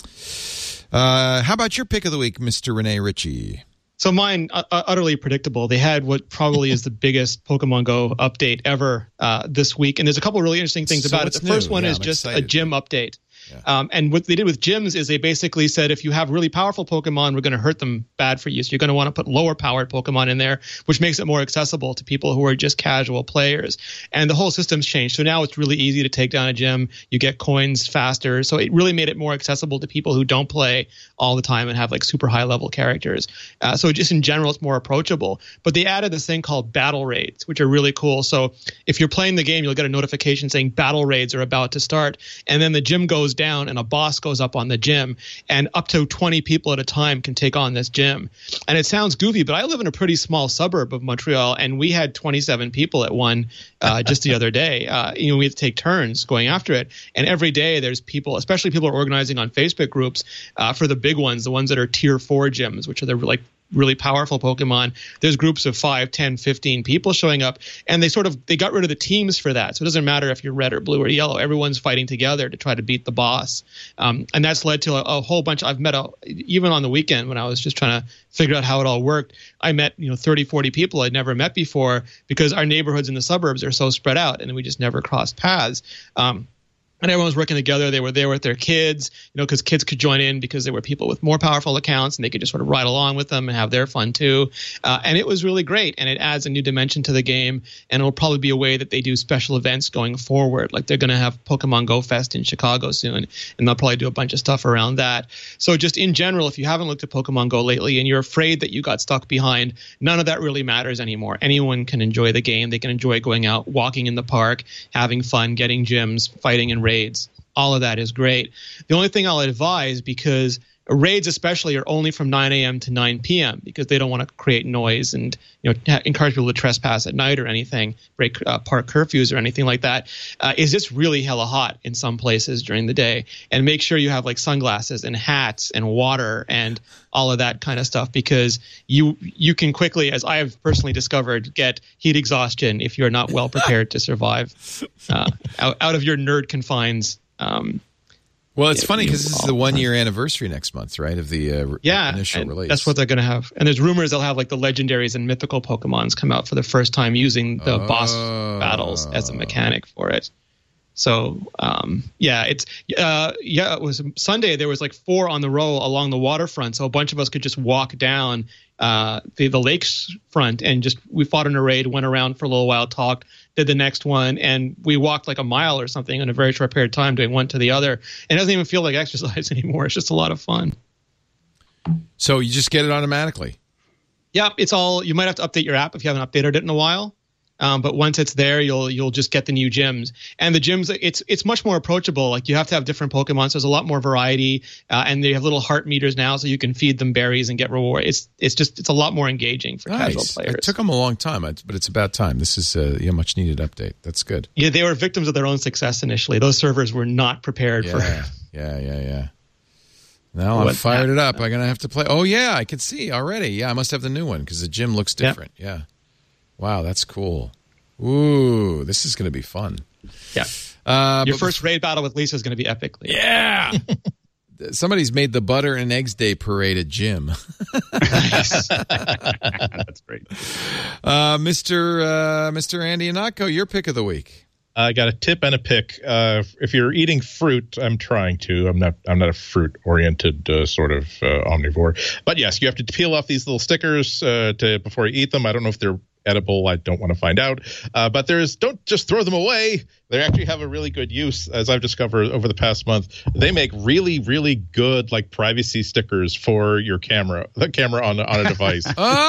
So. How about your pick of the week, Mr. Rene Ritchie? So mine, utterly predictable. They had what probably is the biggest Pokemon Go update ever this week. And there's a couple really interesting things about it. The first one is just a gym update. Yeah. And what they did with gyms is they basically said, if you have really powerful Pokemon, we're going to hurt them bad for you. So you're going to want to put lower powered Pokemon in there, which makes it more accessible to people who are just casual players. And the whole system's changed. So now it's really easy to take down a gym. You get coins faster. So it really made it more accessible to people who don't play all the time and have like super high level characters. So just in general, it's more approachable. But they added this thing called battle raids, which are really cool. So if you're playing the game, you'll get a notification saying battle raids are about to start. And then the gym goes down and a boss goes up on the gym, and up to 20 people at a time can take on this gym. And it sounds goofy, but I live in a pretty small suburb of Montreal, and we had 27 people at one just the other day. We had to take turns going after it. And every day there's people, especially people are organizing on Facebook groups for the big ones, the ones that are tier 4 gyms, which are the really powerful Pokemon. There's groups of 5, 10, 15 people showing up, and they got rid of the teams for that. So it doesn't matter if you're red or blue or yellow. Everyone's fighting together to try to beat the boss. And that's led to a whole bunch. I've met, even on the weekend when I was just trying to figure out how it all worked, I met 30, 40 people I'd never met before, because our neighborhoods in the suburbs are so spread out and we just never crossed paths. And everyone was working together. They were there with their kids, because kids could join in because there were people with more powerful accounts and they could just sort of ride along with them and have their fun too. And it was really great. And it adds a new dimension to the game. And it'll probably be a way that they do special events going forward. Like they're going to have Pokemon Go Fest in Chicago soon, and they'll probably do a bunch of stuff around that. So just in general, if you haven't looked at Pokemon Go lately and you're afraid that you got stuck behind, none of that really matters anymore. Anyone can enjoy the game. They can enjoy going out, walking in the park, having fun, getting gyms, fighting in raids. All of that is great. The only thing I'll advise, because raids especially are only from 9 a.m. to 9 p.m. because they don't want to create noise and encourage people to trespass at night or anything, break park curfews or anything like that. Is just really hella hot in some places during the day. And make sure you have like sunglasses and hats and water and all of that kind of stuff, because you can quickly, as I have personally discovered, get heat exhaustion if you're not well prepared to survive out of your nerd confines. Well, it's funny because this is the 1-year anniversary next month, right, of the initial release. That's what they're going to have. And there's rumors they'll have like the legendaries and mythical Pokemons come out for the first time using the boss battles as a mechanic for it. So, it was Sunday. There was like 4 on the row along the waterfront. So a bunch of us could just walk down the lakes front and we fought in a raid, went around for a little while, talked, did the next one, and we walked like a mile or something in a very short period of time, doing one to the other. And it doesn't even feel like exercise anymore. It's just a lot of fun. So you just get it automatically? Yeah, it's all. You might have to update your app if you haven't updated it in a while. But once it's there, you'll just get the new gyms. And the gyms, it's much more approachable. Like you have to have different Pokemon, so there's a lot more variety. And they have little heart meters now, so you can feed them berries and get reward. It's a lot more engaging for casual players. It took them a long time, but it's about time. This is a much needed update. That's good. Yeah, they were victims of their own success initially. Those servers were not prepared for. Yeah. Now I've fired it up. I'm gonna have to play. Oh yeah, I can see already. Yeah, I must have the new one because the gym looks different. Yeah. Wow, that's cool. Ooh, this is going to be fun. Yeah. Your first raid battle with Lisa is going to be epic. Yeah. Somebody's made the Butter and Eggs Day parade at gym. Nice. That's great. Mr. Andy Ihnatko, your pick of the week. I got a tip and a pick. If you're eating fruit, I'm trying to. I'm not a fruit-oriented sort of omnivore. But yes, you have to peel off these little stickers before you eat them. I don't know if they're edible. I don't want to find out. But don't just throw them away. They actually have a really good use, as I've discovered over the past month. They make really, really good like privacy stickers for your camera, the camera on a device.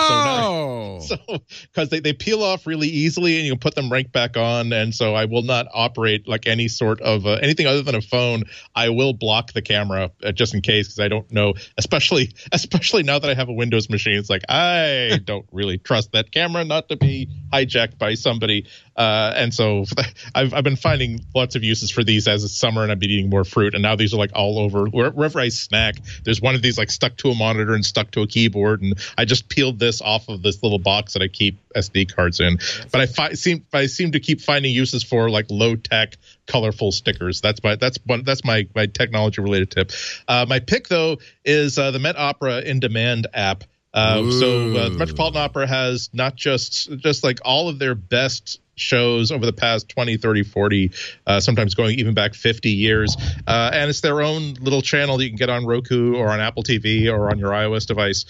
So because they peel off really easily and you can put them right back on. And so I will not operate like any sort of anything other than a phone. I will block the camera just in case, because I don't know, especially now that I have a Windows machine. It's like I don't really trust that camera not to be hijacked by somebody. And so I've been finding lots of uses for these as it's summer and I've been eating more fruit. And now these are like all over wherever I snack. There's one of these like stuck to a monitor and stuck to a keyboard. And I just peeled this off of this little box that I keep SD cards in. But I seem to keep finding uses for like low tech, colorful stickers. That's my technology related tip. My pick though is the Met Opera In Demand app. The Metropolitan Opera has not just like all of their best shows over the past 20, 30, 40, sometimes going even back 50 years. And it's their own little channel that you can get on Roku or on Apple TV or on your iOS device.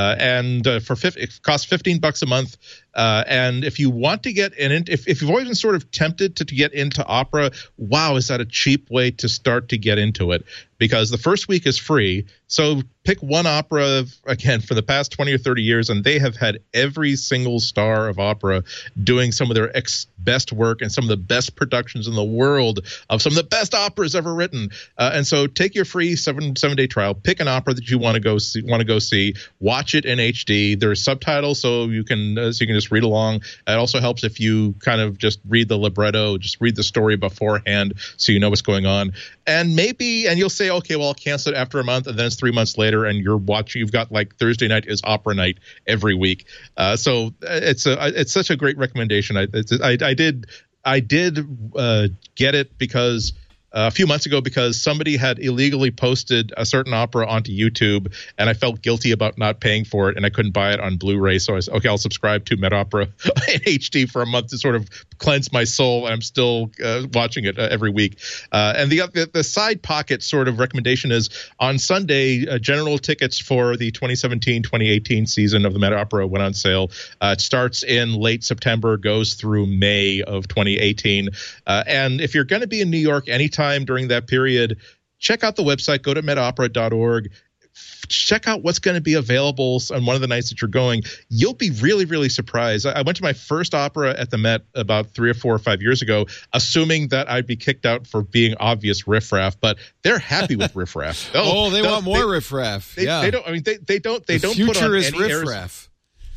It costs $15 a month. And if you want to get in, if you've always been sort of tempted to get into opera, wow, is that a cheap way to start to get into it? Because the first week is free. So pick one opera, again, for the past 20 or 30 years, and they have had every single star of opera doing some of their best work and some of the best productions in the world of some of the best operas ever written. And so take your free seven-day trial, pick an opera that you want to go see, watch it in HD. There's subtitles, so you can just read along. It also helps if you kind of just read the libretto, just read the story beforehand so you know what's going on. And you'll say, okay, well, I'll cancel it after a month, and then it's 3 months later, and you've got like Thursday night is opera night every week. So it's such a great recommendation. I did get it because a few months ago, because somebody had illegally posted a certain opera onto YouTube, and I felt guilty about not paying for it, and I couldn't buy it on Blu-ray. So I said, okay, I'll subscribe to Met Opera in HD for a month to sort of cleanse my soul, and I'm still watching it every week. And the side pocket sort of recommendation is on Sunday, general tickets for the 2017-2018 season of the Met Opera went on sale. It starts in late September, goes through May of 2018. And if you're going to be in New York anytime during that period, check out the website, go to metopera.org, check out what's going to be available on one of the nights that you're going. You'll be really, really surprised. I went to my first opera at the Met about 3 or 4 or 5 years ago, assuming that I'd be kicked out for being obvious riffraff, but they're happy with riffraff. They want more riffraff. They don't. I mean, they don't. They don't put on any riffraff.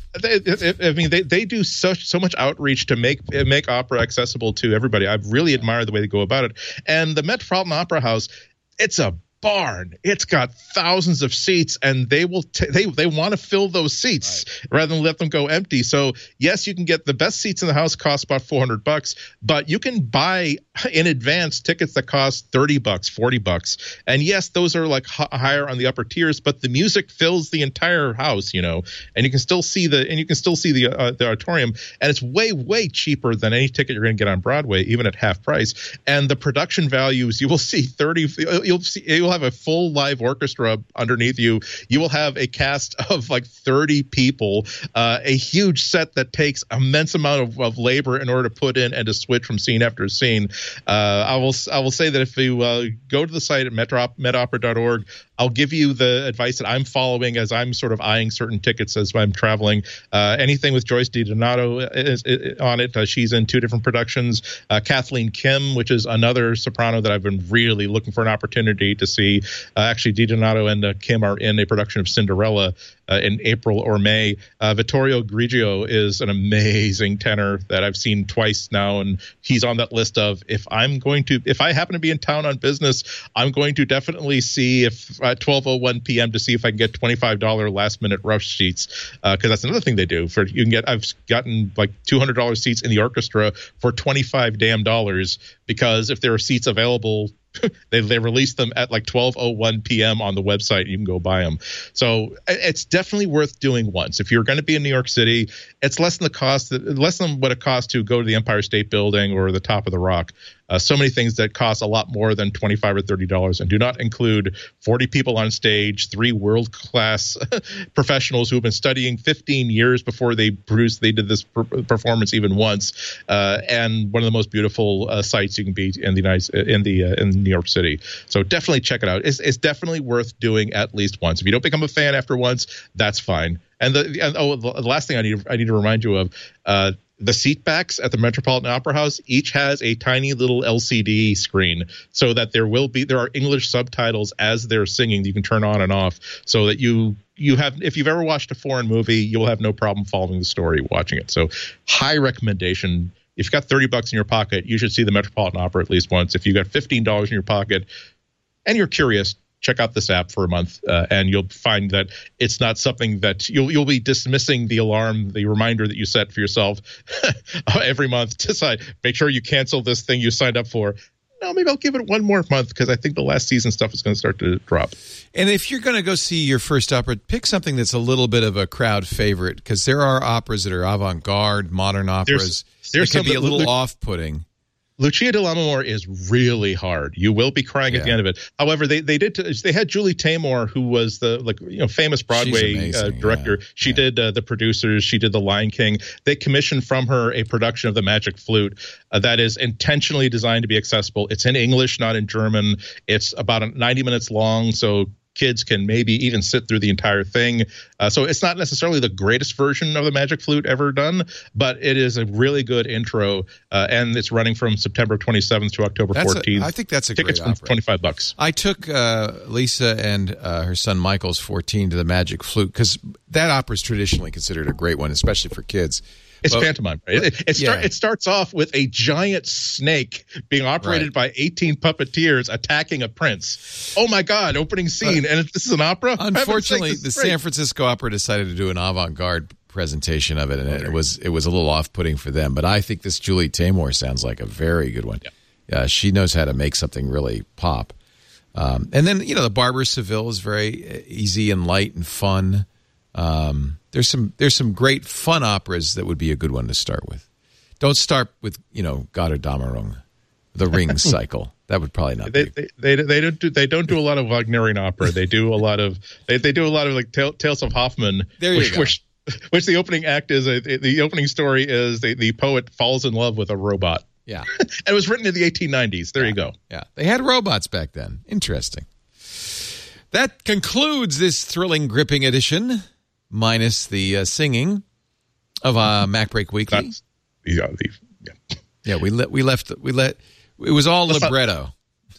They do so much outreach to make opera accessible to everybody. I've really admired the way they go about it. And the Metropolitan Opera House, it's a barn. It's got thousands of seats, and they will they want to fill those seats rather than let them go empty. So yes, you can get the best seats in the house, cost about $400, but you can buy in advance tickets that cost $30, $40. And yes, those are like higher on the upper tiers, but the music fills the entire house, and you can still see the auditorium, and it's way, way cheaper than any ticket you're going to get on Broadway, even at half price. And the production values, you will see you'll have a full live orchestra underneath you. You will have a cast of like 30 people, a huge set that takes immense amount of labor in order to put in and to switch from scene after scene. I will say that if you go to the site at metopera.org, I'll give you the advice that I'm following as I'm sort of eyeing certain tickets as I'm traveling. Anything with Joyce DiDonato is on it. She's in 2 different productions. Kathleen Kim, which is another soprano that I've been really looking for an opportunity to see. Actually, DiDonato and Kim are in a production of Cinderella in April or May. Vittorio Grigio is an amazing tenor that I've seen twice now, and he's on that list of if I happen to be in town on business, I'm going to definitely see if at 12:01 p.m. to see if I can get $25 last minute rush seats, because that's another thing they do. I've gotten like $200 seats in the orchestra for $25 damn dollars, because if there are seats available, they release them at like 12:01 p.m. on the website. You can go buy them. So it's definitely worth doing once. If you're going to be in New York City, it's less than what it costs to go to the Empire State Building or the top of the Rock. So many things that cost a lot more than $25 or $30 and do not include 40 people on stage, 3 world-class professionals who have been studying 15 years before they did this performance even once, and one of the most beautiful sights you can be in New York City. So definitely check it out. It's definitely worth doing at least once. If you don't become a fan after once, that's fine. And the last thing I need to remind you of. The seat backs at the Metropolitan Opera House each has a tiny little LCD screen so that there are English subtitles as they're singing. You can turn on and off so that you have, if you've ever watched a foreign movie, you'll have no problem following the story watching it. So high recommendation. If you've got $30 in your pocket, you should see the Metropolitan Opera at least once. If you've got $15 in your pocket and you're curious, check out this app for a month, and you'll find that it's not something that you'll be dismissing the reminder that you set for yourself every month to make sure you cancel this thing you signed up for. No, maybe I'll give it one more month because I think the last season stuff is going to start to drop. And if you're going to go see your first opera, pick something that's a little bit of a crowd favorite, because there are operas that are avant-garde, modern operas. There's can be a little off-putting. Lucia di Lammermoor is really hard. You will be crying at the end of it. However, they had Julie Taymor, who was the famous Broadway director. She did The Producers. She did The Lion King. They commissioned from her a production of The Magic Flute that is intentionally designed to be accessible. It's in English, not in German. It's about 90 minutes long, so kids can maybe even sit through the entire thing. So it's not necessarily the greatest version of the Magic Flute ever done, but it is a really good intro, and it's running from September 27th to October 14th. I think that's a Tickets great from opera. $25. I took Lisa and her son Michael's 14 to the Magic Flute because that opera is traditionally considered a great one, especially for kids. It's pantomime, right? It starts off with a giant snake being operated by 18 puppeteers attacking a prince. Oh my God! Opening scene, and this is an opera. Unfortunately, the San Francisco Opera decided to do an avant-garde presentation of it, and it was a little off-putting for them. But I think this Julie Taymor sounds like a very good one. Yeah. She knows how to make something really pop. And then the Barber of Seville is very easy and light and fun. There's some great fun operas that would be a good one to start with. Don't start with Götterdämmerung, the Ring Cycle. That would probably not be. They don't do a lot of Wagnerian opera. They do a lot of like Tales of Hoffmann. There you go. Which the opening act is the opening story is the poet falls in love with a robot. Yeah, and it was written in the 1890s. There you go. Yeah, they had robots back then. Interesting. That concludes this thrilling, gripping edition. Minus the singing of MacBreak Weekly. We let it was all libretto.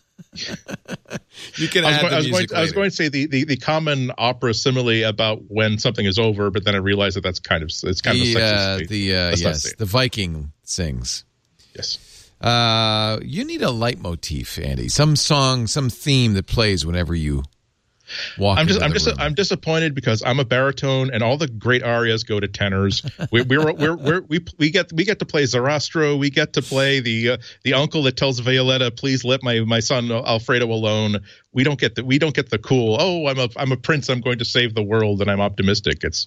You can add the music later. I was going to say the common opera simile about when something is over, but then I realized that's kind of a sexist. The Viking sings. Yes. You need a leitmotif, Andy. Some song, some theme that plays whenever you. I'm disappointed because I'm a baritone and all the great arias go to tenors. We get to play Zarastro. We get to play the uncle that tells Violetta, "Please let my son Alfredo alone." We don't get the cool. Oh, I'm a prince. I'm going to save the world and I'm optimistic. It's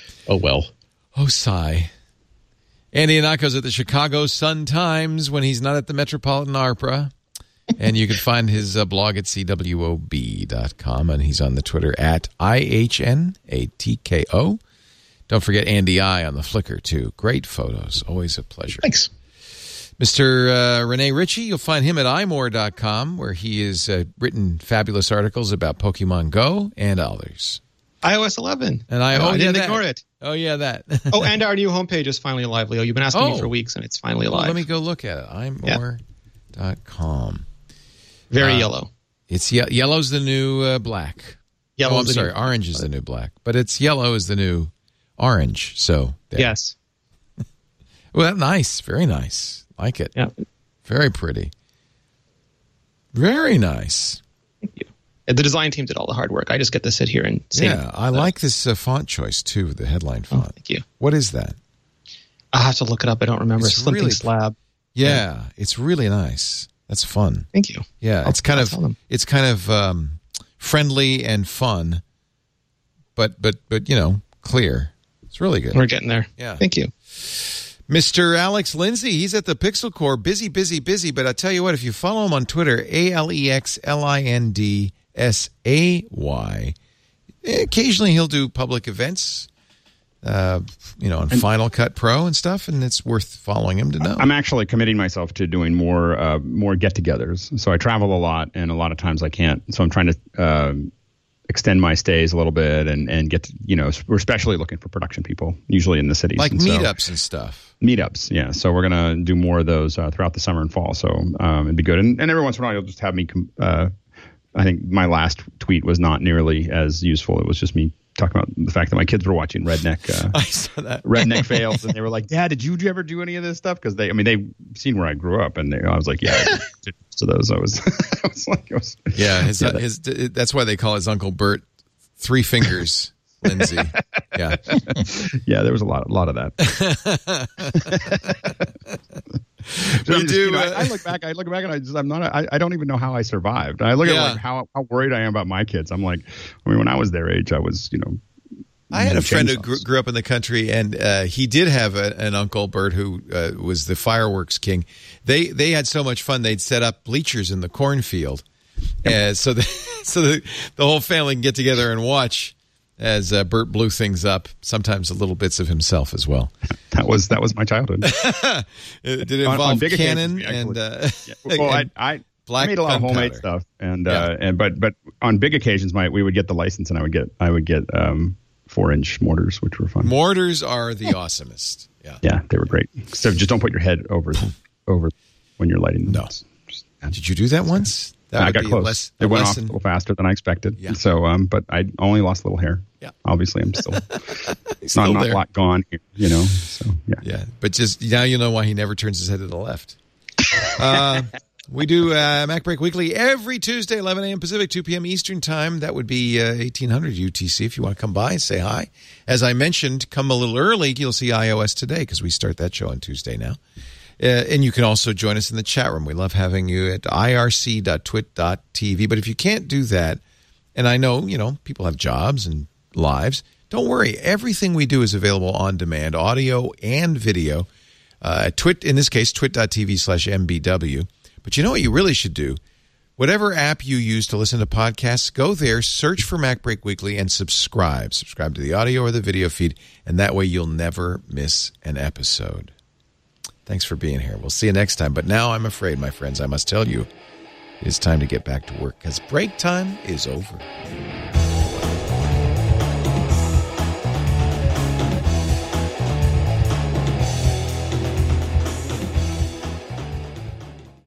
sigh. Andy Anako's at the Chicago Sun-Times when he's not at the Metropolitan Opera. And you can find his blog at cwob.com, and he's on the Twitter at IHNATKO. Don't forget Andy I on the Flickr, too. Great photos. Always a pleasure. Thanks. Mr. Rene Ritchie, you'll find him at imore.com, where he has written fabulous articles about Pokemon Go and others. iOS 11. And I didn't ignore it. Oh, yeah, that. And our new homepage is finally live, Leo. You've been asking me for weeks, and it's finally live. Let me go look at it. imore.com. Very yellow. It's yellow's the new black. Orange is the new black, but it's yellow is the new orange. So yes. Well, nice, very nice. Like it. Yeah. Very pretty. Very nice. Thank you. The design team did all the hard work. I just get to sit here and see. Yeah, I like this font choice too. The headline font. Thank you. What is that? I have to look it up. I don't remember. It's something slab. Yeah, it's really nice. That's fun. Thank you. Yeah, it's kind of friendly and fun, but clear. It's really good. We're getting there. Yeah. Thank you. Mr. Alex Lindsay, he's at the Pixel Corps, busy. But I tell you what, if you follow him on Twitter, AlexLindsay, occasionally he'll do public events, on Final Cut Pro and stuff, and it's worth following him to know. I'm actually committing myself to doing more get-togethers. So I travel a lot, and a lot of times I can't. So I'm trying to extend my stays a little bit and get to, we're especially looking for production people, usually in the cities. Like meetups and stuff. Meetups, yeah. So we're going to do more of those throughout the summer and fall. So it'd be good. And every once in a while, you'll just have me I think my last tweet was not nearly as useful. It was just me talking about the fact that my kids were watching Redneck. I saw that. Redneck Fails, and they were like, "Dad, did you ever do any of this stuff?" Because they've seen where I grew up, and I was like, "Yeah." I did to those, I was like, that's why they call his Uncle Bert Three Fingers Lindsay. Yeah, yeah. There was a lot of that. I look back and I don't even know how I survived. I look at how worried I am about my kids. I'm like, when I was their age, I was, I had a friend who grew up in the country, and he did have an Uncle Bert who was the fireworks king. They had so much fun, they'd set up bleachers in the cornfield, so the whole family can get together and watch as Bert blew things up, sometimes little bits of himself as well. That was my childhood. Did it involve cannon and I made a lot of homemade stuff, but on big occasions, we would get the license, and I would get 4-inch mortars, which were fun. Mortars are the awesomest. Yeah, they were great. So just don't put your head over when you're lighting. No. Did you do that once? I got close. It went off a little faster than I expected. Yeah. So, but I only lost a little hair. Yeah. Obviously, I'm still not a lot gone here, So, yeah. Yeah, but just now you know why he never turns his head to the left. We do Mac Break Weekly every Tuesday, 11 a.m. Pacific, 2 p.m. Eastern Time. That would be 1800 UTC if you want to come by and say hi. As I mentioned, come a little early. You'll see iOS Today because we start that show on Tuesday now. And you can also join us in the chat room. We love having you at irc.twit.tv. But if you can't do that, and I know, people have jobs and lives, don't worry. Everything we do is available on demand, audio and video, at in this case, twit.tv/MBW. But you know what you really should do? Whatever app you use to listen to podcasts, go there, search for Mac Break Weekly, and subscribe. Subscribe to the audio or the video feed, and that way you'll never miss an episode. Thanks for being here. We'll see you next time. But now I'm afraid, my friends, I must tell you, it is time to get back to work because break time is over.